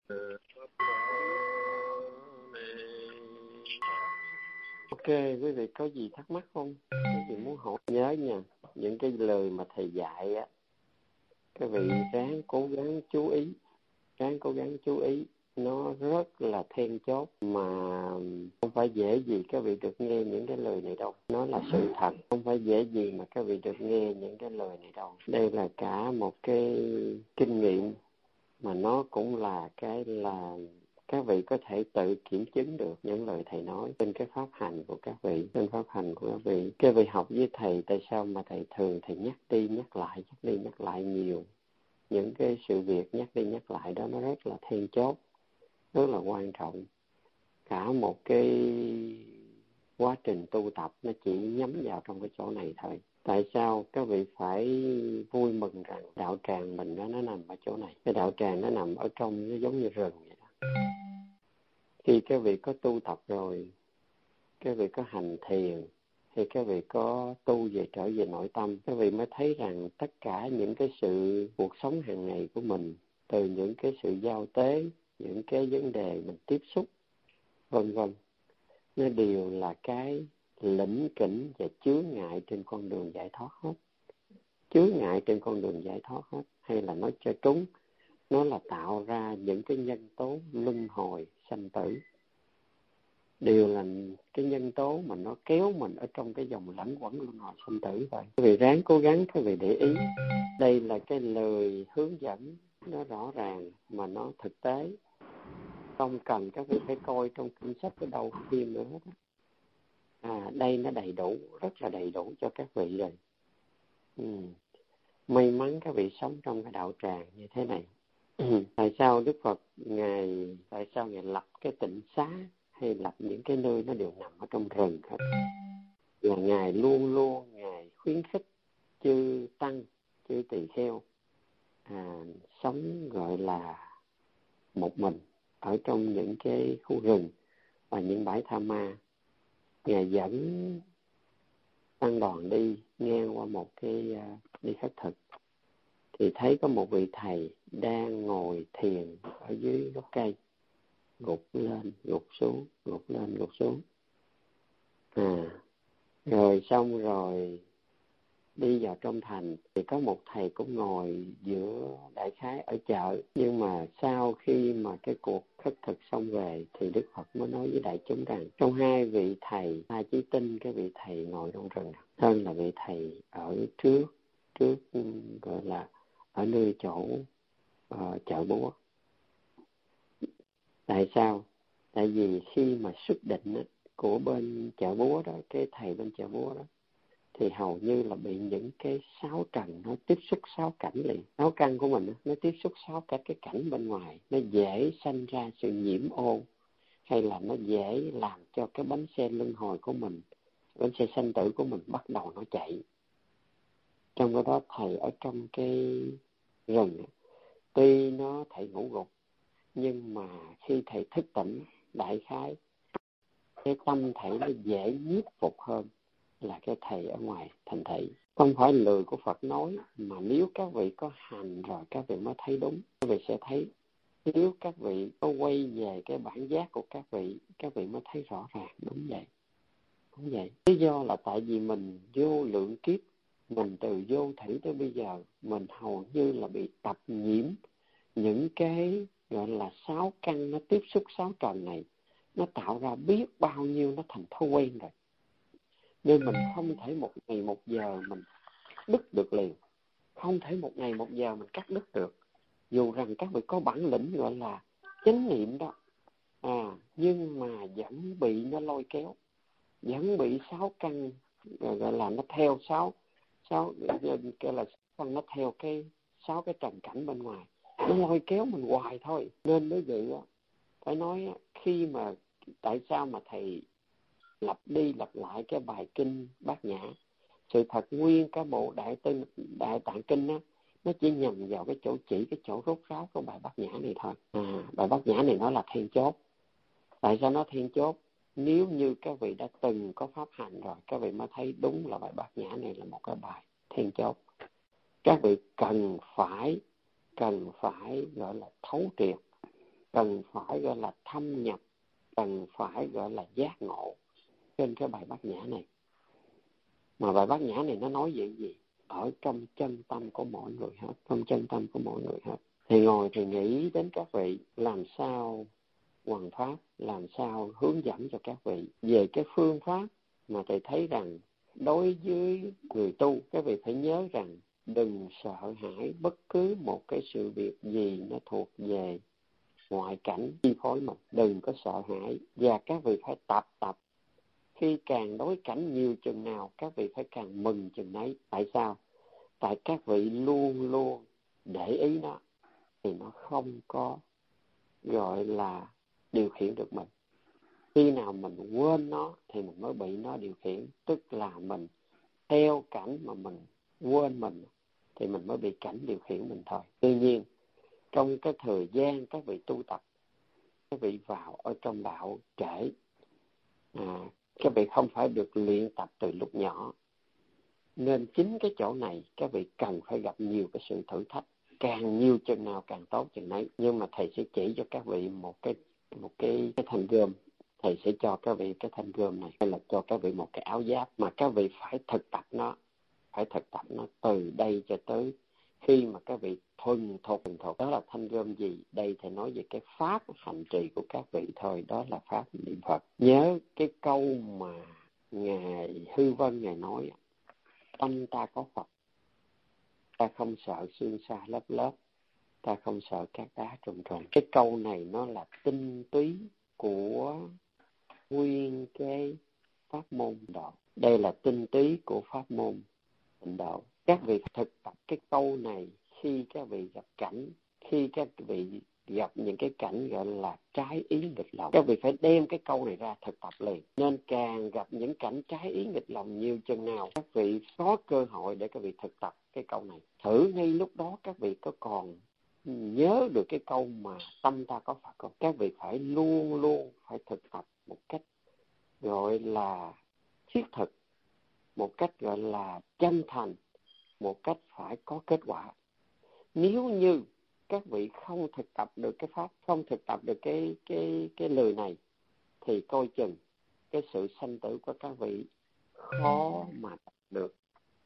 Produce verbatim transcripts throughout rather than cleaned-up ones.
Ok, quý vị có gì thắc mắc không? Quý vị muốn hỏi nhớ nha, những cái lời mà thầy dạy á, các vị ráng cố gắng chú ý, ráng cố gắng chú ý, nó rất là then chốt mà không phải dễ gì các vị được nghe những cái lời này đâu. Nó là sự thật, không phải dễ gì mà các vị được nghe những cái lời này đâu. Đây là cả một cái kinh nghiệm mà nó cũng là cái là các vị có thể tự kiểm chứng được những lời thầy nói trên cái pháp hành của các vị, trên pháp hành của các vị. Các vị học với thầy, tại sao mà thầy thường thầy nhắc đi nhắc lại, nhắc đi nhắc lại nhiều. Những cái sự việc nhắc đi nhắc lại đó nó rất là then chốt, rất là quan trọng. Cả một cái quá trình tu tập nó chỉ nhắm vào trong cái chỗ này thôi. Tại sao các vị phải vui mừng rằng đạo tràng mình đó nó nằm ở chỗ này? Cái đạo tràng nó nằm ở trong, nó giống như rừng vậy đó. Khi các vị có tu tập rồi, các vị có hành thiền, thì các vị có tu về trở về nội tâm, các vị mới thấy rằng tất cả những cái sự cuộc sống hàng ngày của mình, từ những cái sự giao tế, những cái vấn đề mình tiếp xúc, vân vân, nó đều là cái lĩnh kỉnh và chướng ngại trên con đường giải thoát hết. Chướng ngại trên con đường giải thoát hết, hay là nói cho trúng, nó là tạo ra những cái nhân tố luân hồi sanh tử. Đều là cái nhân tố mà nó kéo mình ở trong cái dòng lẳng quẩn luân hồi sanh tử vậy. Các vị ráng cố gắng, các vị để ý. Đây là cái lời hướng dẫn, nó rõ ràng mà nó thực tế. Không cần các vị phải coi trong kinh sách cái đầu phim nữa đó. À, đây nó đầy đủ, rất là đầy đủ cho các vị rồi. Ừ. May mắn các vị sống trong cái đạo tràng như thế này. Tại sao Đức Phật Ngài, tại sao Ngài lập cái tịnh xá hay lập những cái nơi nó đều nằm ở trong rừng hết? Là Ngài luôn luôn Ngài khuyến khích chư tăng, chư tỳ kheo à, sống gọi là một mình ở trong những cái khu rừng và những bãi tha ma. Ngài dẫn tăng đoàn đi ngang qua một cái uh, đi khất thực, thì thấy có một vị thầy đang ngồi thiền ở dưới gốc cây, gục lên gục xuống, gục lên gục xuống. À, rồi xong rồi đi vào trong thành thì có một thầy cũng ngồi giữa, đại khái ở chợ. Nhưng mà sau khi mà cái cuộc khất thực xong về thì Đức Phật mới nói với đại chúng rằng trong hai vị thầy, hai chí tinh, cái vị thầy ngồi trong rừng hơn là vị thầy ở trước, trước gọi là ở nơi chỗ uh, chợ búa. Tại sao? Tại vì khi mà xuất định á, của bên chợ búa đó, cái thầy bên chợ búa đó, thì hầu như là bị những cái sáu trần nó tiếp xúc sáu cảnh liền. Sáu căn của mình nó tiếp xúc sáu các cái cảnh bên ngoài, nó dễ sanh ra sự nhiễm ô, hay là nó dễ làm cho cái bánh xe luân hồi của mình, bánh xe sanh tử của mình bắt đầu nó chạy. Trong đó thầy ở trong cái rừng, tuy nó thầy ngủ gục, nhưng mà khi thầy thức tỉnh, đại khái cái tâm thầy nó dễ nhiếp phục hơn là cái thầy ở ngoài thành thị. Không phải lời của Phật nói, mà nếu các vị có hành rồi các vị mới thấy đúng. Các vị sẽ thấy, nếu các vị có quay về cái bản giác của các vị, các vị mới thấy rõ ràng. Đúng vậy, đúng vậy. Lý do là tại vì mình vô lượng kiếp, mình từ vô thủy tới bây giờ, mình hầu như là bị tập nhiễm những cái gọi là sáu căn, nó tiếp xúc sáu trần này, nó tạo ra biết bao nhiêu, nó thành thói quen rồi. Nên mình không thể một ngày một giờ mình đứt được liền, không thể một ngày một giờ mình cắt đứt được, dù rằng các vị có bản lĩnh gọi là chánh niệm đó, à, nhưng mà vẫn bị nó lôi kéo, vẫn bị sáu căn gọi là nó theo sáu sáu cái là nó theo cái sáu cái trần cảnh bên ngoài, nó lôi kéo mình hoài thôi. Nên mới vậy á, phải nói khi mà tại sao mà thầy lặp đi lặp lại cái bài kinh Bát Nhã, sự thật nguyên cái bộ đại tinh đại tạng kinh á, nó chỉ nhằm vào cái chỗ chỉ cái chỗ rốt ráo của bài Bát Nhã này thôi. À, bài Bát Nhã này nó là then chốt. Tại sao nó then chốt? Nếu như các vị đã từng có pháp hành rồi, các vị mới thấy đúng là bài Bát Nhã này là một cái bài then chốt. Các vị cần phải cần phải gọi là thấu triệt cần phải gọi là thâm nhập, cần phải gọi là giác ngộ trên cái bài bát nhã này. Mà bài bát nhã này nó nói về gì? Ở trong chân tâm của mỗi người hết, trong chân tâm của mỗi người hết. Thì ngồi thì nghĩ đến các vị làm sao hoằng pháp, làm sao hướng dẫn cho các vị về cái phương pháp mà thầy thấy rằng đối với người tu, các vị phải nhớ rằng đừng sợ hãi bất cứ một cái sự việc gì nó thuộc về ngoại cảnh chi phối mình. Đừng có sợ hãi, và các vị phải tập tập. Khi càng đối cảnh nhiều chừng nào, các vị phải càng mừng chừng ấy. Tại sao? Tại các vị luôn luôn để ý nó, thì nó không có gọi là điều khiển được mình. Khi nào mình quên nó thì mình mới bị nó điều khiển. Tức là mình theo cảnh mà mình quên mình, thì mình mới bị cảnh điều khiển mình thôi. Tuy nhiên, trong cái thời gian các vị tu tập, các vị vào ở trong đạo trễ, à, các vị không phải được luyện tập từ lúc nhỏ. Nên chính cái chỗ này các vị cần phải gặp nhiều cái sự thử thách. Càng nhiều chừng nào càng tốt chừng ấy. Nhưng mà thầy sẽ chỉ cho các vị một cái một cái, cái thanh gươm. Thầy sẽ cho các vị cái thanh gươm này, hay là cho các vị một cái áo giáp mà các vị phải thực tập nó. Phải thực tập nó từ đây cho tới khi mà các vị thuần thục thuần thục. Đó là thanh gươm gì? Đây thầy nói về cái pháp hành trì của các vị thôi. Đó là pháp niệm Phật. Nhớ cái câu mà Ngài Hư Vân Ngài nói: tâm ta có Phật, ta không sợ xương xa lớp lớp, ta không sợ các đá trùng trùng. Cái câu này nó là tinh túy của nguyên cái pháp môn độ. Đây là tinh túy của pháp môn tịnh độ. Các vị thực tập cái câu này khi các vị gặp cảnh, khi các vị gặp những cái cảnh gọi là trái ý nghịch lòng. Các vị phải đem cái câu này ra thực tập liền. Nên càng gặp những cảnh trái ý nghịch lòng nhiều chừng nào, các vị có cơ hội để các vị thực tập cái câu này. Thử ngay lúc đó các vị có còn nhớ được cái câu mà tâm ta có Phật không? Các vị phải luôn luôn phải thực tập một cách gọi là thiết thực, một cách gọi là chân thành, một cách phải có kết quả. Nếu như các vị không thực tập được cái pháp, không thực tập được cái cái cái lời này, thì coi chừng cái sự sanh tử của các vị khó mà đạt được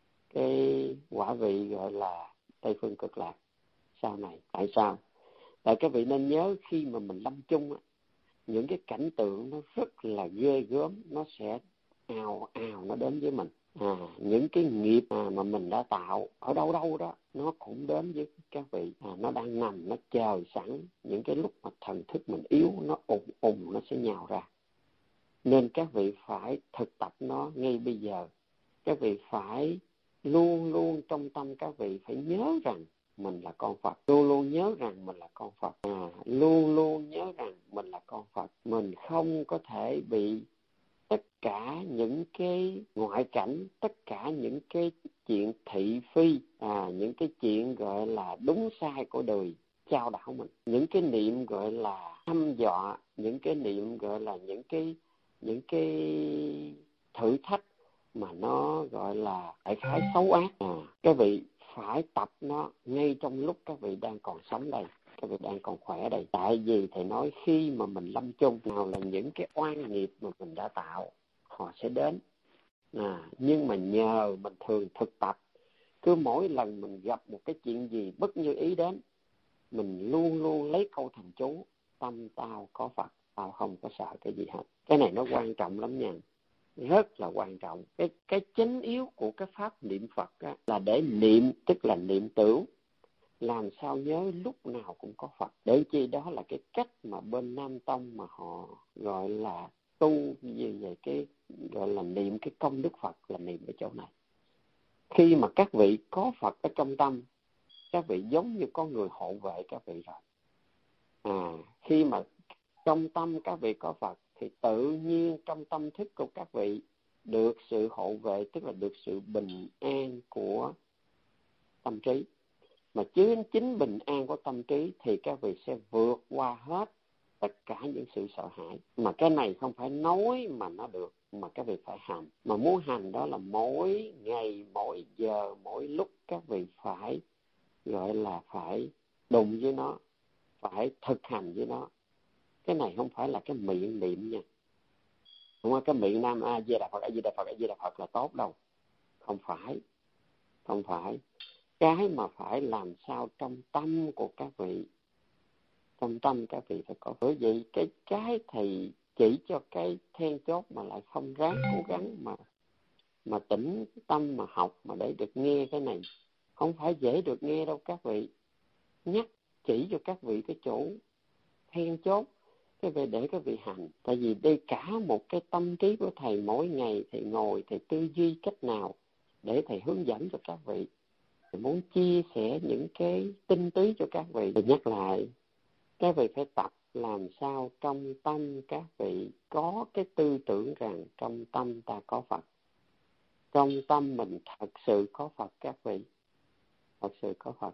cái quả vị gọi là Tây Phương Cực Lạc sau này. Tại sao? Tại các vị nên nhớ, khi mà mình lâm chung, những cái cảnh tượng nó rất là ghê gớm, nó sẽ ào ào nó đến với mình. À, những cái nghiệp à, mà mình đã tạo ở đâu đâu đó, nó cũng đến với các vị. À, nó đang nằm, nó chờ sẵn. Những cái lúc mà thần thức mình yếu, nó ùng ùng nó sẽ nhào ra. Nên các vị phải thực tập nó ngay bây giờ. Các vị phải luôn luôn trong tâm các vị phải nhớ rằng mình là con Phật. Luôn luôn nhớ rằng mình là con Phật. À, luôn luôn nhớ rằng mình là con Phật. Mình không có thể bị tất cả những cái ngoại cảnh, tất cả những cái chuyện thị phi, à, những cái chuyện gọi là đúng sai của đời chao đảo mình. Những cái niệm gọi là hăm dọa, những cái niệm gọi là những cái những cái thử thách mà nó gọi là đại khái xấu ác. À, các vị phải tập nó ngay trong lúc các vị đang còn sống đây, các vị đang còn khỏe đây. Tại vì thầy nói khi mà mình lâm chung, nào là những cái oan nghiệp mà mình đã tạo, họ sẽ đến. À, nhưng mà nhờ mình thường thực tập, cứ mỗi lần mình gặp một cái chuyện gì bất như ý đến, mình luôn luôn lấy câu thành chú: tâm tao có Phật, tao không có sợ cái gì hết. Cái này nó quan trọng lắm nha, rất là quan trọng. Cái cái chính yếu của cái pháp niệm Phật á, là để niệm, tức là niệm tưởng, làm sao nhớ lúc nào cũng có Phật. Để chi đó là cái cách mà bên Nam Tông mà họ gọi là tu về về cái gọi là niệm cái công đức Phật, là niệm ở chỗ này. Khi mà các vị có Phật ở trong tâm, các vị giống như con người hộ vệ các vị rồi. À, khi mà trong tâm các vị có Phật, thì tự nhiên trong tâm thức của các vị được sự hộ vệ, tức là được sự bình an của tâm trí. Mà chứ chính bình an của tâm trí thì các vị sẽ vượt qua hết tất cả những sự sợ hãi. Mà cái này không phải nói mà nó được, mà các vị phải hành. Mà muốn hành đó là mỗi ngày, mỗi giờ, mỗi lúc các vị phải gọi là phải đụng với nó, phải thực hành với nó. Cái này không phải là cái miệng niệm nha, không phải cái miệng Nam A Di Đà Phật, A Di Đà Phật, A Di Đà Phật là tốt đâu. Không phải, không phải. Cái mà phải làm sao trong tâm của các vị, trong tâm các vị phải có. Bởi vậy cái cái thầy chỉ cho cái then chốt mà lại không ráng cố gắng mà mà tĩnh tâm mà học mà để được nghe cái này không phải dễ được nghe đâu các vị. Nhắc chỉ cho các vị cái chỗ then chốt cái về để các vị hành. Tại vì đây cả một cái tâm trí của thầy, mỗi ngày thầy ngồi thầy tư duy cách nào để thầy hướng dẫn cho các vị. Thầy muốn chia sẻ những cái tinh túy cho các vị. Thầy nhắc lại, các vị phải tập làm sao trong tâm các vị có cái tư tưởng rằng trong tâm ta có Phật. Trong tâm mình thật sự có Phật các vị. Thật sự có Phật.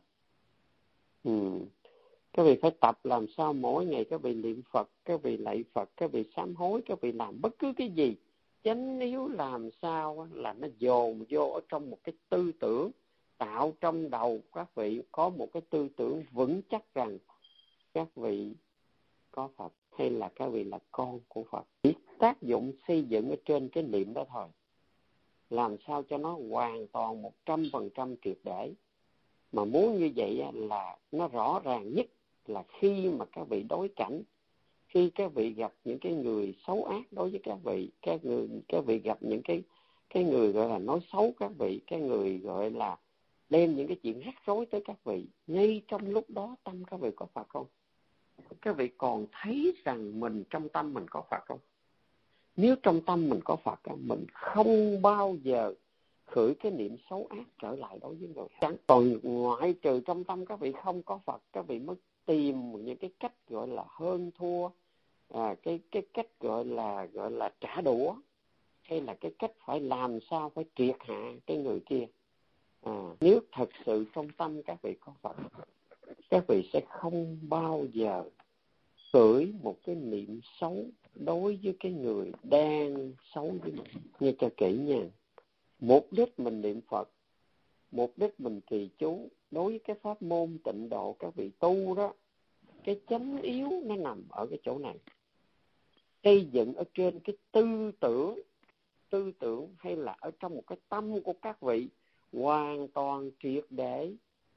Ừ. Các vị phải tập làm sao mỗi ngày các vị niệm Phật, các vị lạy Phật, các vị sám hối, các vị làm bất cứ cái gì. Chánh yếu làm sao là nó dồn vô ở trong một cái tư tưởng, tạo trong đầu các vị có một cái tư tưởng vững chắc rằng các vị có Phật hay là các vị là con của Phật. Chỉ tác dụng xây dựng ở trên cái niệm đó thôi. Làm sao cho nó hoàn toàn một trăm phần trăm triệt để. Mà muốn như vậy là nó rõ ràng nhất là khi mà các vị đối cảnh, khi các vị gặp những cái người xấu ác đối với các vị, các người các vị gặp những cái cái người gọi là nói xấu các vị, cái người gọi là đem những cái chuyện rắc rối tới các vị, ngay trong lúc đó tâm các vị có Phật không? Các vị còn thấy rằng mình trong tâm mình có Phật không? Nếu trong tâm mình có Phật, mình không bao giờ khởi cái niệm xấu ác trở lại đối với người khác. Còn ngoại trừ trong tâm các vị không có Phật, các vị mới tìm những cái cách gọi là hơn thua, à, cái cái cách gọi là gọi là trả đũa, hay là cái cách phải làm sao phải triệt hạ cái người kia. À, nếu thật sự trong tâm các vị có Phật, các vị sẽ không bao giờ khởi một cái niệm xấu đối với cái người đang xấu với mình. Nghe cho kỹ nha. Mục đích mình niệm Phật, mục đích mình trì chú, đối với cái pháp môn tịnh độ các vị tu đó, cái chánh yếu nó nằm ở cái chỗ này. Xây dựng ở trên cái tư tưởng, tư tưởng hay là ở trong một cái tâm của các vị hoàn toàn triệt để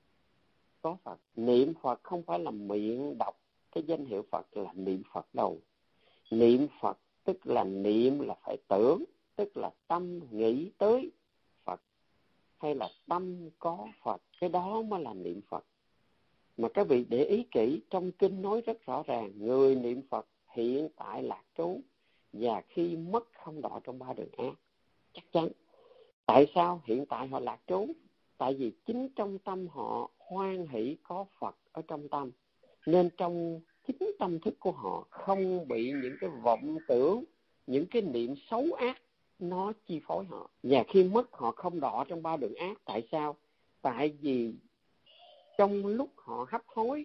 có Phật. Niệm Phật không phải là miệng đọc cái danh hiệu Phật là niệm Phật đâu. Niệm Phật tức là niệm là phải tưởng, tức là tâm nghĩ tới Phật, hay là tâm có Phật, cái đó mới là niệm Phật. Mà các vị để ý kỹ, trong kinh nói rất rõ ràng, người niệm Phật hiện tại lạc trú, và khi mất không đọa trong ba đường ác. Chắc chắn. Tại sao hiện tại họ lạc trú? Tại vì chính trong tâm họ hoan hỷ có Phật ở trong tâm, nên trong chính tâm thức của họ không bị những cái vọng tưởng, những cái niệm xấu ác nó chi phối họ. Và khi mất họ không đọa trong ba đường ác. Tại sao? Tại vì trong lúc họ hấp hối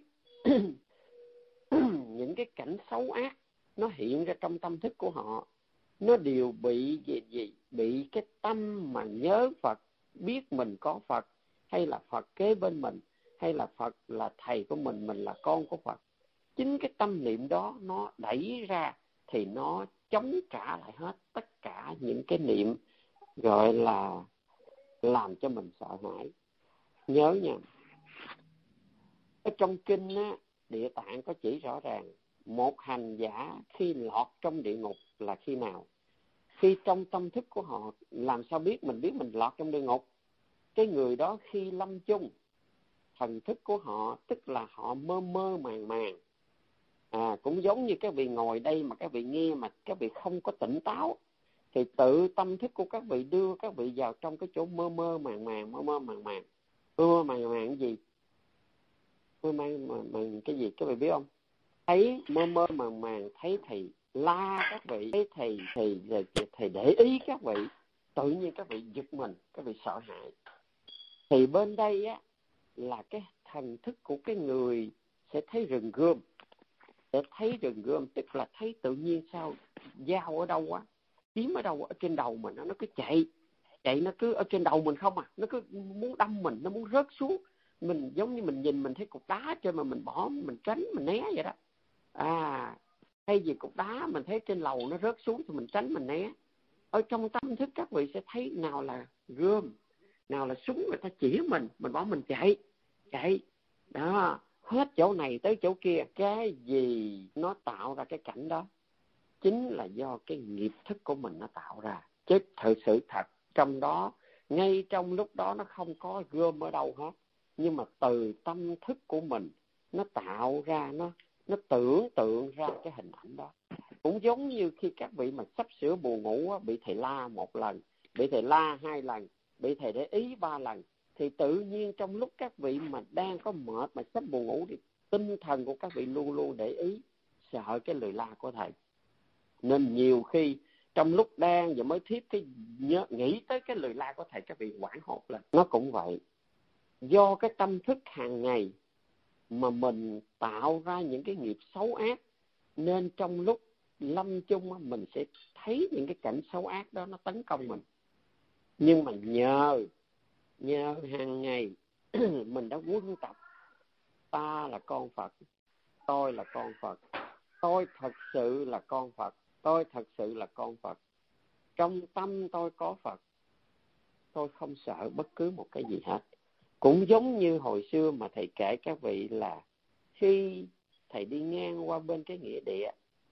những cái cảnh xấu ác nó hiện ra trong tâm thức của họ, nó đều bị gì gì bị cái tâm mà nhớ Phật, biết mình có Phật, hay là Phật kế bên mình, hay là Phật là thầy của mình, mình là con của Phật. Chính cái tâm niệm đó nó đẩy ra thì nó chống trả lại hết tất cả những cái niệm gọi là làm cho mình sợ hãi. Nhớ nha, ở trong kinh á, Địa Tạng có chỉ rõ ràng một hành giả khi lọt trong địa ngục là khi nào? Khi trong tâm thức của họ làm sao biết mình biết mình lọt trong địa ngục? Cái người đó khi lâm chung, thần thức của họ tức là họ mơ mơ màng màng. À, cũng giống như các vị ngồi đây mà các vị nghe mà các vị không có tỉnh táo, thì tự tâm thức của các vị đưa các vị vào trong cái chỗ mơ mơ màng màng, mơ mơ màng màng. Mơ mơ màng màng cái gì? Mơ mơ màng màng cái gì các vị biết không? Thấy mơ mơ màng màng, thấy thầy la các vị, thấy thầy thầy thầy, thầy để ý các vị, tự nhiên các vị giật mình, các vị sợ hãi. Thì bên đây á là cái thần thức của cái người sẽ thấy rừng gươm, sẽ thấy rừng gươm tức là thấy tự nhiên sao dao ở đâu á, kiếm ở đâu ở trên đầu mình, nó cứ chạy chạy nó cứ ở trên đầu mình không à, nó cứ muốn đâm mình, nó muốn rớt xuống mình, giống như mình nhìn mình thấy cục đá trên mà mình bỏ, mình tránh, mình né vậy đó. À, Thay vì cục đá mình thấy trên lầu nó rớt xuống thì mình tránh mình né. Ở trong tâm thức các vị sẽ thấy nào là gươm, nào là súng người ta chỉ mình, mình bảo mình chạy, chạy. Đó, hết chỗ này tới chỗ kia. Cái gì nó tạo ra cái cảnh đó? Chính là do cái nghiệp thức của mình nó tạo ra. Chứ thực sự thật trong đó, ngay trong lúc đó nó không có gươm ở đâu hết. Nhưng mà từ tâm thức của mình nó tạo ra, nó nó tưởng tượng ra cái hình ảnh đó. Cũng giống như khi các vị mà sắp sửa buồn ngủ á, bị thầy la một lần, bị thầy la hai lần, bị thầy để ý ba lần, thì tự nhiên trong lúc các vị mà đang có mệt mà sắp buồn ngủ thì tinh thần của các vị luôn luôn để ý, sợ cái lời la của thầy. Nên nhiều khi trong lúc đang và mới thiếp cái nhớ, nghĩ tới cái lời la của thầy, các vị hoảng hốt lên. Nó cũng vậy. Do cái tâm thức hàng ngày mà mình tạo ra những cái nghiệp xấu ác, nên trong lúc lâm chung mình sẽ thấy những cái cảnh xấu ác đó nó tấn công mình. Nhưng mà nhờ nhờ hàng ngày mình đã quân tập, ta là con Phật, tôi là con Phật, tôi thật sự là con Phật, tôi thật sự là con Phật, trong tâm tôi có Phật, tôi không sợ bất cứ một cái gì hết. Cũng giống như hồi xưa mà thầy kể các vị là khi thầy đi ngang qua bên cái nghĩa địa,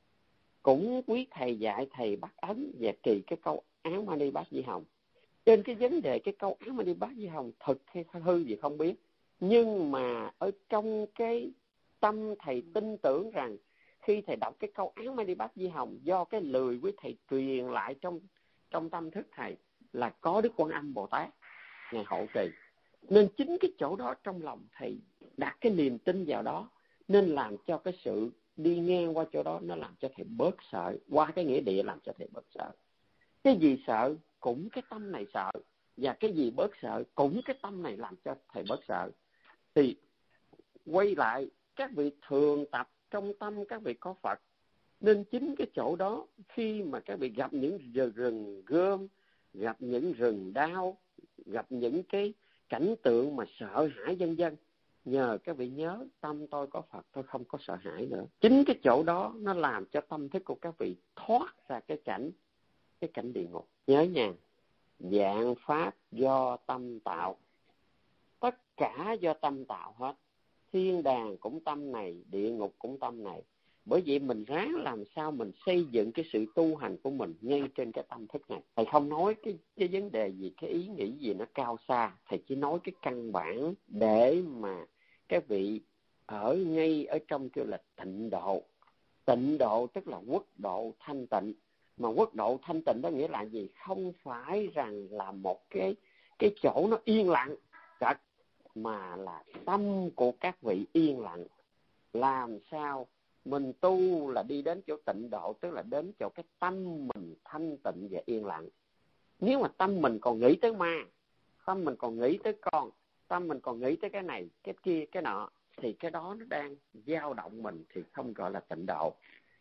cũng quý thầy dạy thầy bắt ấn và trì cái câu Án Mani Bát Di Hồng. Trên cái vấn đề cái câu Án Mani Bát Di Hồng thực hay hư gì không biết, nhưng mà ở trong cái tâm thầy tin tưởng rằng khi thầy đọc cái câu Án Mani Bát Di Hồng, do cái lời quý thầy truyền lại trong trong tâm thức thầy là có Đức Quan Âm Bồ Tát ngài hộ trì, nên chính cái chỗ đó trong lòng thầy đặt cái niềm tin vào đó, nên làm cho cái sự đi ngang qua chỗ đó nó làm cho thầy bớt sợ. Qua cái nghĩa địa làm cho thầy bớt sợ. Cái gì sợ cũng cái tâm này sợ, và cái gì bớt sợ cũng cái tâm này làm cho thầy bớt sợ. Thì quay lại, các vị thường tập trong tâm các vị có Phật, nên chính cái chỗ đó khi mà các vị gặp những rừng gươm, gặp những rừng đao, gặp những cái cảnh tượng mà sợ hãi vân vân, nhờ các vị nhớ tâm tôi có Phật, tôi không có sợ hãi nữa. Chính cái chỗ đó nó làm cho tâm thức của các vị thoát ra cái cảnh cái cảnh địa ngục. Nhớ nha, vạn pháp do tâm tạo, tất cả do tâm tạo hết. Thiên đàng cũng tâm này, địa ngục cũng tâm này. Bởi vậy mình ráng làm sao mình xây dựng cái sự tu hành của mình ngay trên cái tâm thức này. Thầy không nói cái, cái vấn đề gì, cái ý nghĩ gì nó cao xa. Thầy chỉ nói cái căn bản để mà cái vị ở ngay ở trong kêu là tịnh độ. Tịnh độ tức là quốc độ thanh tịnh. Mà quốc độ thanh tịnh đó nghĩa là gì? Không phải rằng là một cái, cái chỗ nó yên lặng chật, mà là tâm của các vị yên lặng. Làm sao mình tu là đi đến chỗ tịnh độ, tức là đến chỗ cái tâm mình thanh tịnh và yên lặng. Nếu mà tâm mình còn nghĩ tới ma, tâm mình còn nghĩ tới con, tâm mình còn nghĩ tới cái này, cái kia, cái nọ, thì cái đó nó đang dao động mình thì không gọi là tịnh độ.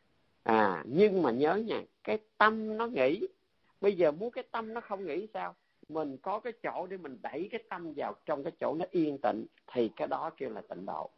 À, nhưng mà nhớ nha, cái tâm nó nghĩ, bây giờ muốn cái tâm nó không nghĩ sao? Mình có cái chỗ để mình đẩy cái tâm vào trong cái chỗ nó yên tĩnh, thì cái đó kêu là tịnh độ.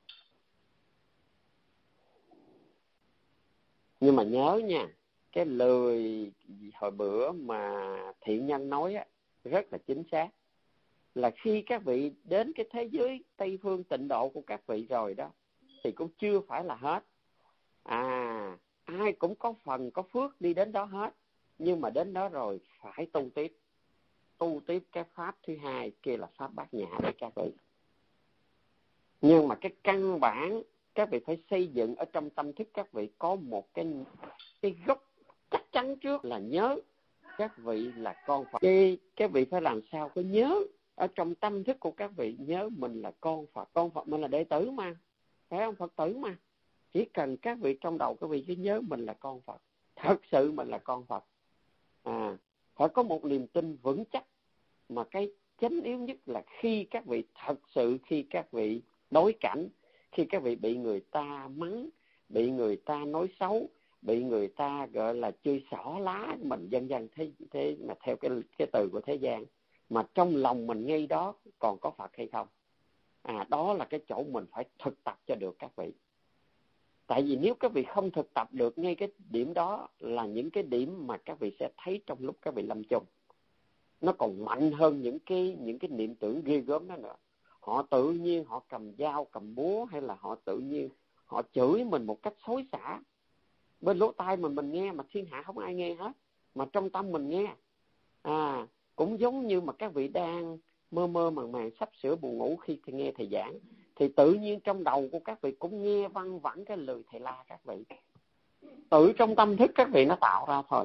Nhưng mà nhớ nha, cái lời hồi bữa mà thiện nhân nói á, rất là chính xác. Là khi các vị đến cái thế giới Tây Phương tịnh độ của các vị rồi đó, thì cũng chưa phải là hết. À, ai cũng có phần, có phước đi đến đó hết. Nhưng mà đến đó rồi phải tu tiếp. Tu tiếp cái pháp thứ hai kia là pháp bát nhã để các vị. Nhưng mà cái căn bản các vị phải xây dựng ở trong tâm thức các vị có một cái, cái gốc chắc chắn trước là nhớ các vị là con Phật. Cái, các vị phải làm sao có nhớ ở trong tâm thức của các vị, nhớ mình là con Phật. Con Phật mình là đệ tử mà, phải không? Phật tử mà. Chỉ cần các vị trong đầu các vị cứ nhớ mình là con Phật, thật sự mình là con Phật. À, phải có một niềm tin vững chắc. Mà cái chánh yếu nhất là khi các vị thật sự, khi các vị đối cảnh, khi các vị bị người ta mắng, bị người ta nói xấu, bị người ta gọi là chơi xỏ lá mình vân vân, thế thế mà theo cái cái từ của thế gian, mà trong lòng mình ngay đó còn có Phật hay không? À, đó là cái chỗ mình phải thực tập cho được các vị. Tại vì nếu các vị không thực tập được ngay cái điểm đó là những cái điểm mà các vị sẽ thấy trong lúc các vị lâm chung. Nó còn mạnh hơn những cái những cái niệm tưởng ghê gớm đó nữa. Họ tự nhiên họ cầm dao, cầm búa, hay là họ tự nhiên họ chửi mình một cách xối xả. Bên lỗ tai mình mình nghe mà thiên hạ không ai nghe hết, mà trong tâm mình nghe. À, cũng giống như mà các vị đang mơ mơ màng màng sắp sửa buồn ngủ khi thì nghe thầy giảng, thì tự nhiên trong đầu của các vị cũng nghe văng vẳng cái lời thầy la các vị. Tự trong tâm thức các vị nó tạo ra thôi.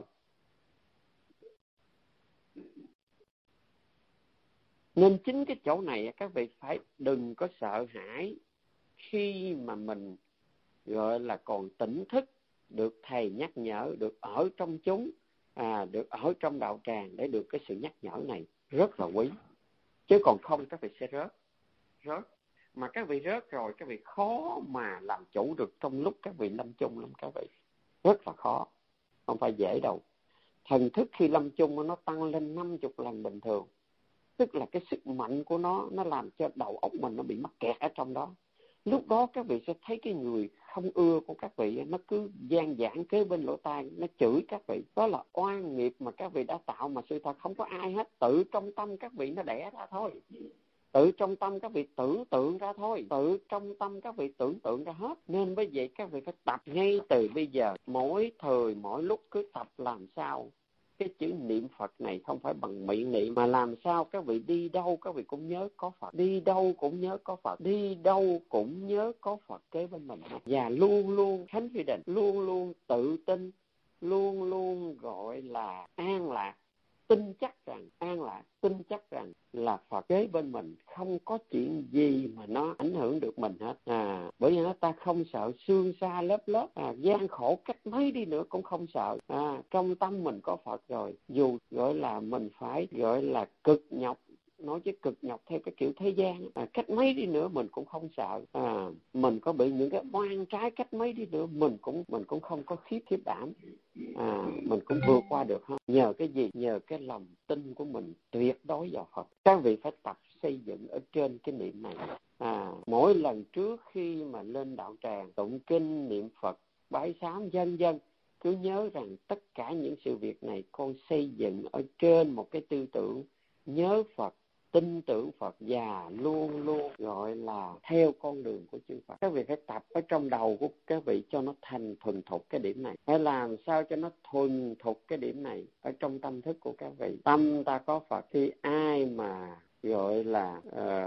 Nên chính cái chỗ này các vị phải đừng có sợ hãi khi mà mình gọi là còn tỉnh thức, được thầy nhắc nhở, được ở trong chúng, à, được ở trong đạo tràng để được cái sự nhắc nhở này rất là quý. Chứ còn không các vị sẽ rớt. Rớt. Mà các vị rớt rồi, các vị khó mà làm chủ được trong lúc các vị lâm chung lắm các vị. Rất là khó. Không phải dễ đâu. Thần thức khi lâm chung nó tăng lên năm mươi lần bình thường. Tức là cái sức mạnh của nó, nó làm cho đầu óc mình nó bị mắc kẹt ở trong đó. Lúc đó các vị sẽ thấy cái người không ưa của các vị, nó cứ gian giảng kế bên lỗ tai, nó chửi các vị. Đó là oan nghiệp mà các vị đã tạo mà sự thật không có ai hết. Tự trong tâm các vị nó đẻ ra thôi. Tự trong tâm các vị tưởng tượng ra thôi. Tự trong tâm các vị tưởng tượng ra hết. Nên bởi vậy các vị phải tập ngay từ bây giờ. Mỗi thời, mỗi lúc cứ tập làm sao cái chữ niệm Phật này không phải bằng miệng niệm, mà làm sao các vị đi đâu các vị cũng nhớ có Phật, đi đâu cũng nhớ có Phật, đi đâu cũng nhớ có Phật kế bên mình. Và luôn luôn confident, luôn luôn tự tin, luôn luôn gọi là an lạc, tin chắc rằng, an lạc, tin chắc rằng là Phật kế bên mình, không có chuyện gì mà nó ảnh hưởng được mình hết. À, bởi vì nó ta không sợ sương sa lớp lớp, à, gian khổ cách mấy đi nữa cũng không sợ. À, trong tâm mình có Phật rồi, dù gọi là mình phải gọi là cực nhọc, nói chứ cực nhọc theo cái kiểu thế gian, à, cách mấy đi nữa mình cũng không sợ. À, mình có bị những cái oan trái cách mấy đi nữa mình cũng mình cũng không có khiếp khiếp đảm. À, mình cũng vượt qua được hết. Nhờ cái gì? Nhờ cái lòng tin của mình tuyệt đối vào Phật. Các vị phải tập xây dựng ở trên cái niệm này. À, mỗi lần trước khi mà lên đạo tràng tụng kinh niệm Phật, bái sám vân vân, cứ nhớ rằng tất cả những sự việc này con xây dựng ở trên một cái tư tưởng nhớ Phật, tin tưởng Phật và luôn luôn gọi là theo con đường của chư Phật. Các vị phải tập ở trong đầu của các vị cho nó thành thuần thục cái điểm này. Phải làm sao cho nó thuần thục cái điểm này ở trong tâm thức của các vị. Tâm ta có Phật, khi ai mà gọi là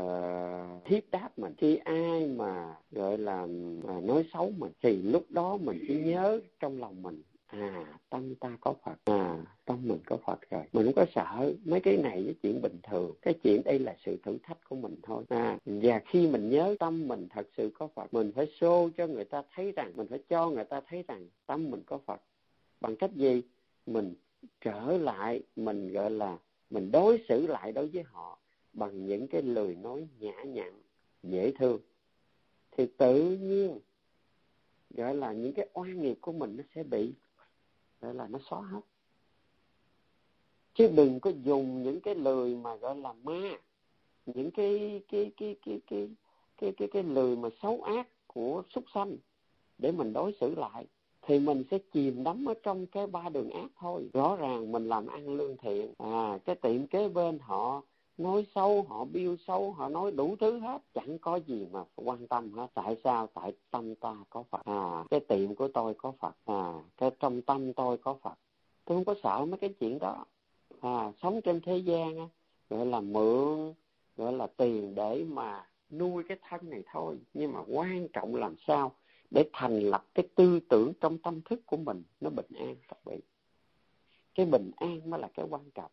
uh, hiếp đáp mình, khi ai mà gọi là uh, nói xấu mình, thì lúc đó mình chỉ nhớ trong lòng mình, à, tâm ta có Phật, à, tâm mình có Phật rồi. Mình không có sợ mấy cái này, cái chuyện bình thường. Cái chuyện đây là sự thử thách của mình thôi. À, và khi mình nhớ tâm mình thật sự có Phật, mình phải show cho người ta thấy rằng, mình phải cho người ta thấy rằng tâm mình có Phật. Bằng cách gì? Mình trở lại, mình gọi là mình đối xử lại đối với họ bằng những cái lời nói nhã nhặn, dễ thương. Thì tự nhiên gọi là những cái oan nghiệp của mình nó sẽ bị gọi là nó xóa hết. Chứ đừng có dùng những cái lời mà gọi là ma, những cái cái cái cái cái cái cái cái lời mà xấu ác của súc sanh để mình đối xử lại, thì mình sẽ chìm đắm ở trong cái ba đường ác thôi. Rõ ràng mình làm ăn lương thiện, à, cái tiệm kế bên họ nói xấu, họ biêu xấu, họ nói đủ thứ hết, chẳng có gì mà quan tâm hết. Tại sao? Tại tâm ta có Phật. À, cái tiệm của tôi có Phật, à, cái trong tâm tôi có Phật. Tôi không có sợ mấy cái chuyện đó. À, sống trên thế gian á, gọi là mượn, gọi là tiền để mà nuôi cái thân này thôi. Nhưng mà quan trọng làm sao để thành lập cái tư tưởng trong tâm thức của mình nó bình an các vị. Cái bình an mới là cái quan trọng.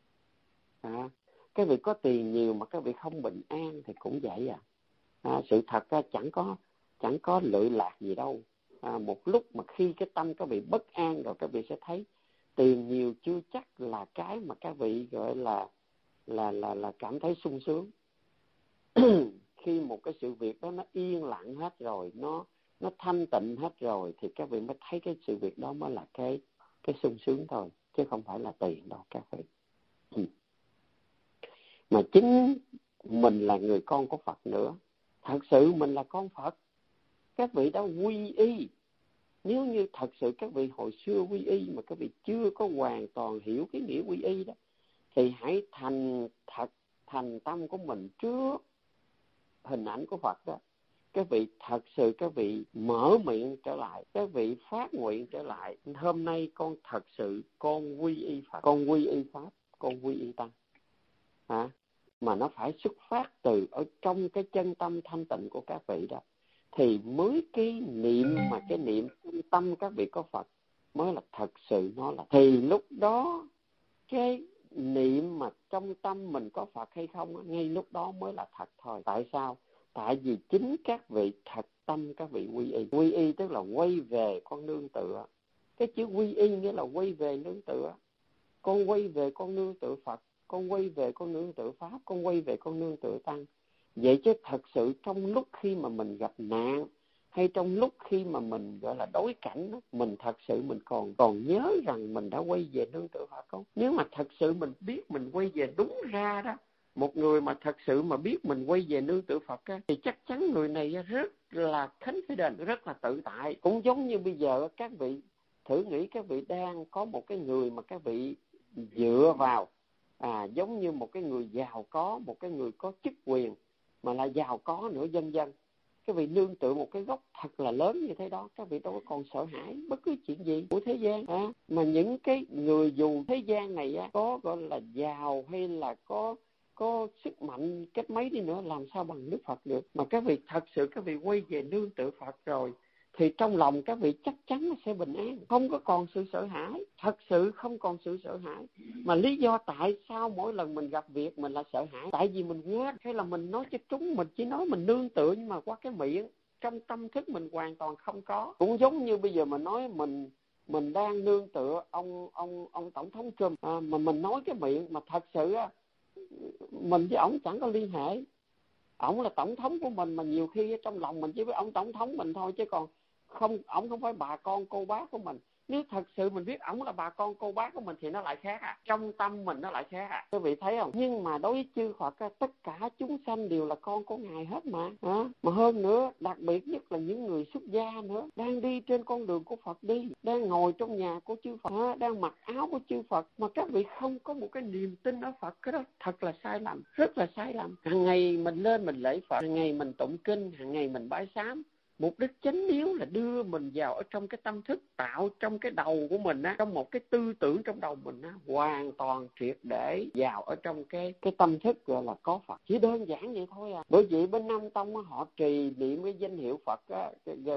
À, các vị có tiền nhiều mà các vị không bình an thì cũng vậy à. À, sự thật ra chẳng có chẳng có lợi lạc gì đâu. À, một lúc mà khi cái tâm các vị bất an rồi, các vị sẽ thấy tiền nhiều chưa chắc là cái mà các vị gọi là là là là cảm thấy sung sướng. Khi một cái sự việc đó nó yên lặng hết rồi, nó nó thanh tịnh hết rồi, thì các vị mới thấy cái sự việc đó mới là cái cái sung sướng thôi, chứ không phải là tiền đâu các vị. Mà chính mình là người con của Phật nữa. Thật sự mình là con Phật. các vị đã quy y. Nếu như thật sự các vị hồi xưa quy y mà các vị chưa có hoàn toàn hiểu cái nghĩa quy y đó, thì hãy thành thật thành tâm của mình trước hình ảnh của Phật đó. Các vị thật sự các vị mở miệng trở lại, các vị phát nguyện trở lại. Hôm nay con thật sự con quy y Phật, con quy y Pháp, con quy y Tăng. Hả? Mà nó phải xuất phát từ ở trong cái chân tâm thanh tịnh của các vị đó. Thì mới cái niệm mà cái niệm tâm các vị có Phật mới là thật sự nó là. Thì lúc đó cái niệm mà trong tâm mình có Phật hay không, ngay lúc đó mới là thật thôi. Tại sao? Tại vì chính các vị thật tâm các vị quy y. Quy y tức là quay về con nương tựa. Cái chữ quy y nghĩa là quay về nương tựa. Con quay về con nương tựa Phật, con quay về con nương tựa Pháp, con quay về con nương tựa Tăng. Vậy chứ thật sự trong lúc khi mà mình gặp nạn, hay trong lúc khi mà mình gọi là đối cảnh đó, mình thật sự mình còn còn nhớ rằng mình đã quay về nương tựa Phật không? Nếu mà thật sự mình biết mình quay về đúng ra đó, một người mà thật sự mà biết mình quay về nương tựa Phật á, thì chắc chắn người này rất là confident, rất là tự tại. Cũng giống như bây giờ các vị thử nghĩ các vị đang có một cái người mà các vị dựa vào, à, giống như một cái người giàu có, một cái người có chức quyền mà là giàu có nữa, dân dân. Các vị nương tựa một cái gốc thật là lớn như thế đó, các vị đâu có còn sợ hãi bất cứ chuyện gì của thế gian. À, mà những cái người dù thế gian này á, có gọi là giàu hay là có có sức mạnh cách mấy đi nữa, làm sao bằng Đức Phật được. Mà các vị thật sự các vị quay về nương tựa Phật rồi, thì trong lòng các vị chắc chắn sẽ bình an, không có còn sự sợ hãi, thật sự không còn sự sợ hãi. Mà lý do tại sao mỗi lần mình gặp việc mình là sợ hãi, tại vì mình quên, hay là mình nói cho chúng, mình chỉ nói mình nương tựa nhưng mà qua cái miệng, trong tâm thức mình hoàn toàn không có. Cũng giống như bây giờ mình nói mình mình đang nương tựa ông ông ông tổng thống Trump, à, mà mình nói cái miệng mà thật sự á, mình với ổng chẳng có liên hệ. Ổng là tổng thống của mình, mà nhiều khi trong lòng mình chỉ với ông tổng thống mình thôi, chứ còn không, ổng không phải bà con cô bác của mình. Nếu thật sự mình biết ổng là bà con cô bác của mình thì nó lại khác à, trong tâm mình nó lại khác à. Quý vị thấy không? Nhưng mà đối với chư Phật, tất cả chúng sanh đều là con của Ngài hết mà. À, mà hơn nữa, đặc biệt nhất là những người xuất gia nữa, đang đi trên con đường của Phật đi, đang ngồi trong nhà của chư Phật, à, đang mặc áo của chư Phật, mà các vị không có một cái niềm tin ở Phật, cái đó thật là sai lầm, rất là sai lầm. Hàng ngày mình lên mình lễ Phật, hàng ngày mình tụng kinh, hàng ngày mình bái sám. Mục đích chánh yếu là đưa mình vào ở trong cái tâm thức, tạo trong cái đầu của mình á, trong một cái tư tưởng trong đầu mình á, hoàn toàn triệt để vào ở trong cái cái tâm thức gọi là có Phật. Chỉ đơn giản vậy thôi à. Bởi vậy bên Nam Tông á, họ trì niệm cái danh hiệu Phật á,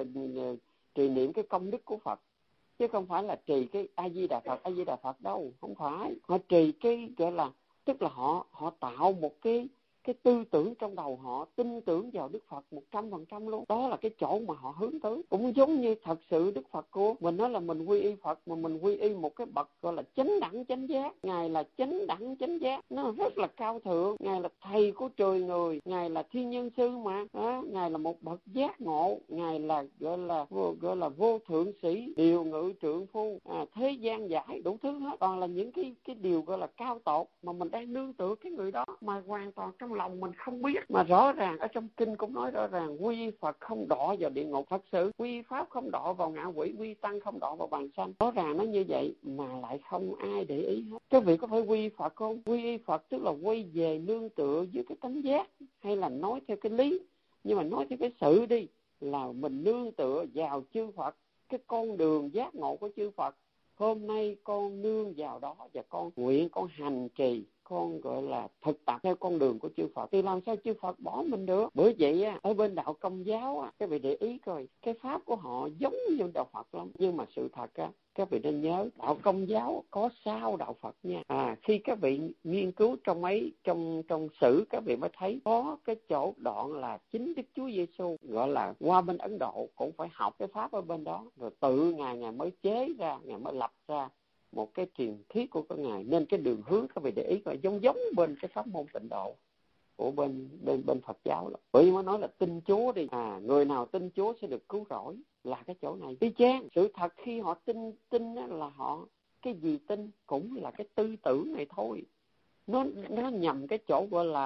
trì niệm cái công đức của Phật, chứ không phải là trì cái A Di Đà Phật, A Di Đà Phật đâu, không phải. Họ trì cái gọi là, tức là họ họ tạo một cái cái tư tưởng trong đầu họ, tin tưởng vào Đức Phật một trăm phần trăm luôn. Đó là cái chỗ mà họ hướng tới. Cũng giống như thật sự Đức Phật của mình nói là mình quy y Phật, mà mình quy y một cái bậc gọi là chánh đẳng chánh giác. Ngài là chánh đẳng chánh giác, nó rất là cao thượng. Ngài là thầy của trời người, Ngài là thiên nhân sư mà. Đó, Ngài là một bậc giác ngộ, Ngài là gọi là gọi là vô thượng sĩ, điều ngự trượng phu, à, thế gian giải đủ thứ hết. Toàn là những cái cái điều gọi là cao tột, mà mình đang nương tựa cái người đó mà hoàn toàn trong lòng mình không biết. Mà rõ ràng ở trong kinh cũng nói rõ ràng, quy Phật không đọa vào địa ngục, thật sự quy Pháp không đọa vào ngạ quỷ, quy Tăng không đọa vào bàn sanh. Rõ ràng nó như vậy mà lại không ai để ý hết. Các vị có phải quy Phật không? Quy Phật tức là quay về nương tựa với cái tánh giác, hay là nói theo cái lý, nhưng mà nói theo cái sự đi, là mình nương tựa vào chư Phật, cái con đường giác ngộ của chư Phật. Hôm nay con nương vào đó và con nguyện con hành trì, con gọi là thực tập theo con đường của chư Phật, thì làm sao chư Phật bỏ mình được? Bởi vậy á, ở bên đạo Công giáo á, các vị để ý coi, cái pháp của họ giống như đạo Phật lắm, nhưng mà sự thật á, các vị nên nhớ, đạo Công giáo có sao đạo Phật nha. À, khi các vị nghiên cứu trong ấy, trong trong sử, các vị mới thấy có cái chỗ đoạn là chính Đức Chúa Giêsu gọi là qua bên Ấn Độ cũng phải học cái pháp ở bên đó, rồi tự ngài ngài mới chế ra, ngài mới lập ra một cái truyền thuyết của các ngài. Nên cái đường hướng các vị để ý là giống giống bên cái pháp môn Tịnh độ của bên bên bên Phật giáo đó. Bởi vì mới nói là tin Chúa đi, à, người nào tin Chúa sẽ được cứu rỗi, là cái chỗ này. Y chang sự thật khi họ tin tin là họ cái gì tin cũng là cái tư tưởng này thôi. Nó nó nhầm cái chỗ gọi là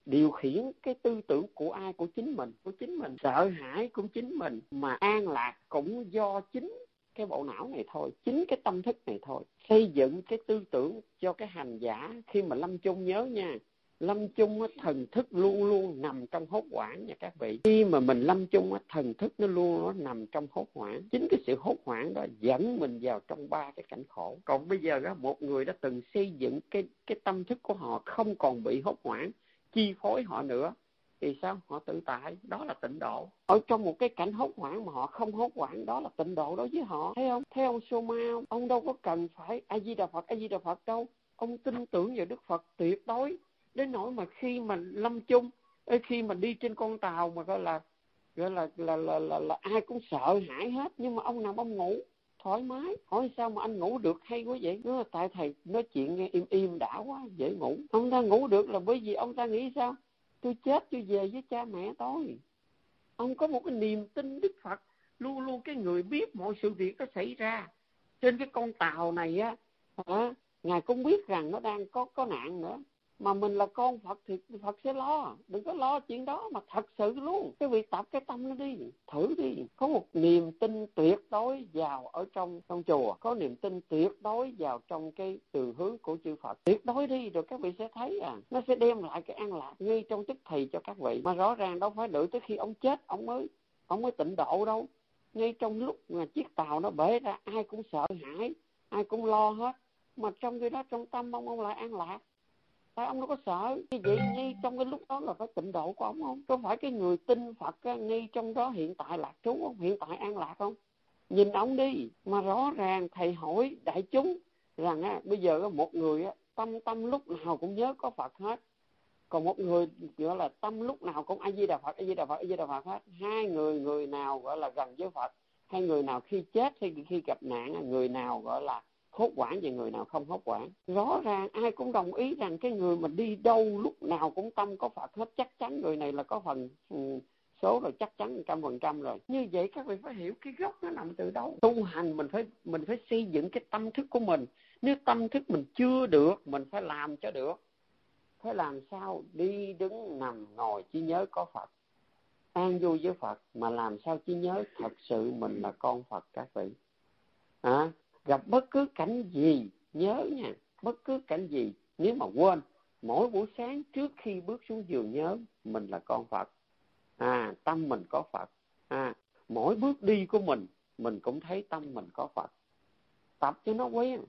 điều khiển cái tư tưởng của ai? Của chính mình. Của chính mình. Sợ hãi của chính mình, mà an lạc cũng do chính cái bộ não này thôi, chính cái tâm thức này thôi. Xây dựng cái tư tưởng cho cái hành giả khi mà lâm chung, nhớ nha, lâm chung thần thức luôn luôn nằm trong hốt hoảng nha các vị. Khi mà mình lâm chung thần thức nó luôn nó nằm trong hốt hoảng. Chính cái sự hốt hoảng đó dẫn mình vào trong ba cái cảnh khổ. Còn bây giờ đó, một người đã từng xây dựng cái cái tâm thức của họ không còn bị hốt hoảng chi phối họ nữa thì sao? Họ tự tại, đó là tịnh độ. Ở trong một cái cảnh hốt hoảng mà họ không hốt hoảng, đó là tịnh độ đối với họ. Thấy không? Thấy ông Sô Ma không? Ông đâu có cần phải A Di Đà Phật, A Di Đà Phật đâu. Ông tin tưởng vào Đức Phật tuyệt đối, đến nỗi mà khi mà lâm chung, khi mà đi trên con tàu mà gọi là gọi là là, là, là, là ai cũng sợ hãi hết, nhưng mà ông nằm ông ngủ thoải mái. Hỏi sao mà anh ngủ được hay quá vậy? Nó tại thầy nói chuyện nghe im im đã quá, dễ ngủ. Ông ta ngủ được là bởi vì ông ta nghĩ sao? Tôi chết tôi về với cha mẹ tôi. Ông có một cái niềm tin Đức Phật, luôn luôn cái người biết mọi sự việc nó xảy ra trên cái con tàu này á. À, Ngài cũng biết rằng nó đang có có nạn nữa, mà mình là con Phật thì Phật sẽ lo. Đừng có lo chuyện đó mà thật sự luôn. Cái việc tập cái tâm nó đi, thử đi. Có một niềm tin tuyệt đối vào ở trong trong chùa, có niềm tin tuyệt đối vào trong cái từ hướng của chư Phật. Tuyệt đối đi, rồi các vị sẽ thấy à, nó sẽ đem lại cái an lạc ngay trong tức thì cho các vị. Mà rõ ràng đâu phải đợi tới khi ông chết ông mới ông mới tịnh độ đâu. Ngay trong lúc mà chiếc tàu nó bể ra, ai cũng sợ hãi, ai cũng lo hết, mà trong khi đó trong tâm ông ông lại an lạc. Tại ông đâu có sợ. Như vậy ngay trong cái lúc đó là phải tịnh độ của ông không? Có phải cái người tin Phật á, ngay trong đó hiện tại lạc trú không? Hiện tại an lạc không? Nhìn ông đi. Mà rõ ràng thầy hỏi đại chúng rằng á, bây giờ á, một người á, tâm tâm lúc nào cũng nhớ có Phật hết. Còn một người gọi là tâm lúc nào cũng A Di Đà Phật, A Di Đà Phật, A Di Đà Phật hết. Hai người, người nào gọi là gần với Phật, hai người nào khi chết hay khi gặp nạn, người nào gọi là hốt hoảng và người nào không hốt hoảng. Rõ ràng ai cũng đồng ý rằng cái người mà đi đâu lúc nào cũng tâm có Phật hết, chắc chắn người này là có phần ừ, số rồi, chắc chắn một trăm phần trăm rồi. Như vậy các vị phải hiểu cái gốc nó nằm từ đâu. Tu hành mình phải mình phải xây dựng cái tâm thức của mình. Nếu tâm thức mình chưa được, mình phải làm cho được. Phải làm sao đi đứng nằm ngồi chỉ nhớ có Phật, an vui với Phật, mà làm sao chỉ nhớ thật sự mình là con Phật các vị. À, gặp bất cứ cảnh gì nhớ nha, bất cứ cảnh gì nếu mà quên, mỗi buổi sáng trước khi bước xuống giường nhớ mình là con Phật. À, tâm mình có Phật. À, mỗi bước đi của mình mình cũng thấy tâm mình có Phật. Tập cho nó quen.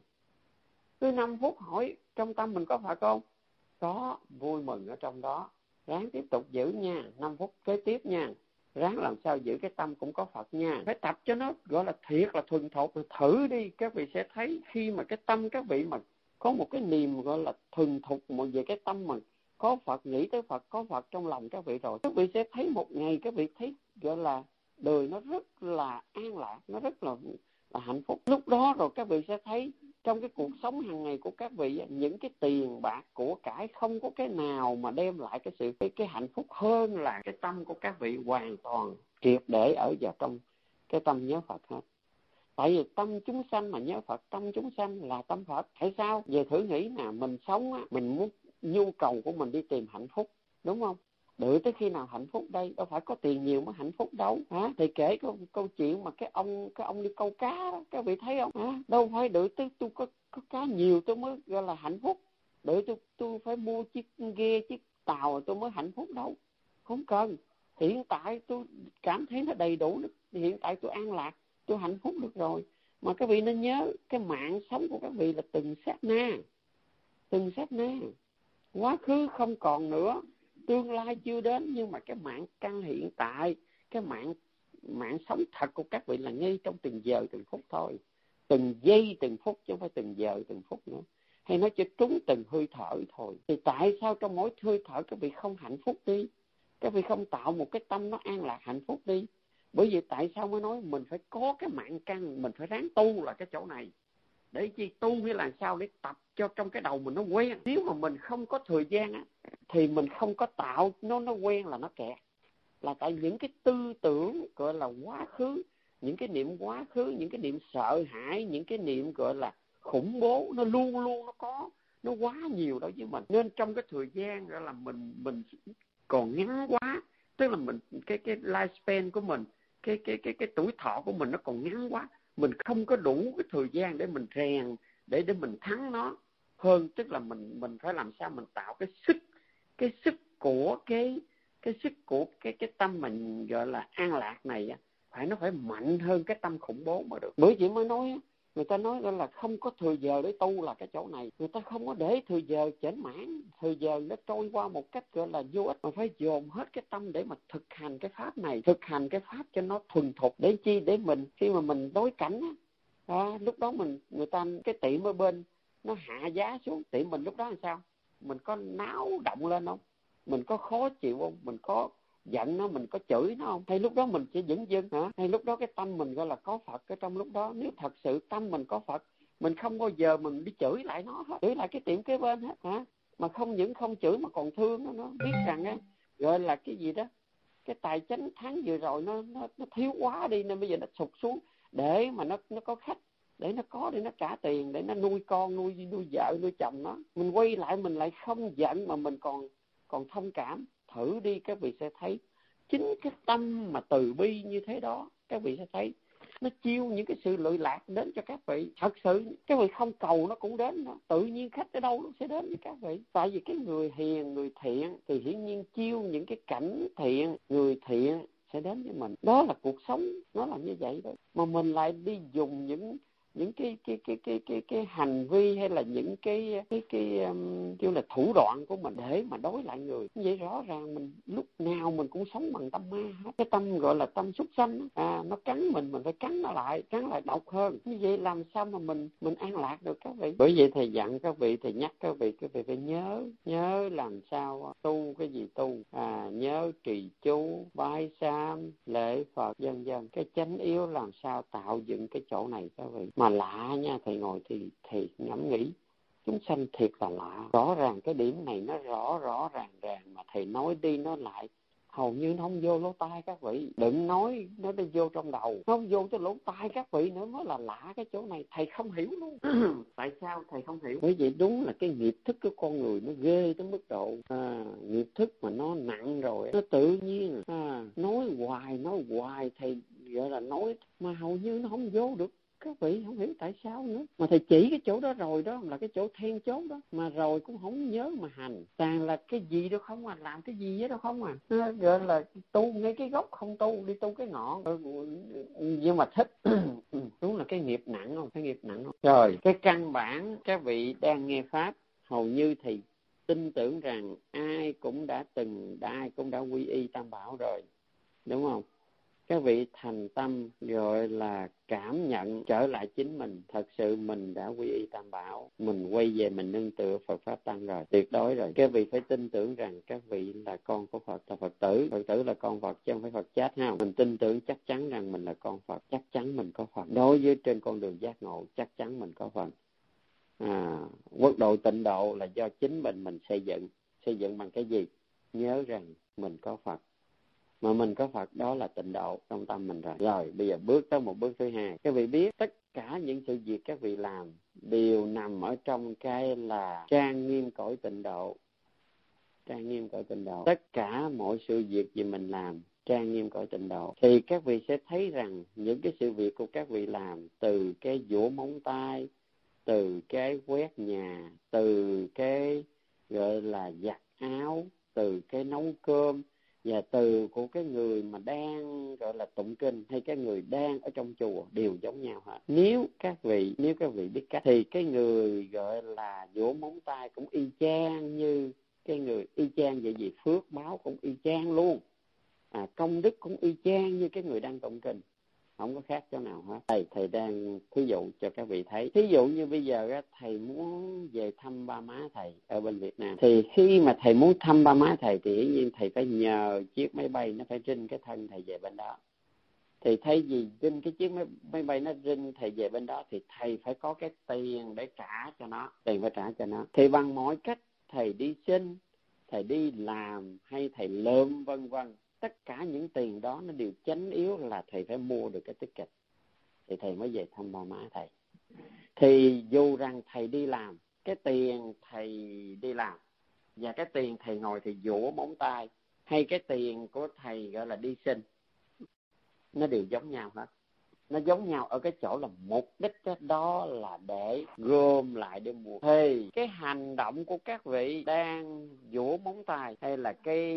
Cứ năm phút hỏi trong tâm mình có Phật không? Có, vui mừng ở trong đó. Ráng tiếp tục giữ nha, năm phút kế tiếp nha. Ráng làm sao giữ cái tâm cũng có Phật nha. Phải tập cho nó gọi là thiệt là thuần thục. Thử đi, các vị sẽ thấy khi mà cái tâm các vị mà có một cái niềm gọi là thuần thục một về cái tâm mình có Phật, nghĩ tới Phật, có Phật trong lòng các vị rồi, các vị sẽ thấy một ngày các vị thấy gọi là đời nó rất là an lạc, nó rất là là hạnh phúc. Lúc đó rồi các vị sẽ thấy trong cái cuộc sống hàng ngày của các vị, những cái tiền bạc của cải không có cái nào mà đem lại cái sự cái, cái hạnh phúc hơn là cái tâm của các vị hoàn toàn triệt để ở vào trong cái tâm nhớ Phật hết. Tại vì tâm chúng sanh mà nhớ Phật, tâm chúng sanh là tâm Phật. Tại sao? Về thử nghĩ nè, mình sống á, mình muốn nhu cầu của mình đi tìm hạnh phúc, đúng không? Đợi tới khi nào hạnh phúc đây? Đâu phải có tiền nhiều mới hạnh phúc đâu. Hả? Thì kể câu, câu chuyện mà cái ông cái ông đi câu cá đó, các vị thấy không? Hả? Đâu phải đợi tới tôi có, có cá nhiều tôi mới gọi là hạnh phúc. Đợi tôi tôi phải mua chiếc ghe, chiếc tàu tôi mới hạnh phúc đâu. Không cần. Hiện tại tôi cảm thấy nó đầy đủ, hiện tại tôi an lạc, tôi hạnh phúc được rồi. Mà các vị nên nhớ, cái mạng sống của các vị là từng sát na, từng sát na. Quá khứ không còn nữa, tương lai chưa đến, nhưng mà cái mạng căn hiện tại, cái mạng mạng sống thật của các vị là ngay trong từng giờ từng phút thôi, từng giây từng phút chứ không phải từng giờ từng phút nữa, hay nói cho trúng từng hơi thở thôi. Thì tại sao trong mỗi hơi thở các vị không hạnh phúc đi, các vị không tạo một cái tâm nó an lạc hạnh phúc đi? Bởi vì tại sao mới nói mình phải có cái mạng căn, mình phải ráng tu là cái chỗ này. Để chi? Tu hay là sao? Để tập cho trong cái đầu mình nó quen. Nếu mà mình không có thời gian á, thì mình không có tạo nó nó quen là nó kẹt. Là tại những cái tư tưởng gọi là quá khứ, những cái niệm quá khứ, những cái niệm sợ hãi, những cái niệm gọi là khủng bố, nó luôn luôn nó có. nó quá nhiều đối với mình. Nên trong cái thời gian gọi là mình mình còn ngắn quá, tức là mình cái cái lifespan của mình, cái cái cái cái tuổi thọ của mình nó còn ngắn quá, mình không có đủ cái thời gian để mình rèn, để để mình thắng nó hơn. Tức là mình mình phải làm sao mình tạo cái sức, cái sức của cái cái sức của cái cái tâm mình gọi là an lạc này, phải nó phải mạnh hơn cái tâm khủng bố mới được. Bởi vậy mới nói, người ta nói là không có thời giờ để tu là cái chỗ này. Người ta không có để thời giờ chểnh mãn, thời giờ nó trôi qua một cách gọi là vô ích, mà phải dồn hết cái tâm để mà thực hành cái pháp này, thực hành cái pháp cho nó thuần thục. Để chi? Để mình khi mà mình đối cảnh á, à, lúc đó mình người ta cái tiệm ở bên nó hạ giá xuống, tiệm mình lúc đó làm sao? Mình có náo động lên không? Mình có khó chịu không? Mình có giận nó, mình có chửi nó không? Hay lúc đó mình chỉ dững dưng hả? Hay lúc đó cái tâm mình gọi là có Phật ở trong lúc đó? Nếu thật sự tâm mình có Phật, mình không bao giờ mình đi chửi lại nó hết, chửi lại cái tiệm kế bên hết hả? Mà không những không chửi mà còn thương nó, nó biết rằng á, gọi là cái gì đó, cái tài chánh tháng vừa rồi nó nó nó thiếu quá đi, nên bây giờ nó sụt xuống để mà nó nó có khách, để nó có, để nó trả tiền, để nó nuôi con, nuôi nuôi vợ, nuôi chồng nó. Mình quay lại mình lại không giận mà mình còn còn thông cảm. Thử đi, các vị sẽ thấy chính cái tâm mà từ bi như thế đó, các vị sẽ thấy nó chiêu những cái sự lợi lạc đến cho các vị. Thật sự các vị không cầu nó cũng đến đó. Tự nhiên khách ở đâu nó sẽ đến với các vị. Tại vì cái người hiền, người thiện thì hiển nhiên chiêu những cái cảnh thiện, người thiện sẽ đến với mình. Đó là cuộc sống, nó là như vậy đó. Mà mình lại đi dùng những những cái cái cái cái cái cái hành vi hay là những cái cái cái um, kêu là thủ đoạn của mình để mà đối lại người. Như vậy rõ ràng mình lúc nào mình cũng sống bằng tâm ma hết. Cái tâm gọi là tâm súc sanh, à, nó cắn mình mình phải cắn nó lại, cắn lại độc hơn. Như vậy làm sao mà mình mình an lạc được các vị? Bởi vậy thầy dặn các vị, thầy nhắc các vị, các vị phải nhớ nhớ làm sao tu cái gì tu, à, nhớ trì chú, bái sám, lễ Phật, vân vân. Cái chánh yếu làm sao tạo dựng cái chỗ này các vị. Mà lạ nha, thầy ngồi thì thầy ngẫm nghĩ chúng sanh thiệt là lạ. Rõ ràng cái điểm này nó rõ rõ ràng ràng mà thầy nói đi nói lại hầu như nó không vô lỗ tai các vị. Đừng nói nó đi vô trong đầu, nó không vô cho lỗ tai các vị nữa, mới là lạ cái chỗ này. Thầy không hiểu luôn. Tại sao thầy không hiểu? Bởi vậy đúng là cái nghiệp thức của con người nó ghê tới mức độ, à, nghiệp thức mà nó nặng rồi, nó tự nhiên à, nói hoài nói hoài thầy gọi là nói mà hầu như nó không vô được. Các vị không hiểu tại sao nữa. Mà thầy chỉ cái chỗ đó rồi, đó là cái chỗ then chốt đó. Mà rồi cũng không nhớ mà hành. Toàn là cái gì đâu không à, làm cái gì đó không à. Nó gọi là tu ngay cái gốc không tu, đi tu cái ngọn. Nhưng mà thích. Đúng là cái nghiệp nặng không? Cái nghiệp nặng không? Rồi, cái căn bản các vị đang nghe Pháp, hầu như thầy tin tưởng rằng ai cũng đã từng, ai cũng đã quy y Tam Bảo rồi. Đúng không? Các vị thành tâm gọi là cảm nhận trở lại chính mình, thật sự mình đã quy y Tam Bảo, mình quay về mình nương tựa Phật Pháp Tăng rồi, tuyệt đối rồi. Các vị phải tin tưởng rằng các vị là con của Phật, là Phật tử. Phật tử là con Phật chứ không phải Phật chết ha. Mình tin tưởng chắc chắn rằng mình là con Phật, chắc chắn mình có Phật. Đối với trên con đường giác ngộ, chắc chắn mình có Phật. À, quốc độ tịnh độ là do chính mình mình xây dựng. Xây dựng bằng cái gì? Nhớ rằng mình có Phật. Mà mình có Phật, đó là tịnh độ trong tâm mình rồi. Rồi bây giờ bước tới một bước thứ hai. Các vị biết tất cả những sự việc các vị làm đều nằm ở trong cái là trang nghiêm cõi tịnh độ. Trang nghiêm cõi tịnh độ. Tất cả mọi sự việc gì mình làm trang nghiêm cõi tịnh độ, thì các vị sẽ thấy rằng những cái sự việc của các vị làm, từ cái vỗ móng tay, từ cái quét nhà, từ cái gọi là giặt áo, từ cái nấu cơm, và từ của cái người mà đang gọi là tụng kinh hay cái người đang ở trong chùa đều giống nhau hết. Nếu các vị nếu các vị biết cách thì cái người gọi là vỗ móng tay cũng y chang như cái người, y chang vậy gì, phước báo cũng y chang luôn, à, công đức cũng y chang như cái người đang tụng kinh, không có khác chỗ nào hết. Thầy thầy đang thí dụ cho các vị thấy. Thí dụ như bây giờ á, thầy muốn về thăm ba má thầy ở bên Việt Nam, thì khi mà thầy muốn thăm ba má thầy thì dĩ nhiên thầy phải nhờ chiếc máy bay nó phải rinh cái thân thầy về bên đó. Thì thay vì rinh cái chiếc máy, máy bay nó rinh thầy về bên đó, thì thầy phải có cái tiền để trả cho nó, tiền phải trả cho nó. Thì bằng mọi cách thầy đi xin, thầy đi làm hay thầy lượm vân vân, tất cả những tiền đó nó đều chánh yếu là thầy phải mua được cái ticket thì thầy mới về thăm ba má thầy. Thì dù rằng thầy đi làm, cái tiền thầy đi làm và cái tiền thầy ngồi thì vỗ móng tay, hay cái tiền của thầy gọi là đi sinh, nó đều giống nhau hết. Nó giống nhau ở cái chỗ là mục đích đó là để gom lại để mua. Thì cái hành động của các vị đang vỗ móng tay hay là cái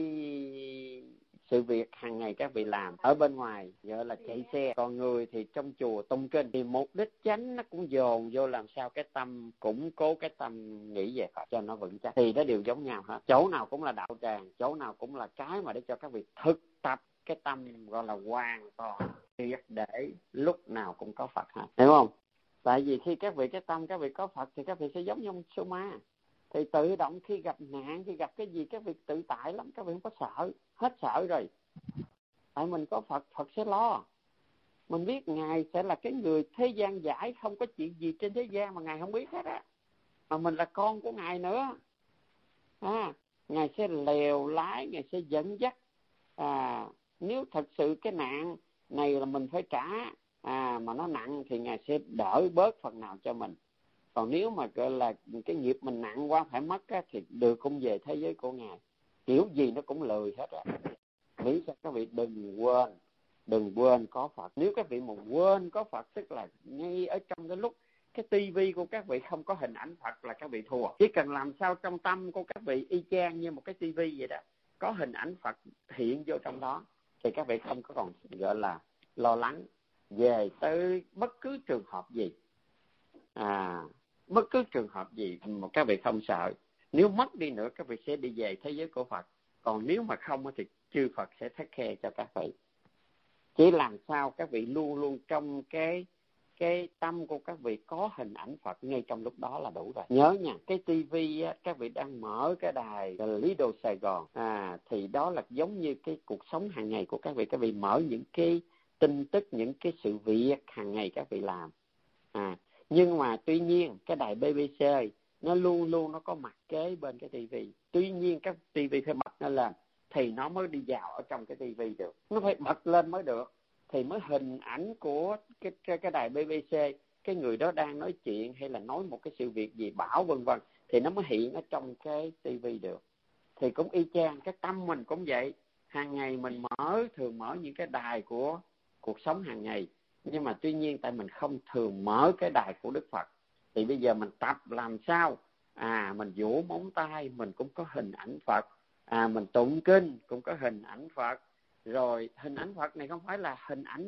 sự việc hàng ngày các vị làm ở bên ngoài gọi là chạy xe, còn người thì trong chùa tụng kinh, thì mục đích chánh nó cũng dồn vô làm sao cái tâm củng cố cái tâm nghĩ về Phật cho nó vững chắc, thì nó đều giống nhau hết. Chỗ nào cũng là đạo tràng, chỗ nào cũng là cái mà để cho các vị thực tập cái tâm gọi là hoàn toàn tuyệt để lúc nào cũng có Phật hết, hiểu không? Tại vì khi các vị cái tâm các vị có Phật thì các vị sẽ giống như số ma, thì tự động khi gặp nạn, khi gặp cái gì các vị tự tại lắm, các vị không có sợ, hết sợ rồi. Tại mình có Phật, Phật sẽ lo. Mình biết Ngài sẽ là cái người thế gian giải, không có chuyện gì trên thế gian mà Ngài không biết hết á. Mà mình là con của Ngài nữa. À, Ngài sẽ lèo lái, Ngài sẽ dẫn dắt. À, nếu thật sự cái nạn này là mình phải trả, à, mà nó nặng thì Ngài sẽ đỡ bớt phần nào cho mình. Còn nếu mà gọi là cái nghiệp mình nặng quá phải mất á, thì được cũng về thế giới của Ngài. Kiểu gì nó cũng lười hết á. Nghĩ sao các vị đừng quên, đừng quên có Phật. Nếu các vị mà quên có Phật, tức là ngay ở trong cái lúc cái tivi của các vị không có hình ảnh Phật là các vị thua. Chỉ cần làm sao trong tâm của các vị y chang như một cái tivi vậy đó, có hình ảnh Phật hiện vô trong đó, thì các vị không có còn gọi là lo lắng về tới bất cứ trường hợp gì. À, bất cứ trường hợp gì mà các vị không sợ. Nếu mất đi nữa các vị sẽ đi về thế giới của Phật. Còn nếu mà không thì chư Phật sẽ take care cho các vị. Chỉ làm sao các vị luôn luôn trong cái cái tâm của các vị có hình ảnh Phật ngay trong lúc đó là đủ rồi. Nhớ nha, cái tivi á, các vị đang mở cái đài Lý Đô Sài Gòn, à, thì đó là giống như cái cuộc sống hàng ngày của các vị. Các vị mở những cái tin tức, những cái sự việc hàng ngày các vị làm. À, nhưng mà tuy nhiên cái đài bê bê xê nó luôn luôn nó có mặt kế bên cái tivi. Tuy nhiên các tivi phải bật nó lên thì nó mới đi vào ở trong cái tivi được. Nó phải bật lên mới được thì mới hình ảnh của cái cái, cái đài bê bê xê, cái người đó đang nói chuyện hay là nói một cái sự việc gì bảo vân vân thì nó mới hiện ở trong cái tivi được. Thì cũng y chang cái tâm mình cũng vậy. Hàng ngày mình mở thường mở những cái đài của cuộc sống hàng ngày, nhưng mà tuy nhiên tại mình không thường mở cái đài của Đức Phật, thì bây giờ mình tập làm sao à mình vỗ móng tay mình cũng có hình ảnh Phật, à mình tụng kinh cũng có hình ảnh Phật. Rồi hình ảnh Phật này không phải là hình ảnh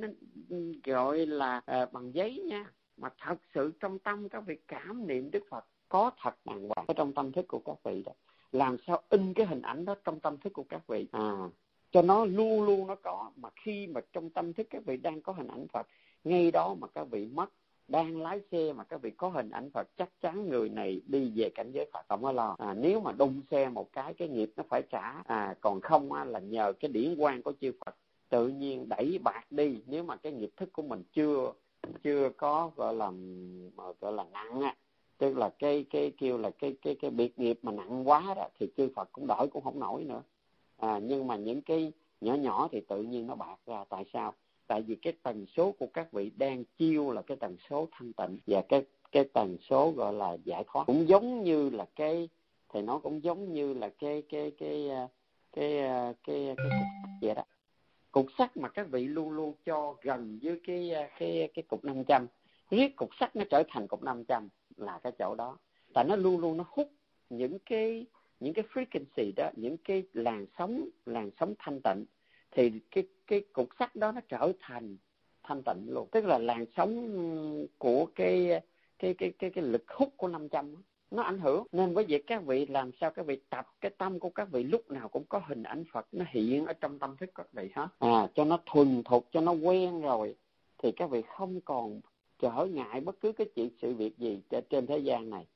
gọi là à, bằng giấy nha, mà thật sự trong tâm các vị cảm niệm Đức Phật có thật đàng hoàng ở trong tâm thức của các vị đó. Làm sao in cái hình ảnh đó trong tâm thức của các vị, à cho nó luôn luôn nó có. Mà khi mà trong tâm thức các vị đang có hình ảnh Phật, ngay đó mà các vị mất, đang lái xe mà các vị có hình ảnh Phật, chắc chắn người này đi về cảnh giới Phật, không có lo. À, nếu mà đụng xe một cái, cái nghiệp nó phải trả. À, còn không á, là nhờ cái điển quang của chư Phật tự nhiên đẩy bạc đi. Nếu mà cái nghiệp thức của mình chưa chưa có gọi là gọi là nặng á, tức là cái cái kêu là cái cái cái biệt nghiệp mà nặng quá đó, thì chư Phật cũng đổi cũng không nổi nữa. À, nhưng mà những cái nhỏ nhỏ thì tự nhiên nó bạc ra. Tại sao? Tại vì cái tần số của các vị đang chiêu là cái tần số thanh tịnh, và cái cái tần số gọi là giải thoát. Cũng giống như là cái thì nó cũng giống như là cái cái cái cái cái cái, cái, cái cục sắt vậy đó. Cục sắt mà các vị luôn luôn cho gần với cái cái cái cục năm trăm, riết cục sắt nó trở thành cục năm trăm là cái chỗ đó. Tại nó luôn luôn nó hút những cái những cái frequency đó, những cái làn sóng làn sóng thanh tịnh, thì cái cái cục sắt đó nó trở thành thanh tịnh luôn. Tức là làn sóng của cái cái cái cái cái lực hút của năm trăm nó ảnh hưởng. Nên với việc các vị làm sao các vị tập cái tâm của các vị lúc nào cũng có hình ảnh Phật nó hiện ở trong tâm thức các vị hết. À, cho nó thuần thục, cho nó quen rồi thì các vị không còn trở ngại bất cứ cái chuyện sự việc gì trên thế gian này.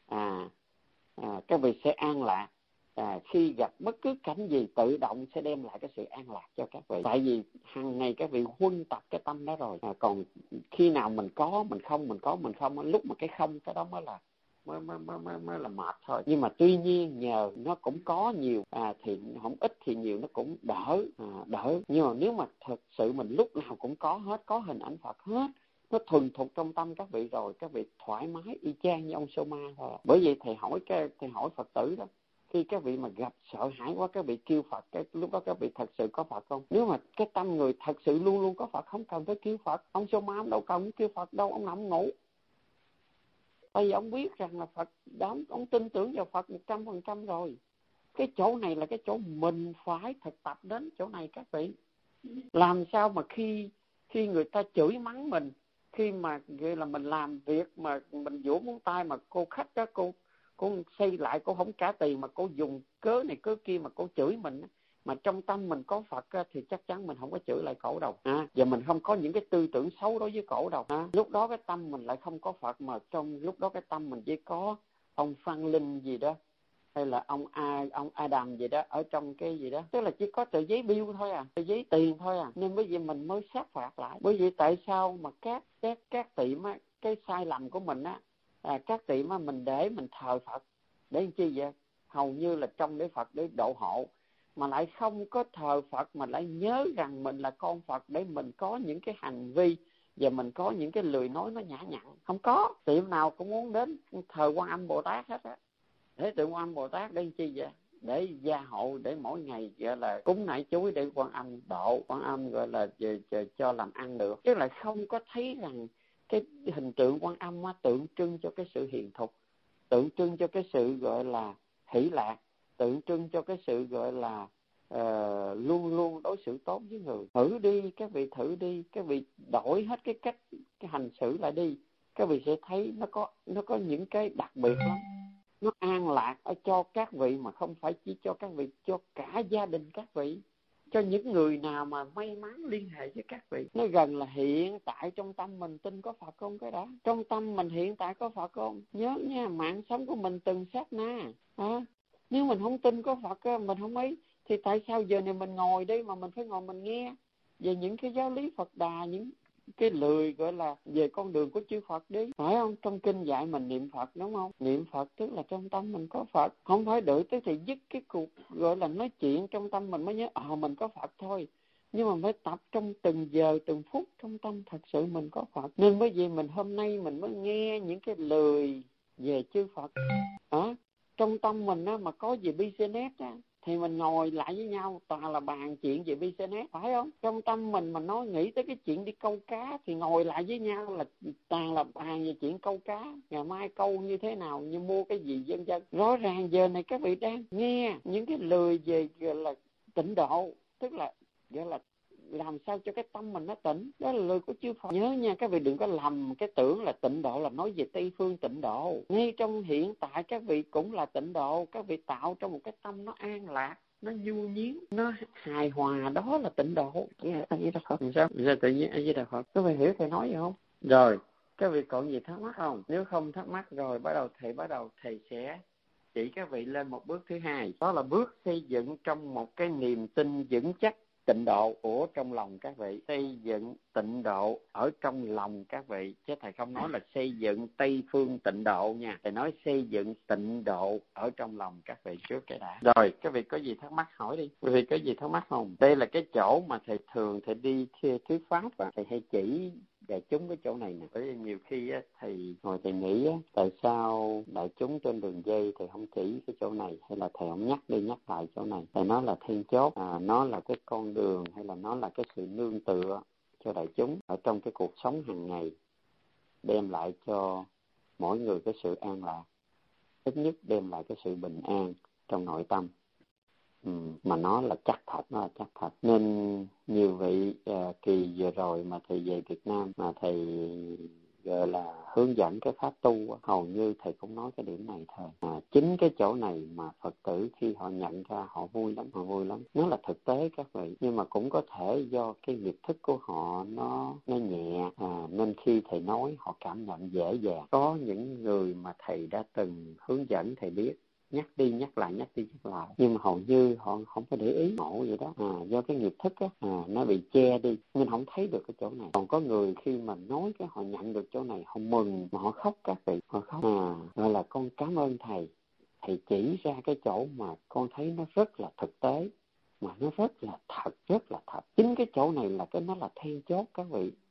À, à các vị sẽ an lạc. À, khi gặp bất cứ cảnh gì tự động sẽ đem lại cái sự an lạc cho các vị. Tại vì hàng ngày các vị huân tập cái tâm đó rồi. À, còn khi nào mình có mình không, mình có mình không, lúc mà cái không cái đó mới là mới mới mới mới, mới là mệt thôi. Nhưng mà tuy nhiên nhờ nó cũng có nhiều, à thì không ít thì nhiều nó cũng đỡ, à, đỡ. Nhưng mà nếu mà thật sự mình lúc nào cũng có hết, có hình ảnh Phật hết, nó thuần thục trong tâm các vị rồi, các vị thoải mái y chang như ông Soma thôi. Bởi vậy thầy hỏi cái thầy hỏi Phật tử đó, khi các vị mà gặp sợ hãi quá các vị kêu Phật, cái lúc đó các vị thật sự có Phật không? Nếu mà cái tâm người thật sự luôn luôn có Phật, không cần phải kêu Phật. Ông Soma ông đâu cần kêu Phật đâu, ông nằm ngủ. Tại vì ông biết rằng là Phật đó, ông tin tưởng vào Phật một trăm phần trăm rồi. Cái chỗ này là cái chỗ mình phải thực tập đến chỗ này các vị. Làm sao mà khi khi người ta chửi mắng mình, khi mà gọi là mình làm việc mà mình vỗ móng tay mà cô khách đó, cô cô xây lại, cô không trả tiền mà cô dùng cớ này cớ kia mà cô chửi mình, mà trong tâm mình có Phật thì chắc chắn mình không có chửi lại cổ đâu. À, và mình không có những cái tư tưởng xấu đối với cổ đâu. À, lúc đó cái tâm mình lại không có Phật, mà trong lúc đó cái tâm mình chỉ có ông Phan Linh gì đó, hay là ông A, ông Adam gì đó ở trong cái gì đó, tức là chỉ có tờ giấy bill thôi à, tờ giấy tiền thôi à, nên bởi vì mình mới sát phạt lại. Bởi vì tại sao mà các các các tiệm á, cái sai lầm của mình á, à, các tiệm á mình để mình thờ Phật để làm chi vậy? Hầu như là trong để Phật để độ hộ, mà lại không có thờ Phật, mà lại nhớ rằng mình là con Phật để mình có những cái hành vi và mình có những cái lời nói nó nhã nhặn. Không có tiệm nào cũng muốn đến thờ Quan Âm Bồ Tát hết á. Thế tượng Quan Âm Bồ Tát để chi vậy? Để gia hộ, để mỗi ngày gọi là cúng nải chuối để Quan Âm độ, Quan Âm gọi là cho, cho, cho làm ăn được. Chứ lại không có thấy rằng cái hình tượng Quan Âm á, tượng trưng cho cái sự hiền thục, tượng trưng cho cái sự gọi là hỷ lạc, tượng trưng cho cái sự gọi là uh, luôn luôn đối xử tốt với người. Thử đi, các vị thử đi, các vị đổi hết cái cách cái hành xử lại đi, các vị sẽ thấy nó có nó có những cái đặc biệt lắm. Nó an lạc ở cho các vị, mà không phải chỉ cho các vị, cho cả gia đình các vị, cho những người nào mà may mắn liên hệ với các vị. Nó gần là hiện tại trong tâm mình tin có Phật không? Cái đó trong tâm mình hiện tại có Phật không? Nhớ nha, mạng sống của mình từng sát na à, nếu mình không tin có Phật, mình không ấy, thì tại sao giờ này mình ngồi đây mà mình phải ngồi mình nghe về những cái giáo lý Phật Đà, những cái lời gọi là về con đường của chư Phật đi, phải không? Trong kinh dạy mình niệm Phật, đúng không? Niệm Phật tức là trong tâm mình có Phật, không phải đợi tới thì dứt cái cuộc gọi là nói chuyện trong tâm mình mới nhớ ờ à, mình có Phật thôi. Nhưng mà phải tập trong từng giờ từng phút trong tâm thật sự mình có Phật. Nên bởi vì mình hôm nay mình mới nghe những cái lời về chư Phật à, trong tâm mình á, mà có gì business á, thì mình ngồi lại với nhau toàn là bàn chuyện về business, phải không? Trong tâm mình mà nói nghĩ tới cái chuyện đi câu cá thì ngồi lại với nhau là toàn là bàn về chuyện câu cá, ngày mai câu như thế nào, như mua cái gì vân vân. Rõ ràng giờ này các vị đang nghe những cái lời về gọi là tịnh độ, tức là gọi là làm sao cho cái tâm mình nó tỉnh. Đó là lời của chư Phật. Nhớ nha, các vị đừng có lầm cái tưởng là tịnh độ là nói về Tây phương tịnh độ. Ngay trong hiện tại các vị cũng là tịnh độ. Các vị tạo trong một cái tâm nó an lạc, nó nhu nhiến, nó hài hòa, đó là tịnh độ. A Di Đà Phật. Sao? Giờ tự nhiên A Di Đà Phật. Các vị hiểu thầy nói gì không? Rồi, các vị còn gì thắc mắc không? Nếu không thắc mắc rồi, bắt đầu thầy bắt đầu thầy sẽ chỉ các vị lên một bước thứ hai. Đó là bước xây dựng trong một cái niềm tin vững chắc tịnh độ của trong lòng các vị. Xây dựng tịnh độ ở trong lòng các vị, chứ thầy không nói là xây dựng Tây phương tịnh độ nha. Thầy nói xây dựng tịnh độ ở trong lòng các vị trước cái đã. Rồi, các vị có gì thắc mắc hỏi đi. Các vị có gì thắc mắc không? Đây là cái chỗ mà thầy thường thầy đi thuyết pháp và thầy hay chỉ đại chúng cái chỗ này nè. Bởi vì nhiều khi á, thầy ngồi thầy nghĩ á, tại sao đại chúng trên đường dây thầy không chỉ cái chỗ này, hay là thầy không nhắc đi nhắc lại chỗ này. Thầy nói là then chốt, à, nó là cái con đường, hay là nó là cái sự nương tựa cho đại chúng ở trong cái cuộc sống hàng ngày, đem lại cho mỗi người cái sự an lạc, ít nhất đem lại cái sự bình an trong nội tâm. Ừ, mà nó là chắc thật, nó là chắc thật. Nên nhiều vị à, kỳ vừa rồi mà thầy về Việt Nam mà thầy gọi là hướng dẫn cái pháp tu, hầu như thầy cũng nói cái điểm này thôi. À, chính cái chỗ này mà Phật tử khi họ nhận ra họ vui lắm, họ vui lắm. Nó là thực tế các vị, nhưng mà cũng có thể do cái nghiệp thức của họ nó nó nhẹ, à, nên khi thầy nói họ cảm nhận dễ dàng. Có những người mà thầy đã từng hướng dẫn thầy biết, nhắc đi nhắc lại nhắc đi nhắc lại, nhưng mà hầu như họ không có để ý ngộ vậy đó. À, do cái nghiệp thức á, à, nó bị che đi nên không thấy được cái chỗ này. Còn có người khi mà nói cái họ nhận được chỗ này, họ mừng mà họ khóc các vị, họ khóc. À, gọi là con cảm ơn thầy, thầy chỉ ra cái chỗ mà con thấy nó rất là thực tế, mà nó rất là thật, rất là thật. Chính cái chỗ này là cái nó là then chốt các vị.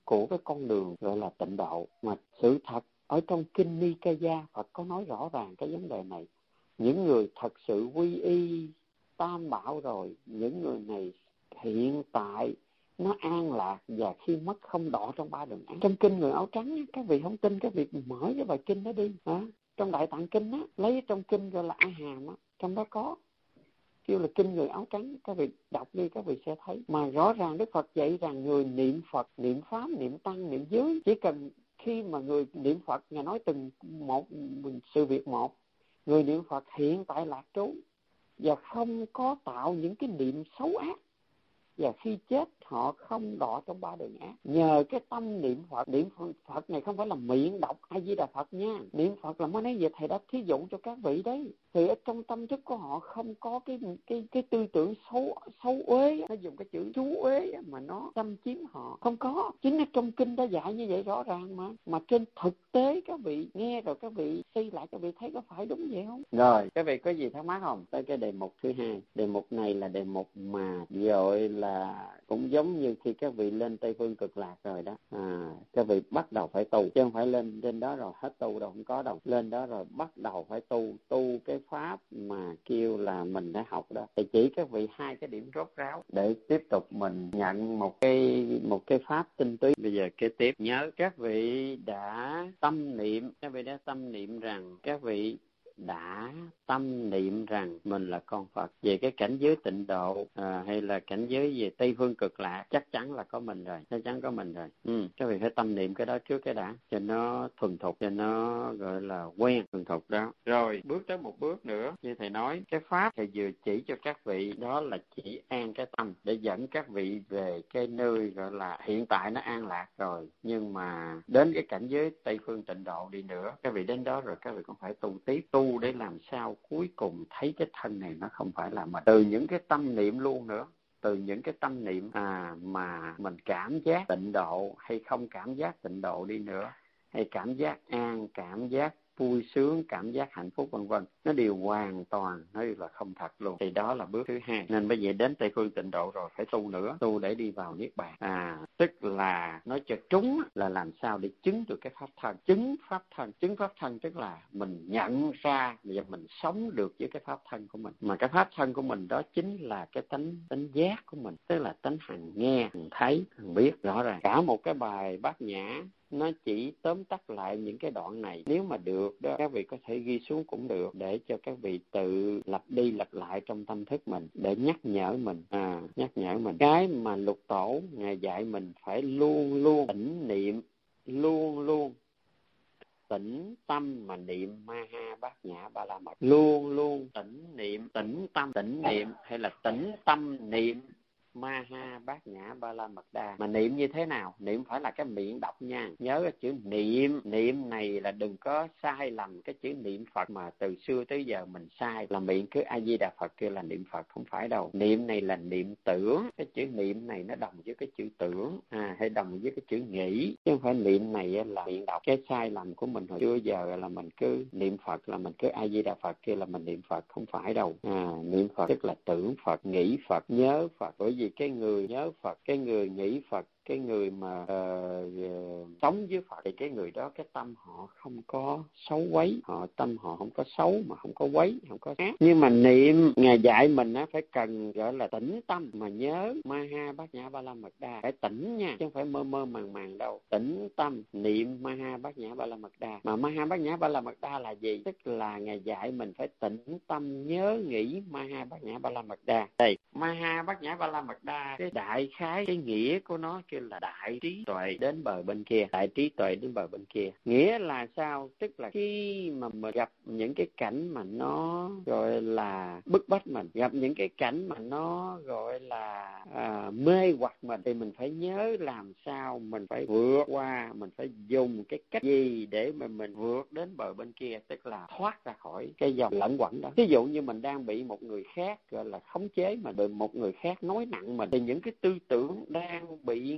của cái con đường gọi là tịnh độ. Mà sự thật ở trong kinh Nikaya Phật có nói rõ ràng cái vấn đề này. Những người thật sự quy y tam bảo rồi, những người này hiện tại nó an lạc, và khi mất không đọa trong ba đường ác. Trong kinh người áo trắng, các vị không tin, các vị mở cái bài kinh đó đi. Hả? Trong Đại Tạng Kinh á, lấy trong kinh gọi là A Hàm á, trong đó có kêu là kinh người áo trắng, các vị đọc đi các vị sẽ thấy. Mà rõ ràng Đức Phật dạy rằng người niệm Phật, niệm Pháp, niệm Tăng, niệm giới, chỉ cần khi mà người niệm Phật, Ngài nói từng một sự việc một, người niệm Phật hiện tại lạc trú và không có tạo những cái niệm xấu ác, và khi chết họ không đọa trong ba đường ác. Nhờ cái tâm niệm Phật, niệm Phật này không phải là miệng đọc A Di Đà Phật nha. Niệm Phật là mới nói về thầy đã thí dụ cho các vị đấy. Thì ở trong tâm thức của họ không có cái cái cái tư tưởng xấu xấu uế, nó dùng cái chữ chú uế mà nó xâm chiếm họ. Không có. Chính là trong kinh đã dạy như vậy rõ ràng mà. Mà trên thực tế các vị nghe rồi các vị suy lại, các vị thấy có phải đúng vậy không? Rồi, các vị có gì thắc mắc không? Tới cái đề mục thứ hai. Đề mục này là đề mục mà gọi là cũng giống như khi các vị lên Tây Phương Cực Lạc rồi đó, à, các vị bắt đầu phải tu, chứ không phải lên trên đó rồi hết tu đâu, không có đâu. Lên đó rồi bắt đầu phải tu, tu cái pháp mà kêu là mình đã học đó. Thì chỉ các vị hai cái điểm rốt ráo để tiếp tục mình nhận một cái một cái pháp tinh túy. Bây giờ kế tiếp, nhớ các vị đã tâm niệm, các vị đã tâm niệm rằng các vị đã tâm niệm rằng mình là con Phật. Về cái cảnh giới tịnh độ à, hay là cảnh giới về Tây Phương Cực Lạc, chắc chắn là có mình rồi, chắc chắn có mình rồi. Ừ, các vị phải tâm niệm cái đó trước cái đã, cho nó thuần thục, cho nó gọi là quen thuần thục đó. Rồi bước tới một bước nữa, như thầy nói, cái pháp thầy vừa chỉ cho các vị đó là chỉ an cái tâm để dẫn các vị về cái nơi gọi là hiện tại nó an lạc rồi, nhưng mà đến cái cảnh giới Tây Phương tịnh độ đi nữa, các vị đến đó rồi các vị cũng phải tu tiếp, tu để làm sao cuối cùng thấy cái thân này nó không phải là mình. Từ những cái tâm niệm luôn nữa, từ những cái tâm niệm à mà mình cảm giác tịnh độ hay không cảm giác tịnh độ đi nữa, hay cảm giác an, cảm giác vui sướng, cảm giác hạnh phúc vân vân, nó đều hoàn toàn nó đều là không thật luôn. Thì đó là bước thứ hai. Nên bây giờ đến Tây Phương tịnh độ rồi phải tu nữa, tu để đi vào niết bàn. À, tức là nói cho trúng là làm sao để chứng được cái pháp thân. Chứng pháp thân, chứng pháp thân tức là mình nhận ra và mình sống được với cái pháp thân của mình. Mà cái pháp thân của mình đó chính là cái tánh tánh giác của mình, tức là tánh hằng nghe, hằng thấy, hằng biết rõ ràng. Cả một cái bài Bát Nhã nó chỉ tóm tắt lại những cái đoạn này. Nếu mà được đó, các vị có thể ghi xuống cũng được, để cho các vị tự lặp đi lặp lại trong tâm thức mình, để nhắc nhở mình, à, nhắc nhở mình. Cái mà Lục Tổ Ngài dạy mình phải luôn luôn tỉnh niệm, luôn luôn tĩnh tâm mà niệm Ma Ha Bát Nhã Ba La Mật. Luôn luôn tĩnh niệm, tĩnh tâm, tĩnh niệm hay là tĩnh tâm niệm Ma Ha Bát Nhã Ba La Mật Đa. Mà niệm như thế nào? Niệm phải là cái miệng đọc nha. Nhớ cái chữ niệm, niệm này là đừng có sai lầm cái chữ niệm Phật mà từ xưa tới giờ mình sai, là miệng cứ A Di Đà Phật kia là niệm Phật, không phải đâu. Niệm này là niệm tưởng. Cái chữ niệm này nó đồng với cái chữ tưởng, à, hay đồng với cái chữ nghĩ, chứ không phải niệm này là miệng đọc. Cái sai lầm của mình hồi xưa giờ là mình cứ niệm Phật là mình cứ A Di Đà Phật kia là mình niệm Phật, không phải đâu. À, niệm Phật tức là tưởng Phật, nghĩ Phật, nhớ Phật. Bởi vì cái người nhớ Phật, cái người nghĩ Phật, cái người mà uh, sống với Phật thì cái người đó cái tâm họ không có xấu quấy, họ tâm họ không có xấu mà không có quấy, không có ác. Nhưng mà niệm Ngài dạy mình á phải cần gọi là tĩnh tâm mà nhớ Ma Ha Bát Nhã Ba La Mật Đa, phải tỉnh nha, chứ không phải mơ mơ màng màng đâu. Tĩnh tâm niệm Ma Ha Bát Nhã Ba La Mật Đa. Mà Ma Ha Bát Nhã Ba La Mật Đa là gì? Tức là Ngài dạy mình phải tĩnh tâm nhớ nghĩ Ma Ha Bát Nhã Ba La Mật Đa. Đây, Ma Ha Bát Nhã Ba La Mật Đa, cái đại khái cái nghĩa của nó kêu là đại trí tuệ đến bờ bên kia, đại trí tuệ đến bờ bên kia. Nghĩa là sao? Tức là khi mà mình gặp những cái cảnh mà nó gọi là bức bách mình, gặp những cái cảnh mà nó gọi là à, mê hoặc mình, thì mình phải nhớ làm sao mình phải vượt qua, mình phải dùng cái cách gì để mà mình vượt đến bờ bên kia, tức là thoát ra khỏi cái dòng lẫn quẩn đó. Ví dụ như mình đang bị một người khác gọi là khống chế, mà bị một người khác nói nặng mình, thì những cái tư tưởng đang bị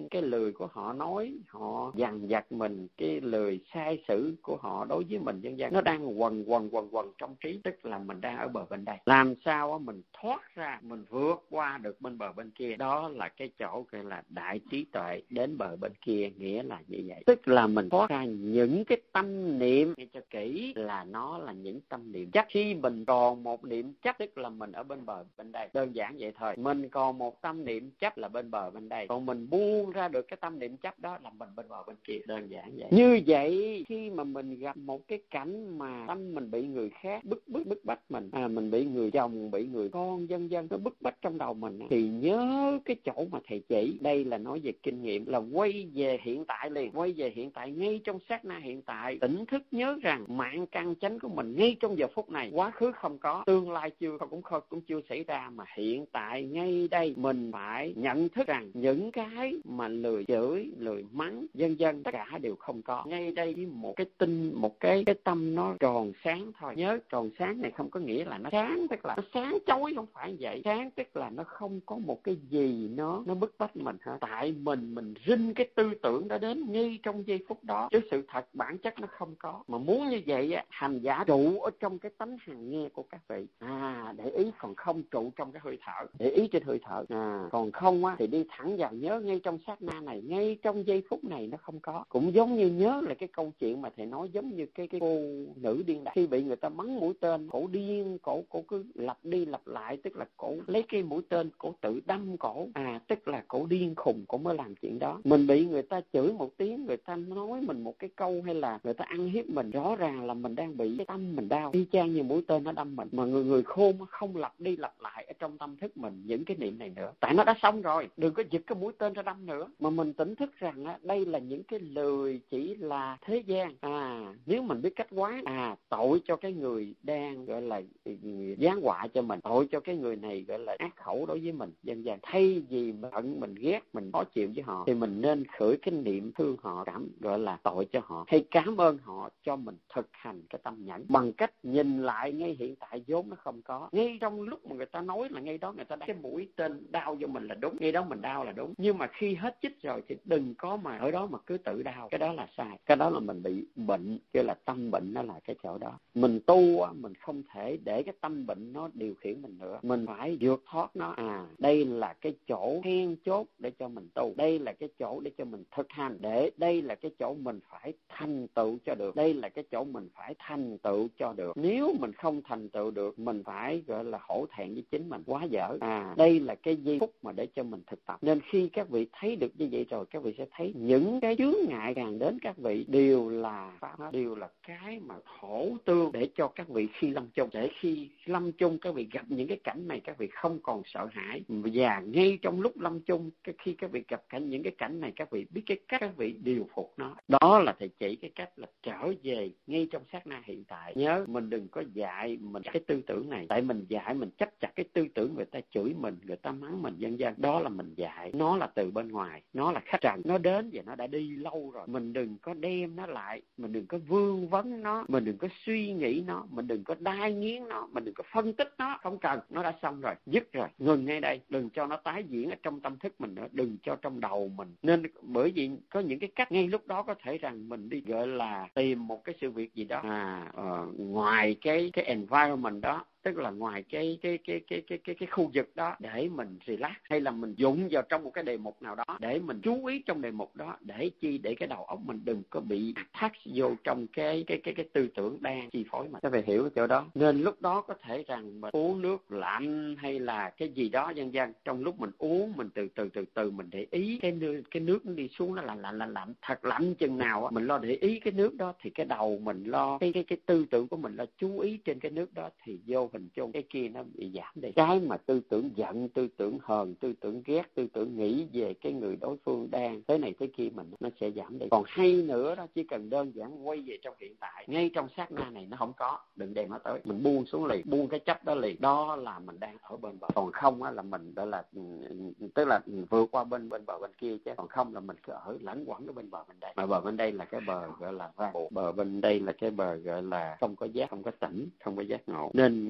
miệng, cái lời của họ nói, họ dằn vặt mình, cái lời sai sử của họ đối với mình dân dân, nó đang quần quần quần quần trong trí, tức là mình đang ở bờ bên đây. Làm sao mình thoát ra, mình vượt qua được bên bờ bên kia, đó là cái chỗ gọi là đại trí tuệ đến bờ bên kia, nghĩa là như vậy. Tức là mình thoát ra những cái tâm niệm, nghe cho kỹ, là nó là những tâm niệm chấp. Khi mình còn một niệm chấp, tức là mình ở bên bờ bên đây, đơn giản vậy thôi. Mình còn một tâm niệm chấp là bên bờ bên đây, còn mình buông ra được cái tâm niệm chấp đó là mình bên bờ bên kia, đơn giản vậy. Như vậy khi mà mình gặp một cái cảnh mà tâm mình bị người khác bức bức bức bách mình, à, mình bị người chồng, bị người con, vân vân, nó bức bách trong đầu mình, thì nhớ cái chỗ mà thầy chỉ. Đây là nói về kinh nghiệm, là quay về hiện tại liền, quay về hiện tại ngay trong sát na hiện tại, tỉnh thức nhớ rằng mạng căn chánh của mình ngay trong giờ phút này, quá khứ không có, tương lai chưa cũng không cũng chưa xảy ra, mà hiện tại ngay đây mình phải nhận thức rằng những cái mà lời chửi, lời mắng, vân vân, tất cả đều không có. Ngay đây với một cái tinh, một cái cái tâm nó tròn sáng thôi. Nhớ tròn sáng này không có nghĩa là nó sáng, tức là nó sáng chói, không phải vậy. Sáng tức là nó không có một cái gì nó nó bức bách mình hả? Tại mình mình rinh cái tư tưởng đó đến ngay trong giây phút đó, chứ sự thật bản chất nó không có. Mà muốn như vậy á, hành giả trụ ở trong cái tánh hằng nghe của các vị, à để ý, còn không trụ trong cái hơi thở, để ý trên hơi thở, à còn không á thì đi thẳng vào nhớ ngay trong sát na này, ngay trong giây phút này nó không có. Cũng giống như nhớ là cái câu chuyện mà thầy nói, giống như cái cái cô nữ điên đảo, khi bị người ta bắn mũi tên, cổ điên, cổ cổ cứ lặp đi lặp lại, tức là cổ lấy cái mũi tên, cổ tự đâm cổ, à tức là cổ điên khùng, cổ mới làm chuyện đó. Mình bị người ta chửi một tiếng, người ta nói mình một cái câu, hay là người ta ăn hiếp mình, rõ ràng là mình đang bị cái tâm mình đau, y chang như mũi tên nó đâm mình. Mà người người khôn không lặp đi lặp lại ở trong tâm thức mình những cái niệm này nữa, tại nó đã xong rồi, đừng có giật cái mũi tên ra đâm nữa. Mà mình tỉnh thức rằng á, đây là những cái lời chỉ là thế gian, à nếu mình biết cách quán, à tội cho cái người đang gọi là giáng họa cho mình, tội cho cái người này gọi là ác khẩu đối với mình, dần dần thay vì mình mình ghét, mình khó chịu với họ, thì mình nên khởi cái niệm thương họ, cảm gọi là tội cho họ, hay cảm ơn họ cho mình thực hành cái tâm nhẫn, bằng cách nhìn lại ngay hiện tại vốn nó không có. Ngay trong lúc mà người ta nói là ngay đó người ta đã cái mũi tên đau vô mình là đúng, ngay đó mình đau là đúng, nhưng mà khi hết chích rồi thì đừng có mà ở đó mà cứ tự đau, cái đó là sai, cái đó là mình bị bệnh, kêu là tâm bệnh, nó là cái chỗ đó. Mình tu mình không thể để cái tâm bệnh nó điều khiển mình nữa, mình phải vượt thoát nó. À đây là cái chỗ then chốt để cho mình tu, đây là cái chỗ để cho mình thực hành, để đây là cái chỗ mình phải thành tựu cho được, đây là cái chỗ mình phải thành tựu cho được. Nếu mình không thành tựu được, mình phải gọi là hổ thẹn với chính mình, quá dở. À đây là cái giây phút mà để cho mình thực tập. Nên khi các vị thấy được như vậy rồi, các vị sẽ thấy những cái chướng ngại càng đến các vị đều là pháp, đều là cái mà hỗ tương để cho các vị khi lâm chung, để khi lâm chung các vị gặp những cái cảnh này, các vị không còn sợ hãi, và ngay trong lúc lâm chung, khi các vị gặp cảnh những cái cảnh này, các vị biết cái cách các vị điều phục nó. Đó là thầy chỉ cái cách là trở về ngay trong sát na hiện tại. Nhớ mình đừng có dạy mình cái tư tưởng này, tại mình dạy mình chấp chặt cái tư tưởng người ta chửi mình, người ta mắng mình vân vân, đó là mình dạy, nó là từ bên ngoài, nó là khách trần, nó đến và nó đã đi lâu rồi. Mình đừng có đem nó lại, mình đừng có vương vấn nó, mình đừng có suy nghĩ nó, mình đừng có đai nghiến nó, mình đừng có phân tích nó, không cần, nó đã xong rồi, dứt rồi, ngừng ngay đây, đừng cho nó tái diễn ở trong tâm thức mình nữa, đừng cho trong đầu mình. Nên bởi vì có những cái cách ngay lúc đó có thể rằng mình đi gọi là tìm một cái sự việc gì đó à uh, ngoài cái cái environment đó, tức là ngoài cái cái cái cái cái cái cái khu vực đó để mình relax, hay là mình dụng vào trong một cái đề mục nào đó để mình chú ý trong đề mục đó, để chi để cái đầu óc mình đừng có bị attach vô trong cái cái cái cái tư tưởng đang chi phối mà. Các bạn hiểu cái chỗ đó. Nên lúc đó có thể rằng mình uống nước lạnh hay là cái gì đó vân vân, trong lúc mình uống mình từ từ từ từ mình để ý cái nước cái nước nó đi xuống, nó lạnh lạnh lạnh lạnh thật lạnh chừng nào á, mình lo để ý cái nước đó, thì cái đầu mình lo cái cái cái tư tưởng của mình là chú ý trên cái nước đó, thì vô hình chung cái kia nó bị giảm đi. Cái mà tư tưởng giận, tư tưởng hờn, tư tưởng ghét, tư tưởng nghĩ về cái người đối phương đang thế này thế kia mình, nó sẽ giảm đi. Còn hay nữa đó, chỉ cần đơn giản quay về trong hiện tại, ngay trong sát na này nó không có, đừng đem nó tới, mình buông xuống liền, buông cái chấp đó liền, đó là mình đang ở bên bờ. Còn không á là mình đó là tức là vượt qua bên bên bờ bên kia, chứ còn không là mình cứ ở lẫn quẩn ở bên bờ bên đây. Mà bờ bên đây là cái bờ gọi là vang, bờ bên đây là cái bờ gọi là không có giác, không có tỉnh, không có giác ngộ. Nên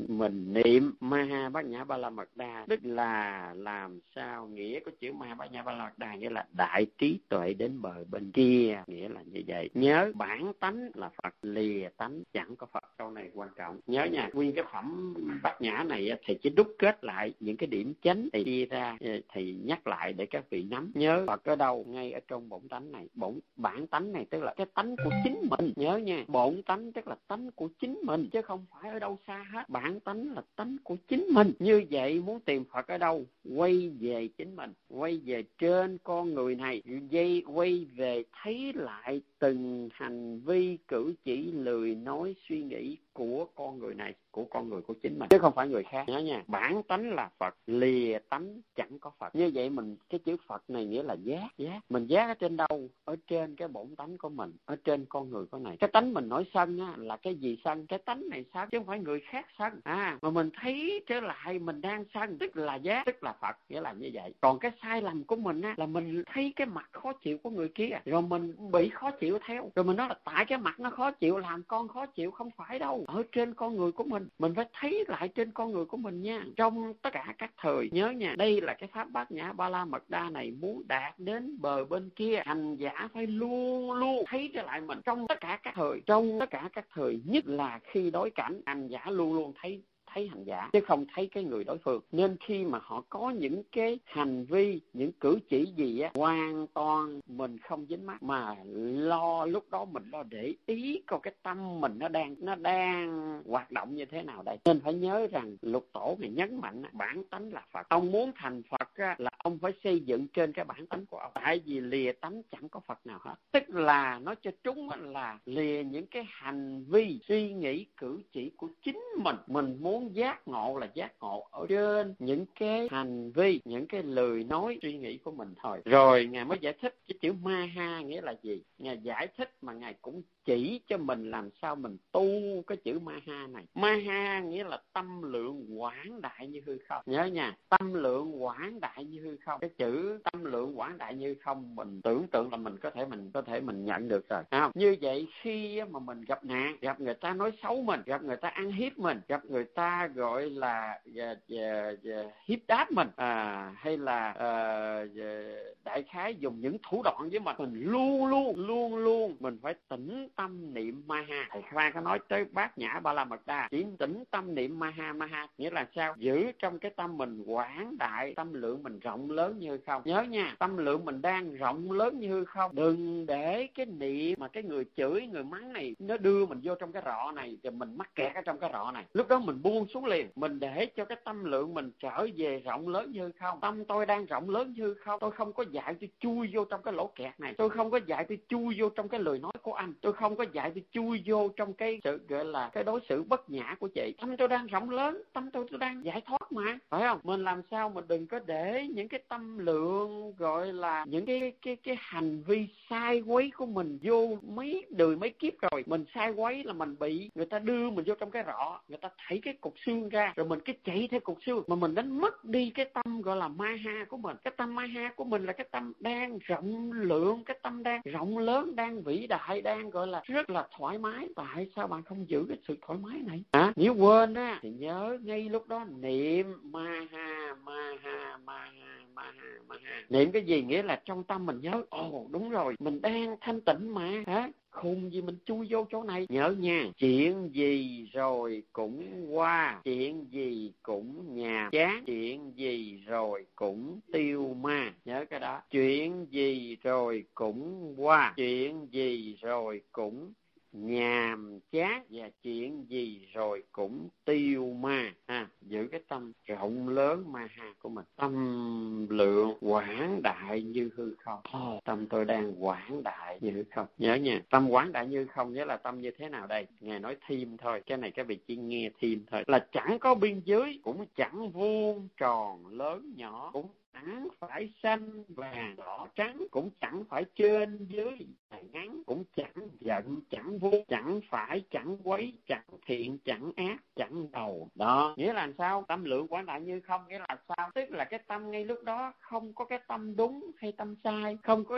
mình niệm Ma Bát Nhã Ba La Mật Đa, tức là làm sao nghĩa của chữ Ma Bát Nhã Ba La Mật Đa nghĩa là đại trí tuệ đến bờ bên kia, nghĩa là như vậy. Nhớ bản tánh là Phật, lìa tánh chẳng có Phật. Câu này quan trọng, nhớ nha. Nguyên cái phẩm Bát Nhã này thầy chỉ đúc kết lại những cái điểm chánh thầy đi ra, thì nhắc lại để các vị nắm. Nhớ Phật ở đâu? Ngay ở trong bổn tánh này. Bổn bản tánh này tức là cái tánh của chính mình, nhớ nha. Bổn tánh tức là tánh của chính mình, chứ không phải ở đâu xa hết. Bản tánh là tánh của chính mình. Như vậy muốn tìm Phật ở đâu? Quay về chính mình, quay về trên con người này, dây quay về thấy lại từng hành vi cử chỉ, lời nói, suy nghĩ của con người này, của con người của chính mình, chứ không phải người khác. Nhớ nha, bản tánh là Phật, lìa tánh chẳng có Phật. Như vậy mình, cái chữ Phật này nghĩa là giác. Giác mình giác ở trên đâu? Ở trên cái bổn tánh của mình, ở trên con người của này. Cái tánh mình nổi sân á, là cái gì sân? Cái tánh này sân, chứ không phải người khác sân. À mà mình thấy trở lại mình đang sân, tức là giác, tức là Phật, nghĩa là như vậy. Còn cái sai lầm của mình á, là mình thấy cái mặt khó chịu của người kia, rồi mình bị khó chịu theo, rồi mình nói là tại cái mặt nó khó chịu làm con khó chịu. Không phải đâu, ở trên con người của mình, mình phải thấy lại trên con người của mình nha. Trong tất cả các thời, nhớ nha, đây là cái pháp Bát Nhã Ba La Mật Đa này, muốn đạt đến bờ bên kia, hành giả phải luôn luôn thấy trở lại mình trong tất cả các thời, trong tất cả các thời, nhất là khi đối cảnh, hành giả luôn luôn thấy thấy hành giả, chứ không thấy cái người đối phương. Nên khi mà họ có những cái hành vi, những cử chỉ gì á, hoàn toàn mình không dính mắc, mà lo lúc đó mình lo để ý coi cái tâm mình nó đang nó đang hoạt động như thế nào đây. Nên phải nhớ rằng Lục Tổ này nhấn mạnh bản tánh là Phật. Ông muốn thành Phật á, là ông phải xây dựng trên cái bản tánh của ông, tại vì lìa tánh chẳng có Phật nào hết. Tức là nói cho chúng là lìa những cái hành vi, suy nghĩ, cử chỉ của chính mình. Mình muốn giác ngộ là giác ngộ ở trên những cái hành vi, những cái lời nói, suy nghĩ của mình thôi. Rồi Ngài mới giải thích cái chữ Maha nghĩa là gì. Ngài giải thích mà Ngài cũng chỉ cho mình làm sao mình tu cái chữ Maha này. Maha nghĩa là tâm lượng quảng đại như hư không. Nhớ nha, tâm lượng quảng đại như hư không. Cái chữ tâm lượng quảng đại như không, mình tưởng tượng là mình có thể mình có thể mình nhận được rồi. Không? Như vậy khi mà mình gặp nạn, gặp người ta nói xấu mình, gặp người ta ăn hiếp mình, gặp người ta gọi là uh, uh, uh, hiếp đáp mình, à, hay là uh, uh, đại khái dùng những thủ đoạn với mình, mình luôn luôn luôn luôn mình phải tĩnh tâm niệm Maha. Thầy Khoa có nói tới Bát Nhã Ba La Mật Đa, chỉ tĩnh tâm niệm Maha. Maha nghĩa là sao? Giữ trong cái tâm mình quảng đại, tâm lượng mình rộng lớn như hư không. Nhớ nha, tâm lượng mình đang rộng lớn như hư không. Đừng để cái niệm mà cái người chửi, người mắng này nó đưa mình vô trong cái rọ này, rồi mình mắc kẹt ở trong cái rọ này. Lúc đó mình buông xuống liền, mình để cho cái tâm lượng mình trở về rộng lớn như hư không. Tâm tôi đang rộng lớn như hư không. Tôi không có dạy tôi chui vô trong cái lỗ kẹt này. Tôi không có dạy tôi chui vô trong cái lời nói của anh. Tôi không có dạy tôi chui vô trong cái sự gọi là cái đối xử bất nhã của chị. Tâm tôi đang rộng lớn, tâm tôi tôi đang giải thoát mà, phải không? Mình làm sao mình đừng có để những cái tâm lượng gọi là những cái cái cái hành vi sai quấy của mình vô mấy đời mấy kiếp rồi. Mình sai quấy là mình bị người ta đưa mình vô trong cái rọ, người ta thấy cái cục xương ra, rồi mình cứ chạy theo cục xương mà mình đánh mất đi cái tâm gọi là Maha của mình. Cái tâm Maha của mình là cái tâm đang rộng lượng, cái tâm đang rộng lớn, đang vĩ đại, đang gọi là rất là thoải mái. Tại sao bạn không giữ cái sự thoải mái này? À, nếu quên á thì nhớ ngay lúc đó niệm Maha, Maha, Maha, Maha, Maha. Niệm cái gì? Nghĩa là trong tâm mình nhớ, ồ oh, đúng rồi, mình đang thanh tịnh mà, hả? Khùng gì mình chui vô chỗ này. Nhớ nha, chuyện gì rồi cũng qua, chuyện gì cũng nhàm chán, chuyện gì rồi cũng tiêu ma. Nhớ cái đó. Chuyện gì rồi cũng qua, chuyện gì rồi cũng nhàm chán, và chuyện gì rồi cũng tiêu ma. À, giữ cái tâm rộng lớn Maha của mình, tâm lượng quảng đại như hư không. Oh, tâm tôi đang quảng đại như hư không. Nhớ nha, tâm quảng đại như không nghĩa là tâm như thế nào đây? Ngài nói thêm thôi, cái này các vị chỉ nghe thêm thôi. Là chẳng có biên giới, cũng chẳng vuông tròn lớn nhỏ, cũng chẳng phải xanh vàng đỏ trắng, cũng chẳng phải trên dưới dài ngắn, cũng chẳng giận chẳng vui, chẳng phải chẳng quấy, chẳng thiện chẳng ác, chẳng đầu. Đó nghĩa là sao? Tâm lượng quảng đại như không nghĩa là sao? Tức là cái tâm ngay lúc đó không có cái tâm đúng hay tâm sai, không có cái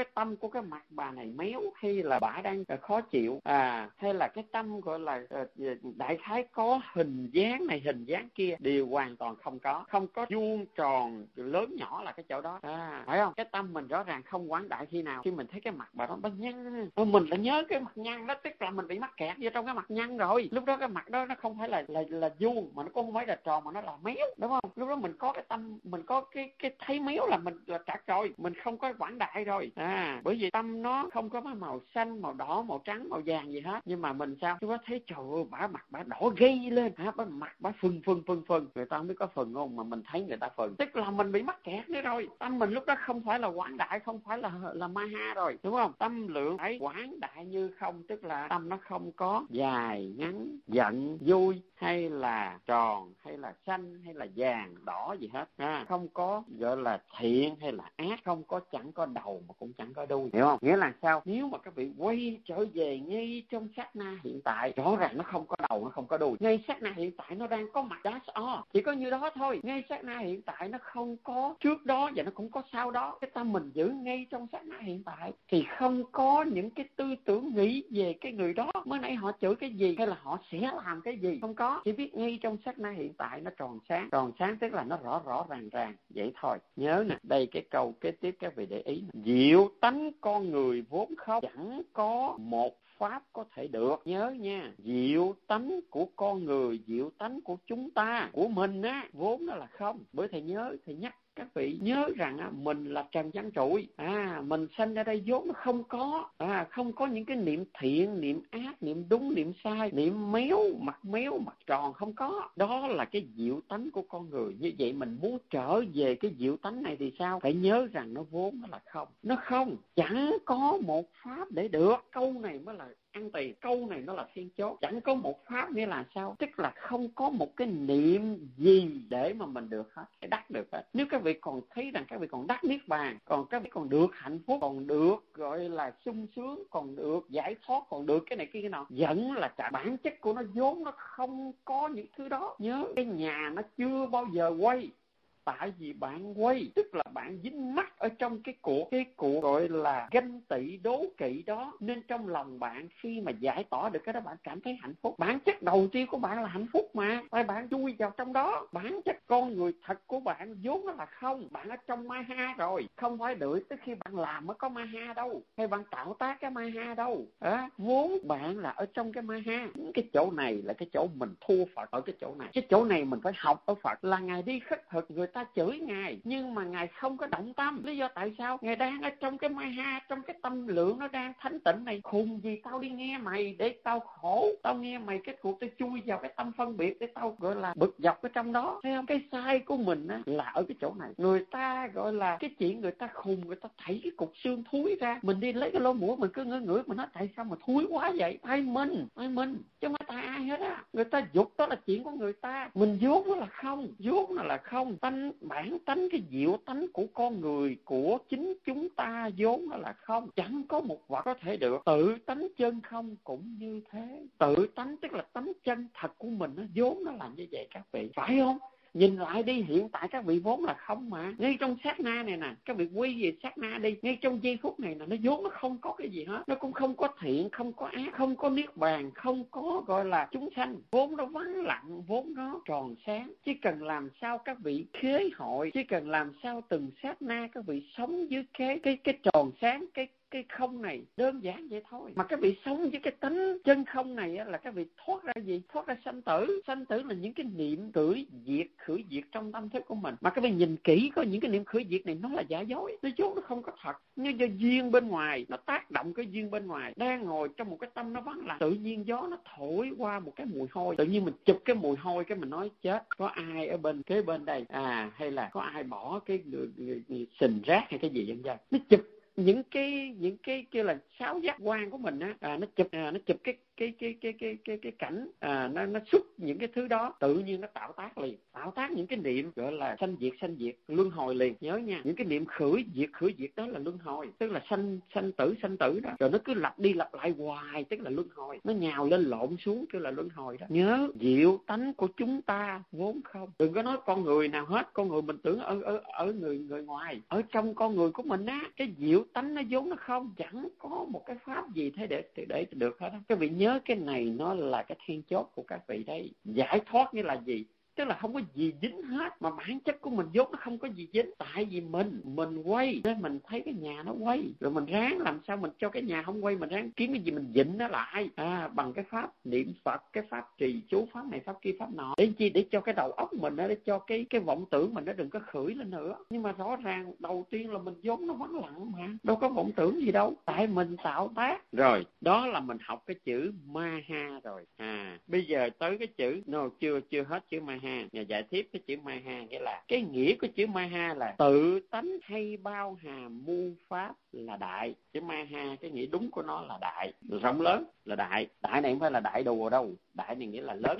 tâm của cái mặt bà này méo, hay là bà đang khó chịu, à hay là cái tâm gọi là đại khái có hình dáng này hình dáng kia, đều hoàn toàn không có, không có vuông tròn lớn nhỏ là cái chỗ đó, à phải không? Cái tâm mình rõ ràng không quảng đại khi nào? Khi mình thấy cái mặt bà đó bà nhăn, mình lại nhớ cái mặt nhăn đó, tức là mình bị mắc kẹt vô trong cái mặt nhăn rồi. Lúc đó cái mặt đó nó không phải là là là vuông, mà nó cũng không phải là tròn, mà nó là méo, đúng không? Lúc đó mình có cái tâm, mình có cái cái thấy méo là mình là trật rồi, mình không có quảng đại rồi, à bởi vì tâm nó không có màu xanh, màu đỏ, màu trắng, màu vàng gì hết. Nhưng mà mình sao? Chúng ta thấy trời ơi, bả mặt bả đỏ gây lên, hả? Bả mặt bả phừng phừng phừng phừng, người ta không biết có phừng không, mà mình thấy người ta phừng, tức là mình bị mắc kẹt nữa rồi. Tâm mình lúc đó không phải là quảng đại, không phải là là ma ha rồi, đúng không? Tâm lượng phải quảng đại như không, tức là tâm nó không có dài ngắn, giận vui, hay là tròn, hay là xanh, hay là vàng đỏ gì hết, à, không có gọi là thiện hay là ác, không có, chẳng có đầu mà cũng chẳng có đuôi, hiểu không? Nghĩa là sao? Nếu mà các vị quay trở về ngay trong sát na hiện tại, rõ ràng nó không có đầu, nó không có đuôi. Ngay sát na hiện tại nó đang có mặt, that's all, chỉ có như đó thôi. Ngay sát na hiện tại nó không có trước đó và nó cũng có sau đó. Cái tâm mình giữ ngay trong sát na hiện tại thì không có những cái tư tưởng nghĩ về cái người đó mới nãy họ chửi cái gì, hay là họ sẽ làm cái gì, không có. Chỉ biết ngay trong sát na hiện tại nó tròn sáng. Tròn sáng tức là nó rõ rõ ràng ràng vậy thôi. Nhớ nè, đây cái câu kế tiếp các vị để ý nè. Diệu tánh con người vốn không, chẳng có một pháp có thể được. Nhớ nha, diệu tánh của con người, diệu tánh của chúng ta, của mình á, vốn nó là không. Bởi thầy nhớ, thầy nhắc các vị nhớ rằng á, mình là trần gian trụi, à mình sanh ra đây vốn nó không có, à không có những cái niệm thiện, niệm ác, niệm đúng, niệm sai, niệm méo, mặt méo, mặt tròn, không có. Đó là cái diệu tánh của con người. Như vậy mình muốn trở về cái diệu tánh này thì sao? Phải nhớ rằng nó vốn nó là không, nó không, chẳng có một pháp để được. Câu này mới là ăn tiền, câu này nó là thiên chốt. Chẳng có một pháp nghĩa là sao? Tức là không có một cái niệm gì để mà mình được hết, để đắc được hết. Nếu các vị còn thấy rằng các vị còn đắc niết bàn, còn các vị còn được hạnh phúc, còn được gọi là sung sướng, còn được giải thoát, còn được cái này kia cái nọ, vẫn là cả bản chất của nó vốn nó không có những thứ đó. Nhớ, cái nhà nó chưa bao giờ quay, tại vì bạn quay, tức là bạn dính mắc ở trong cái cuộc cái cuộc gọi là ganh tị đố kỵ đó, nên trong lòng bạn khi mà giải tỏa được cái đó, bạn cảm thấy hạnh phúc. Bản chất đầu tiên của bạn là hạnh phúc mà, tại bạn chui vào trong đó. Bản chất con người thật của bạn vốn nó là không, bạn ở trong ma ha rồi, không phải đợi tới khi bạn làm mới có ma ha đâu, hay bạn tạo tác cái ma ha đâu, à, vốn bạn là ở trong cái ma ha. Cái chỗ này là cái chỗ mình thua Phật ở cái chỗ này. Cái chỗ này mình phải học ở Phật, là Ngài đi khất thực, người ta chửi Ngài nhưng mà Ngài không có động tâm. Lý do tại sao? Ngài đang ở trong cái ma ha, trong cái tâm lượng nó đang thánh tịnh này. Khùng gì tao đi nghe mày để tao khổ, tao nghe mày cái cuộc tao chui vào cái tâm phân biệt để tao gọi là bực dọc ở trong đó. Thấy không? Cái sai của mình á là ở cái chỗ này. Người ta gọi là cái chuyện người ta khùng, người ta thảy cái cục xương thúi ra, mình đi lấy cái lỗ mũi mình cứ ngửi ngửi, mình nói tại sao mà thúi quá vậy? Ai mình, ai mình chứ không phải tại ai hết á. Người ta dục đó là chuyện của người ta, mình vốn nó là không, vốn nó là không. Tánh bản tánh, cái diệu tánh của con người, của chính chúng ta vốn nó là không, chẳng có một vật có thể được. Tự tánh chân không cũng như thế. Tự tánh tức là tánh chân thật của mình, nó vốn nó làm như vậy các vị, phải không? Nhìn lại đi, hiện tại các vị vốn là không mà. Ngay trong sát na này nè, các vị quy về sát na đi, ngay trong giây phút này nè, nó vốn nó không có cái gì hết. Nó cũng không có thiện, không có ác, không có niết bàn, không có gọi là chúng sanh. Vốn nó vắng lặng, vốn nó tròn sáng. Chỉ cần làm sao các vị khế hội, chỉ cần làm sao từng sát na các vị sống dưới cái cái cái tròn sáng, cái cái không này, đơn giản vậy thôi. Mà các vị sống với cái tánh chân không này á, là các vị thoát ra gì? Thoát ra sanh tử. Sanh tử là những cái niệm khởi diệt, khởi diệt trong tâm thức của mình. Mà các vị nhìn kỹ có những cái niệm khởi diệt này nó là giả dối, nó vốn nó không có thật. Nhưng do duyên bên ngoài, nó tác động cái duyên bên ngoài. Đang ngồi trong một cái tâm nó vắng lặng, tự nhiên gió nó thổi qua một cái mùi hôi, tự nhiên mình chụp cái mùi hôi, cái mình nói chết, có ai ở bên kế bên đây, à hay là có ai bỏ cái người, người, người, sình rác hay cái gì vậy vậy. Nó chụp những cái những cái kia là sáu giác quan của mình á, à, nó chụp à, nó chụp cái cái cái cái cái cái cái cảnh à, nó nó xuất những cái thứ đó, tự nhiên nó tạo tác liền, tạo tác những cái niệm gọi là sanh diệt sanh diệt luân hồi liền. Nhớ nha, những cái niệm khởi diệt khởi diệt đó là luân hồi, tức là sanh sanh tử sanh tử đó, rồi nó cứ lặp đi lặp lại hoài, tức là luân hồi, nó nhào lên lộn xuống, tức là luân hồi đó. Nhớ diệu tánh của chúng ta vốn không, đừng có nói con người nào hết, con người mình tưởng ở ở ở người người ngoài, ở trong con người của mình á, cái diệu tánh nó vốn nó không, chẳng có một cái pháp gì thế để để được hết. Các vị nhớ cái này, nó là cái then chốt của các vị đây. Giải thoát nghĩa là gì? Tức là không có gì dính hết, mà bản chất của mình vốn nó không có gì dính. Tại vì mình mình quay nên mình thấy cái nhà nó quay, rồi mình ráng làm sao mình cho cái nhà không quay, mình ráng kiếm cái gì mình dịnh nó lại à, bằng cái pháp niệm Phật, cái pháp trì chú, pháp này pháp kia pháp nọ, để chi? Để cho cái đầu óc mình đó, để cho cái cái vọng tưởng mình nó đừng có khởi lên nữa. Nhưng mà rõ ràng đầu tiên là mình vốn nó vắng lặng mà, đâu có vọng tưởng gì đâu, tại mình tạo tác. Rồi đó là mình học cái chữ ma ha rồi. À bây giờ tới cái chữ no, chưa chưa hết chữ ma ha. Nhà giải thích cái chữ ma ha nghĩa là cái nghĩa của chữ ma ha là tự tánh hay bao hàm muôn pháp là đại. Chữ ma ha cái nghĩa đúng của nó là đại, rộng lớn là đại. Đại này không phải là đại đùa đâu, đại này nghĩa là lớn.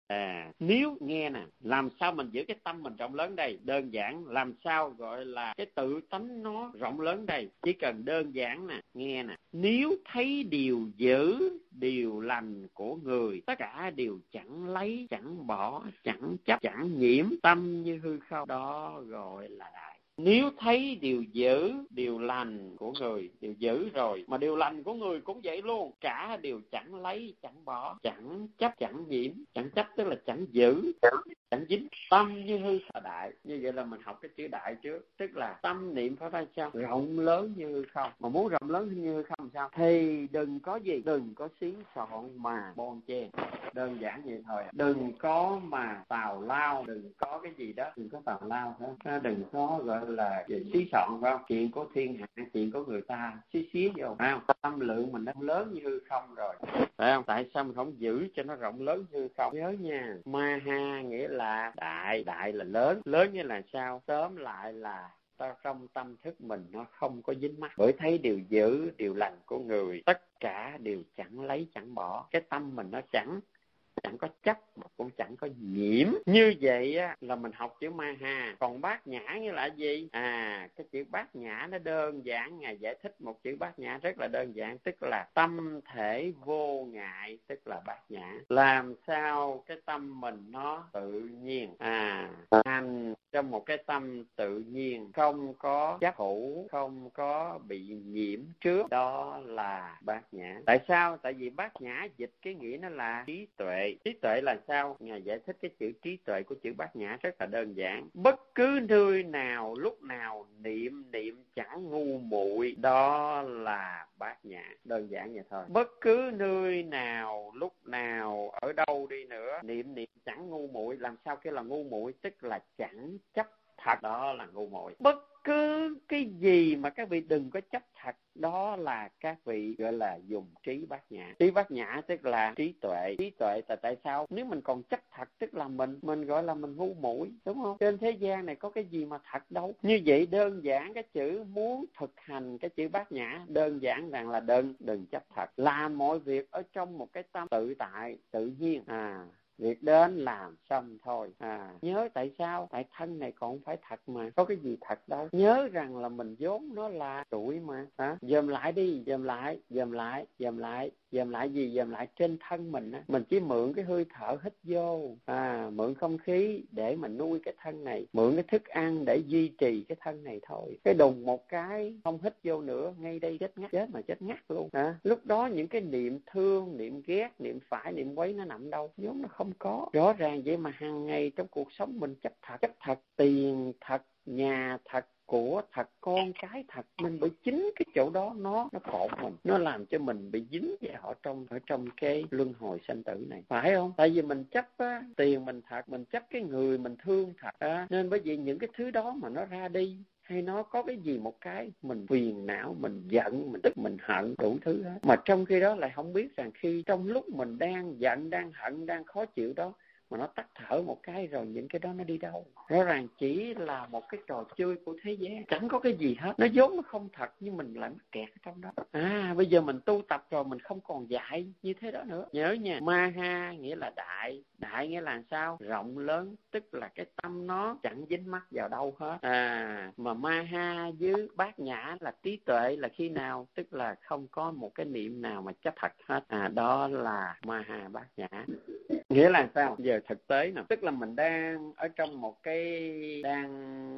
À nếu nghe nè, làm sao mình giữ cái tâm mình rộng lớn đây? Đơn giản, làm sao gọi là cái tự tánh nó rộng lớn đây? Chỉ cần đơn giản nè, nghe nè, nếu thấy điều dữ điều lành của người, tất cả đều chẳng lấy chẳng bỏ, chẳng chấp chẳng nhiễm, tâm như hư không, đó gọi là đại. Nếu thấy điều dữ điều lành của người, điều dữ rồi mà điều lành của người cũng vậy luôn, cả đều chẳng lấy chẳng bỏ, chẳng chấp chẳng nhiễm. Chẳng chấp tức là chẳng giữ chẳng dính, tâm như hư là đại. Như vậy là mình học cái chữ đại trước, tức là tâm niệm phải phải sao rộng lớn như hư không. Mà muốn rộng lớn như hư không sao thì đừng có gì, đừng có xí xọn mà bon chen, đơn giản vậy thôi. Đừng có mà tào lao, đừng có cái gì đó, đừng có tào lao hết, đừng có gọi là xí xọn, phải không? Chuyện của thiên hạ, chuyện của người ta xí xí vô, phải không? Tâm lượng mình đã lớn như hư không rồi, phải không? Tại sao mình không giữ cho nó rộng lớn như hư không? Nhớ nha, ma ha nghĩa là đại, đại là lớn. Lớn như là sao? Tóm lại là ta trong tâm thức mình nó không có dính mắc, bởi thấy điều dữ điều lành của người, tất cả đều chẳng lấy chẳng bỏ. Cái tâm mình nó chẳng chẳng có chấp mà cũng chẳng có nhiễm. Như vậy á, là mình học chữ ma ha. Còn bát nhã nghĩa là gì? À cái chữ bát nhã nó đơn giản, Ngài giải thích một chữ bát nhã rất là đơn giản, tức là tâm thể vô ngại, tức là bát nhã. Làm sao cái tâm mình nó tự nhiên, à hành trong một cái tâm tự nhiên, không có chấp thủ, không có bị nhiễm trước, đó là bát nhã. Tại sao? Tại vì bát nhã dịch cái nghĩa nó là trí tuệ. Trí tuệ là sao? Ngài giải thích cái chữ trí tuệ của chữ bát nhã rất là đơn giản. Bất cứ nơi nào, lúc nào niệm niệm chẳng ngu muội, đó là bát nhã. Đơn giản vậy thôi. Bất cứ nơi nào, lúc nào, ở đâu đi nữa, niệm niệm chẳng ngu muội. Làm sao kêu là ngu muội? Tức là chẳng chấp thật, đó là ngu muội. Bất cứ cái gì mà các vị đừng có chấp thật, đó là các vị gọi là dùng trí bát nhã. Trí bát nhã tức là trí tuệ. Trí tuệ là tại sao? Nếu mình còn chấp thật tức là mình mình gọi là mình ngu muội, đúng không? Trên thế gian này có cái gì mà thật đâu. Như vậy đơn giản cái chữ muốn thực hành cái chữ bát nhã, đơn giản rằng là đừng đừng chấp thật, làm mọi việc ở trong một cái tâm tự tại tự nhiên. À việc đến làm xong thôi. À nhớ tại sao? Tại thân này còn phải thật mà, có cái gì thật đâu. Nhớ rằng là mình vốn nó là trụi mà. Hả? Dòm lại đi, dòm lại, dòm lại, dòm lại. Dòm lại gì? Dòm lại trên thân mình á. Mình chỉ mượn cái hơi thở hít vô, à mượn không khí để mình nuôi cái thân này, mượn cái thức ăn để duy trì cái thân này thôi. Cái đùng một cái không hít vô nữa, ngay đây chết ngắt, chết mà chết ngắt luôn. À, lúc đó những cái niệm thương, niệm ghét, niệm phải, niệm quấy nó nằm đâu? Vốn nó không có. Rõ ràng vậy mà hàng ngày trong cuộc sống mình chấp thật, chấp thật tiền thật, nhà thật, của thật, con cái thật. Mình bởi chính cái chỗ đó nó nó cột mình, nó làm cho mình bị dính vào ở trong ở trong cái luân hồi sanh tử này, phải không? Tại vì mình chấp á, tiền mình thật, mình chấp cái người mình thương thật á, nên bởi vì những cái thứ đó mà nó ra đi, hay nó có cái gì một cái mình phiền não, mình giận, mình tức, mình hận, đủ thứ hết. Mà trong khi đó lại không biết rằng khi trong lúc mình đang giận, đang hận, đang khó chịu đó, mà nó tắt thở một cái rồi những cái đó nó đi đâu? Rõ ràng chỉ là một cái trò chơi của thế gian, chẳng có cái gì hết, nó vốn nó không thật nhưng mình lại mắc kẹt ở trong đó. À bây giờ mình tu tập rồi mình không còn dại như thế đó nữa. Nhớ nha, Maha nghĩa là đại, đại nghĩa là sao? Rộng lớn, tức là cái tâm nó chẳng dính mắc vào đâu hết. À mà Maha với Bát Nhã là trí tuệ là khi nào? Tức là không có một cái niệm nào mà chấp thật hết. À đó là Maha Bát Nhã. Nghĩa là sao? Giờ thực tế nè, tức là mình đang ở trong một cái, đang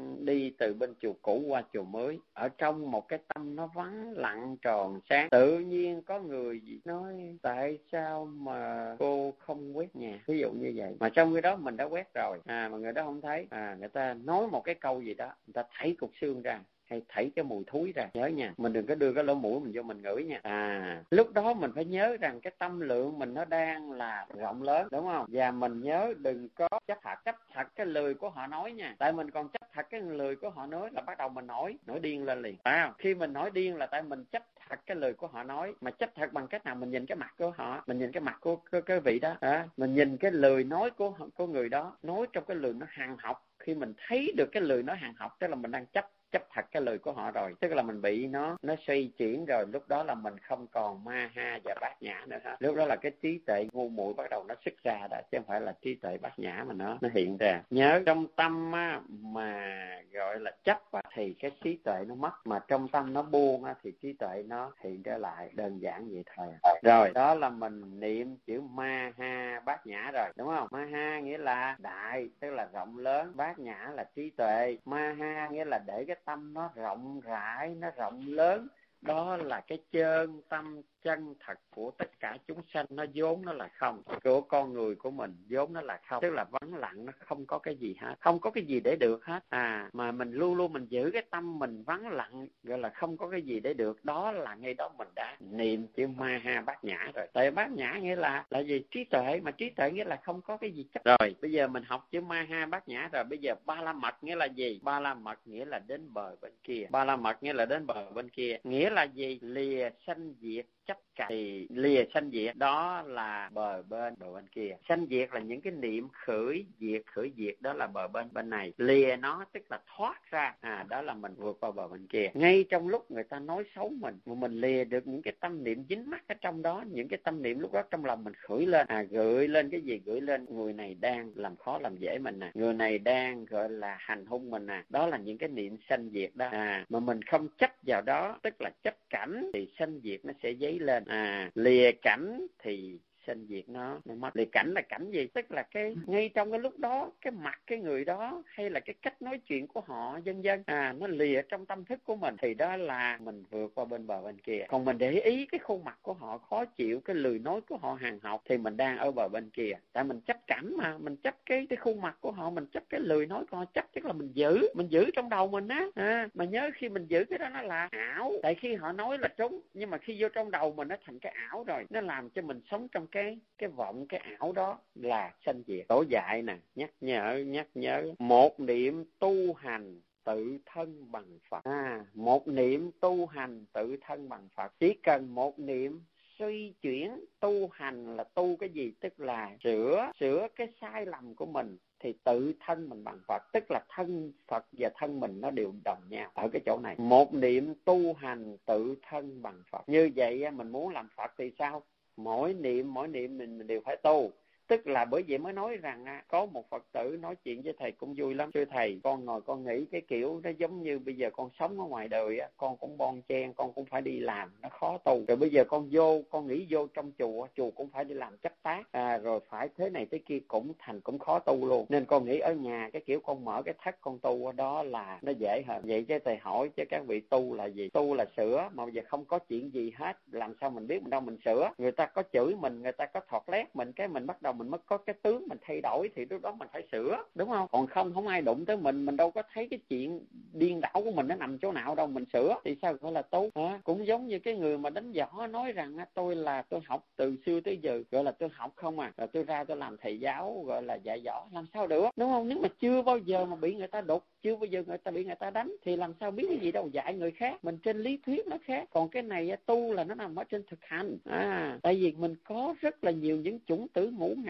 đi từ bên chùa cũ qua chùa mới, ở trong một cái tâm nó vắng lặng tròn sáng. Tự nhiên có người gì nói tại sao mà cô không quét nhà, ví dụ như vậy, mà trong cái đó mình đã quét rồi, à mà người đó không thấy, à người ta nói một cái câu gì đó, người ta thấy cục xương ra hay thấy cái mùi thúi ra. Nhớ nha, mình đừng có đưa cái lỗ mũi mình vô mình ngửi nha. À lúc đó mình phải nhớ rằng cái tâm lượng mình nó đang là rộng lớn, đúng không? Và mình nhớ đừng có chấp thật chấp thật cái lời của họ nói nha. Tại mình còn chấp thật cái lời của họ nói là bắt đầu mình nổi nổi điên lên liền. À khi mình nổi điên là tại mình chấp thật cái lời của họ nói. Mà chấp thật bằng cách nào? Mình nhìn cái mặt của họ, mình nhìn cái mặt của cái, cái vị đó, à, mình nhìn cái lời nói của của người đó, nói trong cái lời nó hàng học. Khi mình thấy được cái lời nói hàng học, tức là mình đang chấp chấp thật cái lời của họ rồi, tức là mình bị nó nó xoay chuyển rồi. Lúc đó là mình không còn Maha và Bát Nhã nữa hết. Lúc đó là cái trí tuệ ngu muội bắt đầu nó xuất ra đó, chứ không phải là trí tuệ Bát Nhã mà nó nó hiện ra. Nhớ trong tâm á, mà gọi là chấp á, thì cái trí tuệ nó mất, mà trong tâm nó buông á, thì trí tuệ nó hiện trở lại. Đơn giản vậy thôi. Rồi đó là mình niệm chữ Maha Bát Nhã rồi, đúng không? Maha nghĩa là đại, tức là rộng lớn. Bát Nhã là trí tuệ. Maha nghĩa là để cái tâm nó rộng rãi, nó rộng lớn. Đó là cái chân tâm chân thật của tất cả chúng sanh. Nó vốn nó là không, của con người của mình vốn nó là không, tức là vắng lặng, nó không có cái gì hết, không có cái gì để được hết. À mà mình luôn luôn mình giữ cái tâm mình vắng lặng, gọi là không có cái gì để được. Đó là ngay đó mình đã niệm chữ Maha Bát Nhã rồi. Tại Bát Nhã nghĩa là là gì? Trí tuệ, mà trí tuệ nghĩa là không có cái gì chấp. Rồi bây giờ mình học chữ Maha Bát Nhã rồi, bây giờ Ba La Mật nghĩa là gì? Ba La Mật nghĩa là đến bờ bên kia. Ba La Mật nghĩa là đến bờ bên kia, nghĩa là gì? Lìa sanh diệt chấp cả. Thì lìa sanh diệt đó là bờ bên, bờ bên kia. Sanh diệt là những cái niệm khởi diệt, khởi diệt đó là bờ bên bên này. Lìa nó tức là thoát ra, à đó là mình vượt qua bờ bên kia. Ngay trong lúc người ta nói xấu mình, mà mình lìa được những cái tâm niệm dính mắc ở trong đó, những cái tâm niệm lúc đó trong lòng mình khởi lên, à gửi lên cái gì? Gửi lên người này đang làm khó làm dễ mình nè, người này đang gọi là hành hung mình nè. Đó là những cái niệm sanh diệt đó. À mà mình không chấp vào đó, tức là chấp cảnh, thì sanh diệt nó sẽ dấy lên. À lìa cảnh thì sanh diệt nó nó mất. Lìa cảnh là cảnh gì? Tức là cái ngay trong cái lúc đó, cái mặt cái người đó hay là cái cách nói chuyện của họ vân vân, à nó lìa trong tâm thức của mình, thì đó là mình vượt qua bên bờ bên kia. Còn mình để ý cái khuôn mặt của họ khó chịu, cái lời nói của họ hàng học, thì mình đang ở bờ bên kia. Tại mình chấp cảnh mà, mình chấp cái cái khuôn mặt của họ, mình chấp cái lời nói của họ, chấp tức là mình giữ, mình giữ trong đầu mình á. À, mà nhớ khi mình giữ cái đó nó là ảo. Tại khi họ nói là trúng, nhưng mà khi vô trong đầu mình nó thành cái ảo rồi, nó làm cho mình sống trong cái cái vọng, cái ảo đó là sanh diệt. Tổ dạy nè, nhắc nhở nhắc nhớ một niệm tu hành tự thân bằng Phật. À một niệm tu hành tự thân bằng Phật. Chỉ cần một niệm suy chuyển, tu hành là tu cái gì? Tức là sửa sửa cái sai lầm của mình, thì tự thân mình bằng Phật. Tức là thân Phật và thân mình nó đều đồng nhau ở cái chỗ này. Một niệm tu hành tự thân bằng Phật. Như vậy mình muốn làm Phật thì sao? Mỗi niệm mỗi niệm mình đều phải tu. Tức là bởi vậy mới nói rằng à, có một Phật tử nói chuyện với thầy cũng vui lắm. Thưa thầy, con ngồi con nghĩ cái kiểu nó giống như bây giờ con sống ở ngoài đời á, con cũng bon chen, con cũng phải đi làm, nó khó tu. Rồi bây giờ con vô, con nghĩ vô trong chùa, chùa cũng phải đi làm chấp tác, à, rồi phải thế này thế kia cũng thành cũng khó tu luôn. Nên con nghĩ ở nhà cái kiểu con mở cái thất con tu đó là nó dễ hơn. Vậy chứ thầy hỏi chứ các vị tu là gì? Tu là sửa, mà bây giờ không có chuyện gì hết, làm sao mình biết mình đâu mình sửa? Người ta có chửi mình, người ta có thọt lét mình, cái mình bắt đầu mình mới có cái tướng mình thay đổi, thì lúc đó mình phải sửa, đúng không? Còn không không ai đụng tới mình, mình đâu có thấy cái chuyện điên đảo của mình nó nằm chỗ nào đâu, mình sửa thì sao gọi là tu? À, cũng giống như cái người mà đánh võ nói rằng tôi là tôi học từ xưa tới giờ, gọi là tôi học không à, rồi tôi ra tôi làm thầy giáo gọi là dạy võ, làm sao được, đúng không? Nếu mà chưa bao giờ mà bị người ta đục, chưa bao giờ người ta bị người ta đánh, thì làm sao biết cái gì đâu. Dạy người khác, mình trên lý thuyết nó khác, còn cái này tu là nó nằm ở trên thực hành. À tại vì mình có rất là nhiều những chủng tử ngũ ngài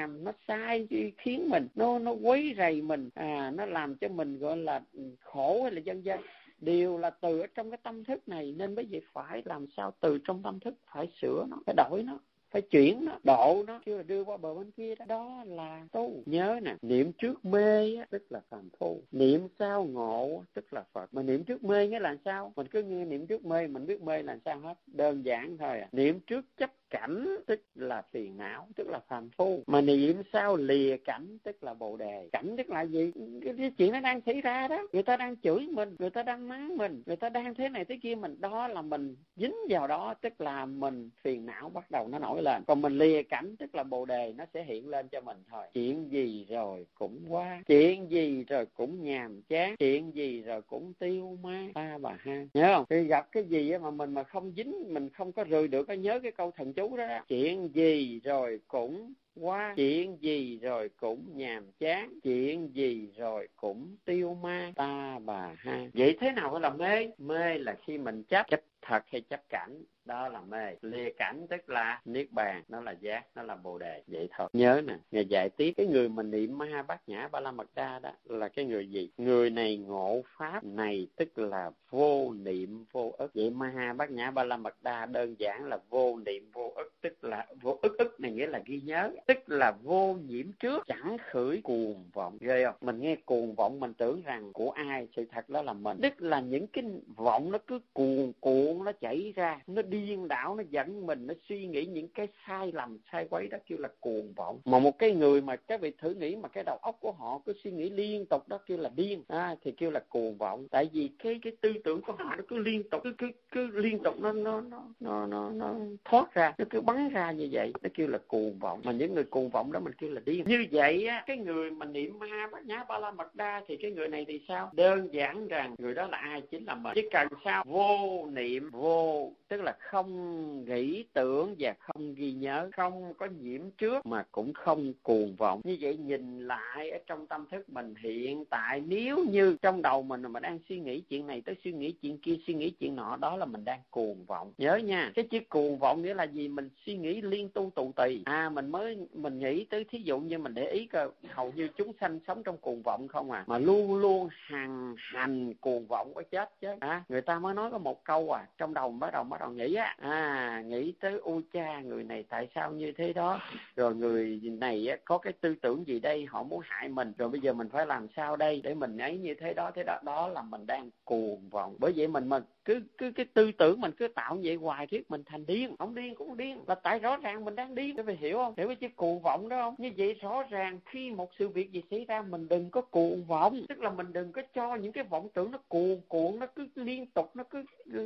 hàm, nó sai khiến mình, nó nó quấy rầy mình, à nó làm cho mình gọi là khổ hay là vân vân, đều là từ ở trong cái tâm thức này. Nên bởi vậy phải làm sao từ trong tâm thức phải sửa nó, phải đổi nó, phải chuyển nó, độ nó, chứ là đưa qua bờ bên kia đó. Đó là tu. Nhớ nè, niệm trước mê á, tức là phàm phu, niệm sau ngộ tức là Phật. Mà niệm trước mê nghĩa là sao? Mình cứ nghe niệm trước mê, mình biết mê là sao hết, đơn giản thôi à. Niệm trước chấp cảnh tức là phiền não, tức là phàm phu. Mà niệm sau lìa cảnh tức là bồ đề. Cảnh tức là gì? Cái, cái chuyện nó đang xảy ra đó, người ta đang chửi mình, người ta đang mắng mình, người ta đang thế này thế kia mình, đó là mình dính vào đó, tức là mình phiền não bắt đầu nó nổi lên. Còn mình lìa cảnh tức là bồ đề, nó sẽ hiện lên cho mình thôi. Chuyện gì rồi cũng qua, chuyện gì rồi cũng nhàm chán, chuyện gì rồi cũng tiêu ma ta bà ha. Nhớ không? Khi gặp cái gì mà mình mà không dính, mình không có rời được, có nhớ cái câu thần chú đó, đó. Chuyện gì rồi cũng qua, chuyện gì rồi cũng nhàm chán, chuyện gì rồi cũng tiêu ma ta bà ha. Vậy thế nào là mê? Mê là khi mình chấp chấp thật hay chấp cảnh, đó là mê. Lìa cảnh tức là niết bàn, nó là giác, nó là bồ đề. Vậy thôi. Nhớ nè, Ngài dạy tiếp, cái người mà niệm Ma Bát Nhã Ba La Mật Đa đó là cái người gì? Người này ngộ pháp này tức là vô niệm vô ức. Vậy Ma Bát Nhã Ba La Mật Đa đơn giản là vô niệm vô ức, tức là vô ức ức này nghĩa là ghi nhớ, tức là vô nhiễm trước, chẳng khởi cuồng vọng. Ghê không? Mình nghe cuồng vọng mình tưởng rằng của ai, sự thật đó là mình. Tức là những cái vọng nó cứ cuồn cuộn, nó chảy ra, nó điên đảo, nó dẫn mình, nó suy nghĩ những cái sai lầm, sai quấy, đó kêu là cuồng vọng. Mà một cái người mà các vị thử nghĩ mà cái đầu óc của họ cứ suy nghĩ liên tục, đó kêu là điên, à, thì kêu là cuồng vọng. Tại vì cái cái tư tưởng của họ nó cứ liên tục, cứ cứ cứ liên tục nó nó nó nó nó, nó thoát ra, nó cứ bắn ra như vậy, nó kêu là cuồng vọng. Mà những người cuồng vọng đó mình kêu là điên. Như vậy á, cái người mà niệm Ma Bát Nhã Ba La Mật Đa thì cái người này thì sao? Đơn giản rằng người đó là ai? Chính là mình. Chỉ cần sao? Vô niệm vô, tức là không nghĩ tưởng và không ghi nhớ, không có nhiễm trước mà cũng không cuồng vọng. Như vậy nhìn lại ở trong tâm thức mình hiện tại, nếu như trong đầu mình mà đang suy nghĩ chuyện này tới suy nghĩ chuyện kia, suy nghĩ chuyện nọ, đó là mình đang cuồng vọng. Nhớ nha, cái chữ cuồng vọng nghĩa là gì? Mình suy nghĩ liên tu tù tì. À mình mới mình nghĩ tới, thí dụ như mình để ý coi, hầu như chúng sanh sống trong cuồng vọng không à, mà luôn luôn hằng hành cuồng vọng có chết chứ. À, người ta mới nói có một câu à, trong đầu bắt đầu bắt đầu nghĩ á, à nghĩ tới ôi cha, người này tại sao như thế đó, rồi người này á, có cái tư tưởng gì đây, họ muốn hại mình, rồi bây giờ mình phải làm sao đây để mình ấy như thế đó thế đó, đó là mình đang cuồng vọng. Bởi vậy mình mình cứ cứ cái tư tưởng mình cứ tạo vậy hoài riết mình thành điên. Không điên cũng điên, là tại rõ ràng mình đang điên. Các bạn hiểu không? Hiểu cái chữ cuồng vọng đó không? Như vậy rõ ràng khi một sự việc gì xảy ra mình đừng có cuồng vọng, tức là mình đừng có cho những cái vọng tưởng nó cuồn cuộn, nó cứ liên tục, nó cứ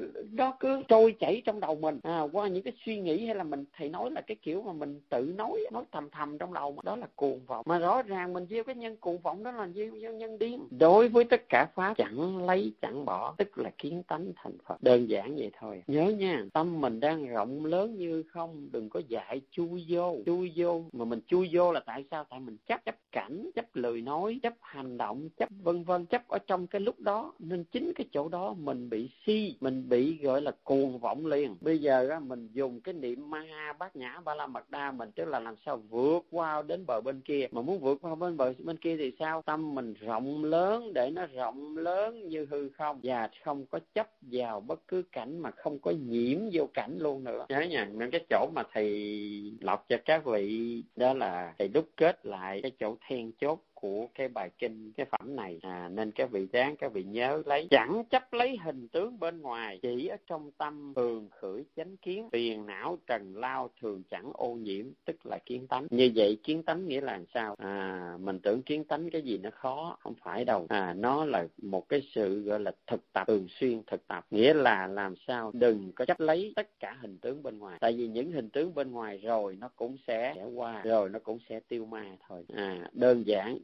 nó cứ trôi chảy trong đầu mình, à, qua những cái suy nghĩ, hay là mình thầy nói là cái kiểu mà mình tự nói nói thầm thầm trong đầu, mà đó là cuồng vọng. Mà rõ ràng mình gieo cái nhân cuồng vọng đó là gieo, gieo nhân điên. Đối với tất cả pháp chẳng lấy chẳng bỏ, tức là kiến tánh thành Phật. Đơn giản vậy thôi. Nhớ nha, tâm mình đang rộng lớn như không, đừng có dại chui vô. Chui vô mà mình chui vô là tại sao? Tại mình chấp chấp cảnh, chấp lời nói, chấp hành động, chấp vân vân, chấp ở trong cái lúc đó, nên chính cái chỗ đó mình bị si, mình bị gọi là cuồng vọng liền. Bây giờ á, mình dùng cái niệm Ma Bát Nhã Ba La Mật Đa mình, tức là làm sao vượt qua đến bờ bên kia. Mà muốn vượt qua bên bờ bên kia thì sao? Tâm mình rộng lớn, để nó rộng lớn như hư không, và không có chấp vào bất cứ cảnh, mà không có nhiễm vô cảnh luôn nữa. Nhớ nha, những cái chỗ mà thầy lọc cho các vị đó là thầy đúc kết lại cái chỗ then chốt của cái bài kinh, cái phẩm này, à, nên các vị ráng các vị nhớ lấy. Chẳng chấp lấy hình tướng bên ngoài, chỉ ở trong tâm thường khởi chánh kiến, phiền não trần lao thường chẳng ô nhiễm, tức là kiến tánh. Như vậy kiến tánh nghĩa là sao? À, mình tưởng kiến tánh cái gì nó khó, không phải đâu. À, nó là một cái sự gọi là thực tập, thường xuyên thực tập. Nghĩa là làm sao đừng có chấp lấy tất cả hình tướng bên ngoài, tại vì những hình tướng bên ngoài rồi nó cũng sẽ, sẽ qua, rồi nó cũng sẽ tiêu ma thôi. À, đơn giản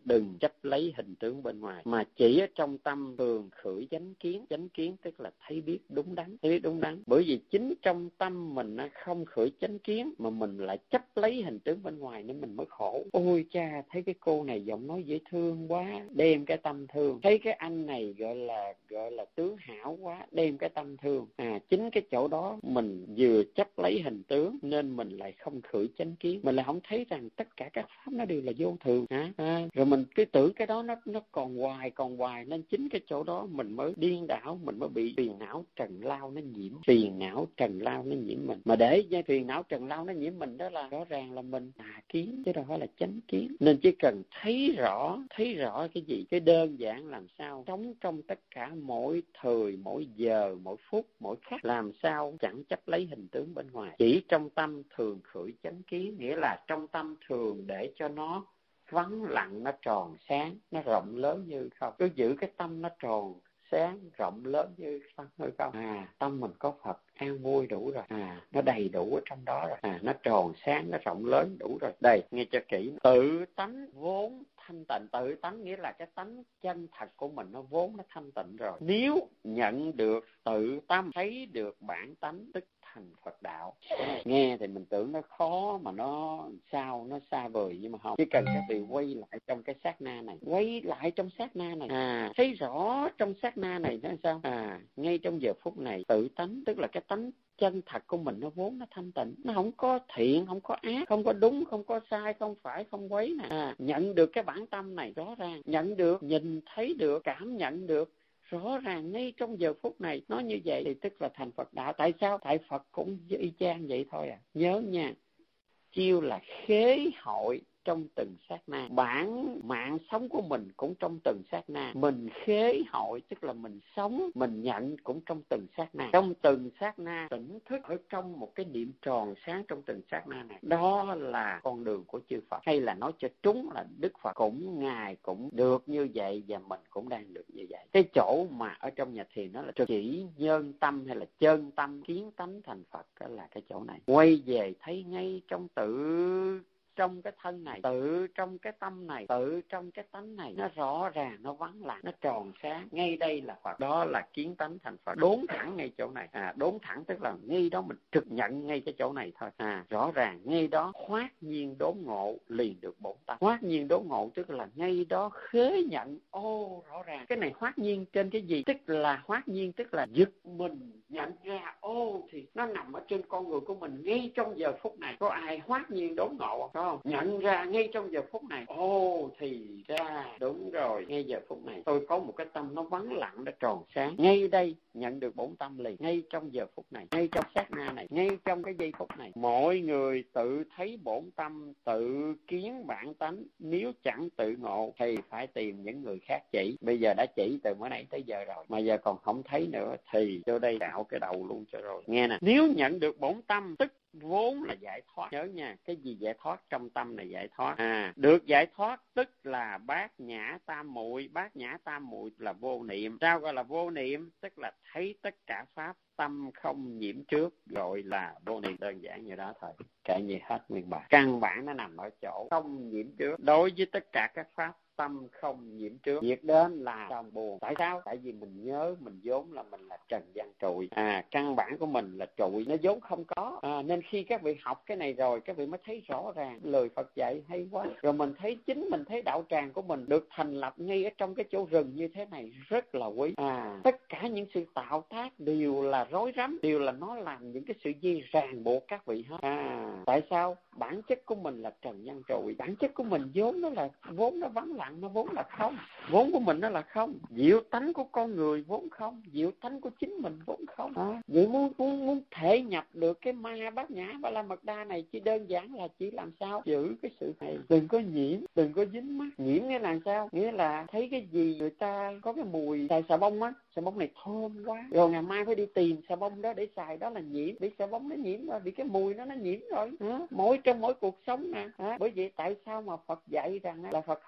đừng chấp lấy hình tướng bên ngoài, mà chỉ ở trong tâm thường khởi chánh kiến. Chánh kiến tức là thấy biết đúng đắn, thấy biết đúng đắn. Bởi vì chính trong tâm mình không khởi chánh kiến mà mình lại chấp lấy hình tướng bên ngoài nên mình mới khổ. Ôi cha, thấy cái cô này giọng nói dễ thương quá, đem cái tâm thương. Thấy cái anh này gọi là gọi là tướng hảo quá, đem cái tâm thương. À, chính cái chỗ đó mình vừa chấp lấy hình tướng nên mình lại không khởi chánh kiến, mình lại không thấy rằng tất cả các pháp nó đều là vô thường hả? À, rồi mình cứ tưởng cái đó nó nó còn hoài còn hoài, nên chính cái chỗ đó mình mới điên đảo, mình mới bị phiền não trần lao nó nhiễm, phiền não trần lao nó nhiễm mình. Mà để cho phiền não trần lao nó nhiễm mình đó là rõ ràng là mình tà kiến chứ đâu phải là chánh kiến. Nên chỉ cần thấy rõ, thấy rõ cái gì, cái đơn giản làm sao sống trong tất cả mỗi thời, mỗi giờ, mỗi phút, mỗi khắc, làm sao chẳng chấp lấy hình tướng bên ngoài, chỉ trong tâm thường khởi chánh kiến, nghĩa là trong tâm thường để cho nó vắng lặng, nó tròn sáng, nó rộng lớn như không. Cứ giữ cái tâm nó tròn sáng, rộng lớn như không, hơi không. À, tâm mình có Phật an vui đủ rồi. À, nó đầy đủ ở trong đó rồi. À, nó tròn sáng, nó rộng lớn đủ rồi. Đây, nghe cho kỹ. Tự tánh vốn thanh tịnh. Tự tánh nghĩa là cái tánh chân thật của mình nó vốn nó thanh tịnh rồi. Nếu nhận được tự tâm, thấy được bản tánh, tức thành Phật đạo. Nghe thì mình tưởng nó khó mà nó sao, nó xa vời, nhưng mà không. Chỉ cần các vị quay lại trong cái sát na này, quay lại trong sát na này, à, thấy rõ trong sát na này nó sao? À, ngay trong giờ phút này, tự tánh tức là cái tánh chân thật của mình nó vốn nó thanh tịnh, nó không có thiện, không có ác, không có đúng, không có sai, không phải, không quấy nè. À, nhận được cái bản tâm này rõ ràng, nhận được, nhìn thấy được, cảm nhận được rõ ràng ngay trong giờ phút này, nó như vậy thì tức là thành Phật đạo. Tại sao? Tại Phật cũng y chang vậy thôi à. Nhớ nha, chiêu là khế hội trong từng sát na. Bản mạng sống của mình cũng trong từng sát na. Mình khế hội tức là mình sống, mình nhận cũng trong từng sát na. Trong từng sát na tỉnh thức ở trong một cái niệm tròn sáng trong từng sát na này. Đó là con đường của chư Phật. Hay là nói cho trúng là Đức Phật cũng, Ngài cũng được như vậy và mình cũng đang được như vậy. Cái chỗ mà ở trong nhà thiền nó là chỉ nhân tâm hay là chân tâm kiến tánh thành Phật, đó là cái chỗ này. Quay về thấy ngay trong tự trong cái thân này, tự trong cái tâm này, tự trong cái tánh này, nó rõ ràng, nó vắng lặng, nó tròn sáng. Ngay đây là Phật, đó là kiến tánh thành Phật. Đốn thẳng ngay chỗ này. À, đốn thẳng tức là ngay đó mình trực nhận ngay cái chỗ này thôi. À, rõ ràng ngay đó khoát nhiên đốn ngộ liền được bổn tâm. Khoát nhiên đốn ngộ tức là ngay đó khế nhận. Ô, rõ ràng cái này khoát nhiên trên cái gì? Tức là khoát nhiên tức là giật mình nhận ra. Ô, thì nó nằm ở trên con người của mình ngay trong giờ phút này. Có ai khoát nhiên đốn ngộ không? Không? Nhận ra ngay trong giờ phút này. Ồ, thì ra đúng rồi, ngay giờ phút này tôi có một cái tâm nó vắng lặng, nó tròn sáng. Ngay đây nhận được bổn tâm liền, ngay trong giờ phút này, ngay trong sát na này, ngay trong cái giây phút này. Mọi người tự thấy bổn tâm, tự kiến bản tánh. Nếu chẳng tự ngộ thì phải tìm những người khác chỉ. Bây giờ đã chỉ từ mới nãy tới giờ rồi, mà giờ còn không thấy nữa thì vô đây đạo cái đầu luôn cho rồi. Nghe nè, nếu nhận được bổn tâm tức vốn là giải thoát. Nhớ nha, cái gì giải thoát? Trong tâm này giải thoát. À, được giải thoát tức là bát nhã tam muội. Bát nhã tam muội là vô niệm. Sao gọi là vô niệm? Tức là thấy tất cả pháp tâm không nhiễm trước, gọi là vô niệm. Đơn giản như đó thôi, kệ gì hết nguyên bản. Căn bản nó nằm ở chỗ không nhiễm trước. Đối với tất cả các pháp tâm không nhiễm trước, diệt đến là trong buồn. Tại sao? Tại vì mình nhớ mình vốn là mình là trần gian trụi. À, căn bản của mình là trụi, nó vốn không có. À, nên khi các vị học cái này rồi, các vị mới thấy rõ ràng lời Phật dạy hay quá. Rồi mình thấy chính mình thấy đạo tràng của mình được thành lập ngay ở trong cái chỗ rừng như thế này, rất là quý. À, tất cả những sự tạo tác đều là rối rắm, đều là nó làm những cái sự dây ràng buộc các vị hết. À, tại sao? Bản chất của mình là trần gian trụi, bản chất của mình vốn nó là vốn nó vắng lặng, nó vốn là không. Vốn của mình nó là không. Diệu tánh của con người vốn không, diệu tánh của chính mình vốn không. À, vậy muốn muốn muốn thể nhập được cái ma bát nhã ba la mật đa này chỉ đơn giản là chỉ làm sao giữ cái sự này, đừng có nhiễm, đừng có dính mắc. Nhiễm nghĩa là sao? Nghĩa là thấy cái gì người ta có cái mùi xài xà bông á, xà bông này thơm quá, rồi ngày mai phải đi tìm xà bông đó để xài, đó là nhiễm. Bị xà bông nó nhiễm rồi, bị cái mùi nó nó nhiễm rồi. À, mỗi trong mỗi cuộc sống nè. À, bởi vậy tại sao mà Phật dạy rằng là Phật không cho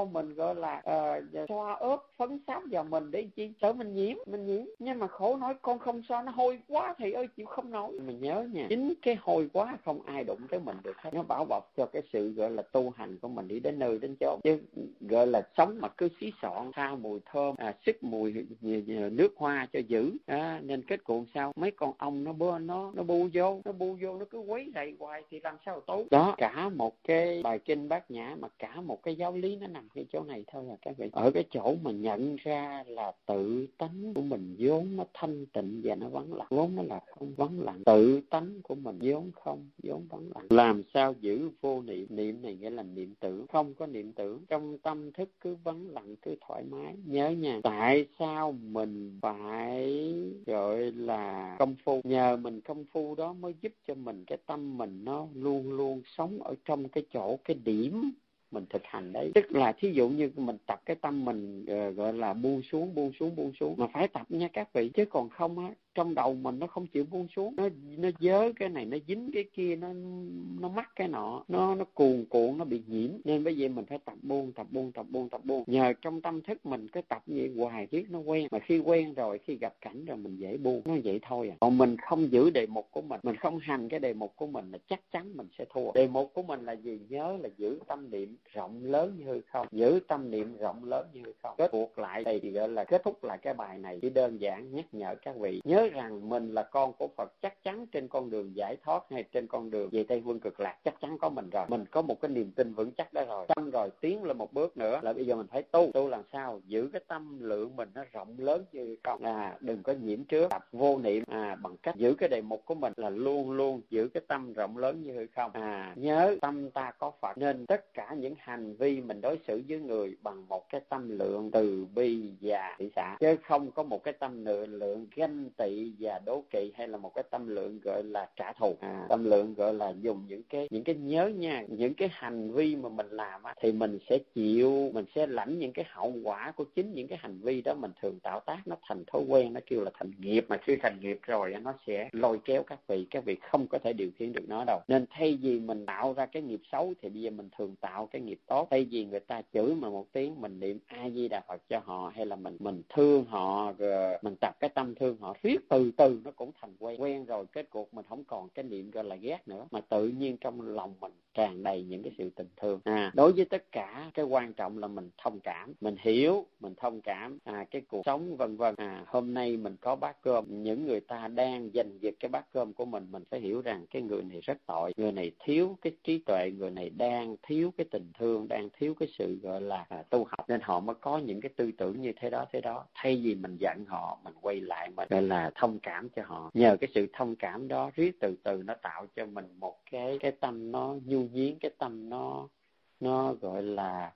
mình gọi là uh, xoa ớt phấn sáp vào mình để chi sợ mình nhiễm mình nhiễm nhưng mà khổ nói con không sao, nó hôi quá thầy ơi chịu không nổi. Mình nhớ nha, chính cái hôi quá không ai đụng tới mình được hết, nó bảo bọc cho cái sự gọi là tu hành của mình đi đến nơi đến chỗ, chứ gọi là sống mà cứ xí xọn tha mùi thơm à, xích mùi nước hoa cho giữ à, nên kết cục sao mấy con ong nó bơ nó nó bu vô nó bu vô nó cứ quấy rầy hoài thì làm sao tốt. Đó, cả một cái bài kinh Bát Nhã mà cả một cái giáo lý nó nằm cái chỗ này thôi à các vị, ở cái chỗ mà nhận ra là tự tánh của mình vốn nó thanh tịnh và nó vắng lặng, vốn nó là không vắng lặng, tự tánh của mình vốn không vốn vắng lặng. Làm sao giữ vô niệm? Niệm này nghĩa là niệm tưởng, không có niệm tưởng, trong tâm thức cứ vắng lặng, cứ thoải mái. Nhớ nha, tại sao mình phải gọi là công phu? Nhờ mình công phu đó mới giúp cho mình cái tâm mình nó luôn luôn sống ở trong cái chỗ cái điểm mình thực hành đấy. Tức là thí dụ như mình tập cái tâm mình uh, gọi là buông xuống buông xuống buông xuống, mà phải tập nha các vị, chứ còn không á trong đầu mình nó không chịu buông xuống, nó nó dớ cái này, nó dính cái kia, nó nó mắc cái nọ, nó nó cuồn cuộn, nó bị nhiễm. Nên bây giờ mình phải tập buông tập buông tập buông tập buông. Nhờ trong tâm thức mình cứ tập như hoài riết nó quen, mà khi quen rồi, khi gặp cảnh rồi mình dễ buông, nó vậy thôi à. Còn mình không giữ đề mục của mình, mình không hành cái đề mục của mình là chắc chắn mình sẽ thua. Đề mục của mình là gì? Nhớ là giữ tâm niệm rộng lớn như hư không, giữ tâm niệm rộng lớn như hư không. Kết cuộc lại thì gọi là kết thúc lại cái bài này chỉ đơn giản nhắc nhở các vị nhớ rằng mình là con của Phật, chắc chắn trên con đường giải thoát hay trên con đường về Tây Phương Cực Lạc chắc chắn có mình rồi, mình có một cái niềm tin vững chắc đó rồi. Xong rồi tiến lên một bước nữa là bây giờ mình phải tu, tu làm sao giữ cái tâm lượng mình nó rộng lớn như hư không, à đừng có nhiễm trước. Tập vô niệm à bằng cách giữ cái đề mục của mình là luôn luôn giữ cái tâm rộng lớn như hư không, à nhớ tâm ta có Phật, nên tất cả những hành vi mình đối xử với người bằng một cái tâm lượng từ bi và hỷ xả, chứ không có một cái tâm lượng, lượng ganh tị và đố kỵ, hay là một cái tâm lượng gọi là trả thù. À, tâm lượng gọi là dùng những cái những cái nhớ nha, những cái hành vi mà mình làm á, thì mình sẽ chịu, mình sẽ lãnh những cái hậu quả của chính những cái hành vi đó mình thường tạo tác, nó thành thói quen, nó kêu là thành nghiệp. Mà khi thành nghiệp rồi nó sẽ lôi kéo các vị, các vị không có thể điều khiển được nó đâu. Nên thay vì mình tạo ra cái nghiệp xấu thì bây giờ mình thường tạo cái nghiệp tốt. Thay vì người ta chửi mà một tiếng mình niệm A Di Đà Phật cho họ, hay là mình mình thương họ, rồi mình tập cái tâm thương họ, riết từ từ nó cũng thành quen. Quen rồi kết cuộc mình không còn cái niệm gọi là ghét nữa, mà tự nhiên trong lòng mình tràn đầy những cái sự tình thương. À, đối với tất cả cái quan trọng là mình thông cảm, mình hiểu, mình thông cảm à, cái cuộc sống vân vân. À, hôm nay mình có bát cơm, những người ta đang giành giật cái bát cơm của mình, mình phải hiểu rằng cái người này rất tội, người này thiếu cái trí tuệ, người này đang thiếu cái tình thương, đang thiếu cái sự gọi là à, tu học, nên họ mới có những cái tư tưởng như thế đó thế đó. Thay vì mình giận họ, mình quay lại mình gọi là thông cảm cho họ. Nhờ cái sự thông cảm đó, riết từ từ nó tạo cho mình một cái cái tâm nó nhu nhuyến, cái tâm nó nó gọi là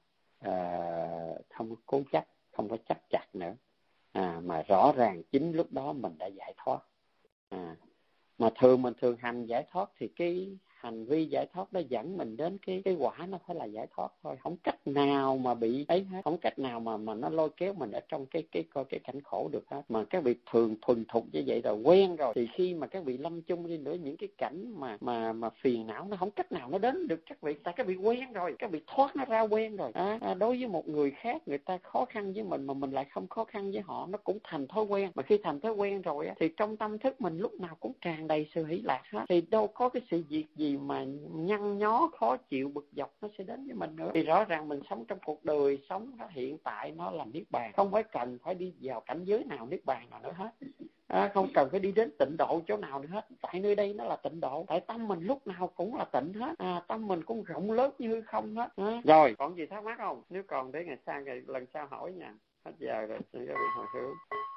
uh, không có cố chấp, không có chấp chặt nữa. À, mà rõ ràng chính lúc đó mình đã giải thoát. À, mà thường mình thường hành giải thoát thì cái hành vi giải thoát đó dẫn mình đến cái cái quả nó phải là giải thoát thôi, không cách nào mà bị ấy hết, không cách nào mà mà nó lôi kéo mình ở trong cái cái coi cái cảnh khổ được hết. Mà các vị thường thuần thục như vậy rồi, quen rồi, thì khi mà các vị lâm chung đi nữa, những cái cảnh mà mà mà phiền não nó không cách nào nó đến được các vị, tại các vị quen rồi, các vị thoát nó ra quen rồi. À, à, đối với một người khác, người ta khó khăn với mình mà mình lại không khó khăn với họ, nó cũng thành thói quen. Mà khi thành thói quen rồi á, thì trong tâm thức mình lúc nào cũng tràn đầy sự hỷ lạc hết, thì đâu có cái sự việc gì mà nhăn nhó khó chịu bực dọc nó sẽ đến với mình nữa. Thì rõ ràng mình sống trong cuộc đời sống đó, hiện tại nó là niết bàn, không phải cần phải đi vào cảnh giới nào niết bàn nào nữa hết. À, không cần phải đi đến tịnh độ chỗ nào nữa hết, tại nơi đây nó là tịnh độ, tại tâm mình lúc nào cũng là tịnh hết. À, tâm mình cũng rộng lớn như không hết. À, rồi còn gì thắc mắc không? Nếu còn để ngày sau, ngày lần sau hỏi nha. Hết giờ rồi, xin các vị hồi hướng.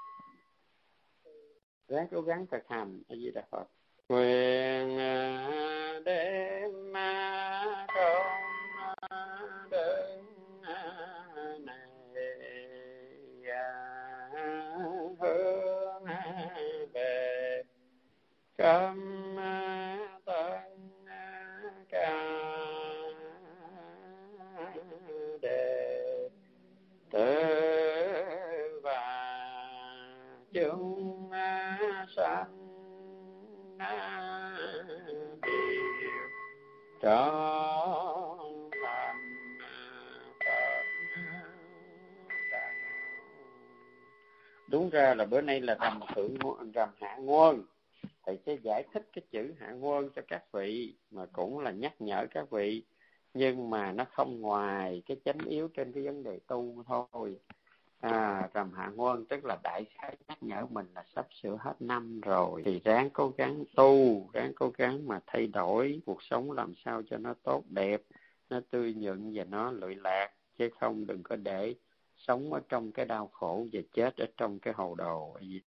Ráng cố gắng thực hành. A Di Đà Phật. Nguyện đêm không đơn này hướng về cấm tân ca đề tử và chúng sanh điều trọn thành Phật đúng ra là bữa nay là rằm thượng rằm hạ nguồn, thầy sẽ giải thích cái chữ hạ nguồn cho các vị, mà cũng là nhắc nhở các vị, nhưng mà nó không ngoài cái chánh yếu trên cái vấn đề tu thôi. À, rằm hạ nguồn tức là đại khái nhắc nhở mình là sắp sửa hết năm rồi, thì ráng cố gắng tu, ráng cố gắng mà thay đổi cuộc sống làm sao cho nó tốt đẹp, nó tươi nhuận và nó lợi lạc, chứ không đừng có để sống ở trong cái đau khổ và chết ở trong cái hồ đồ.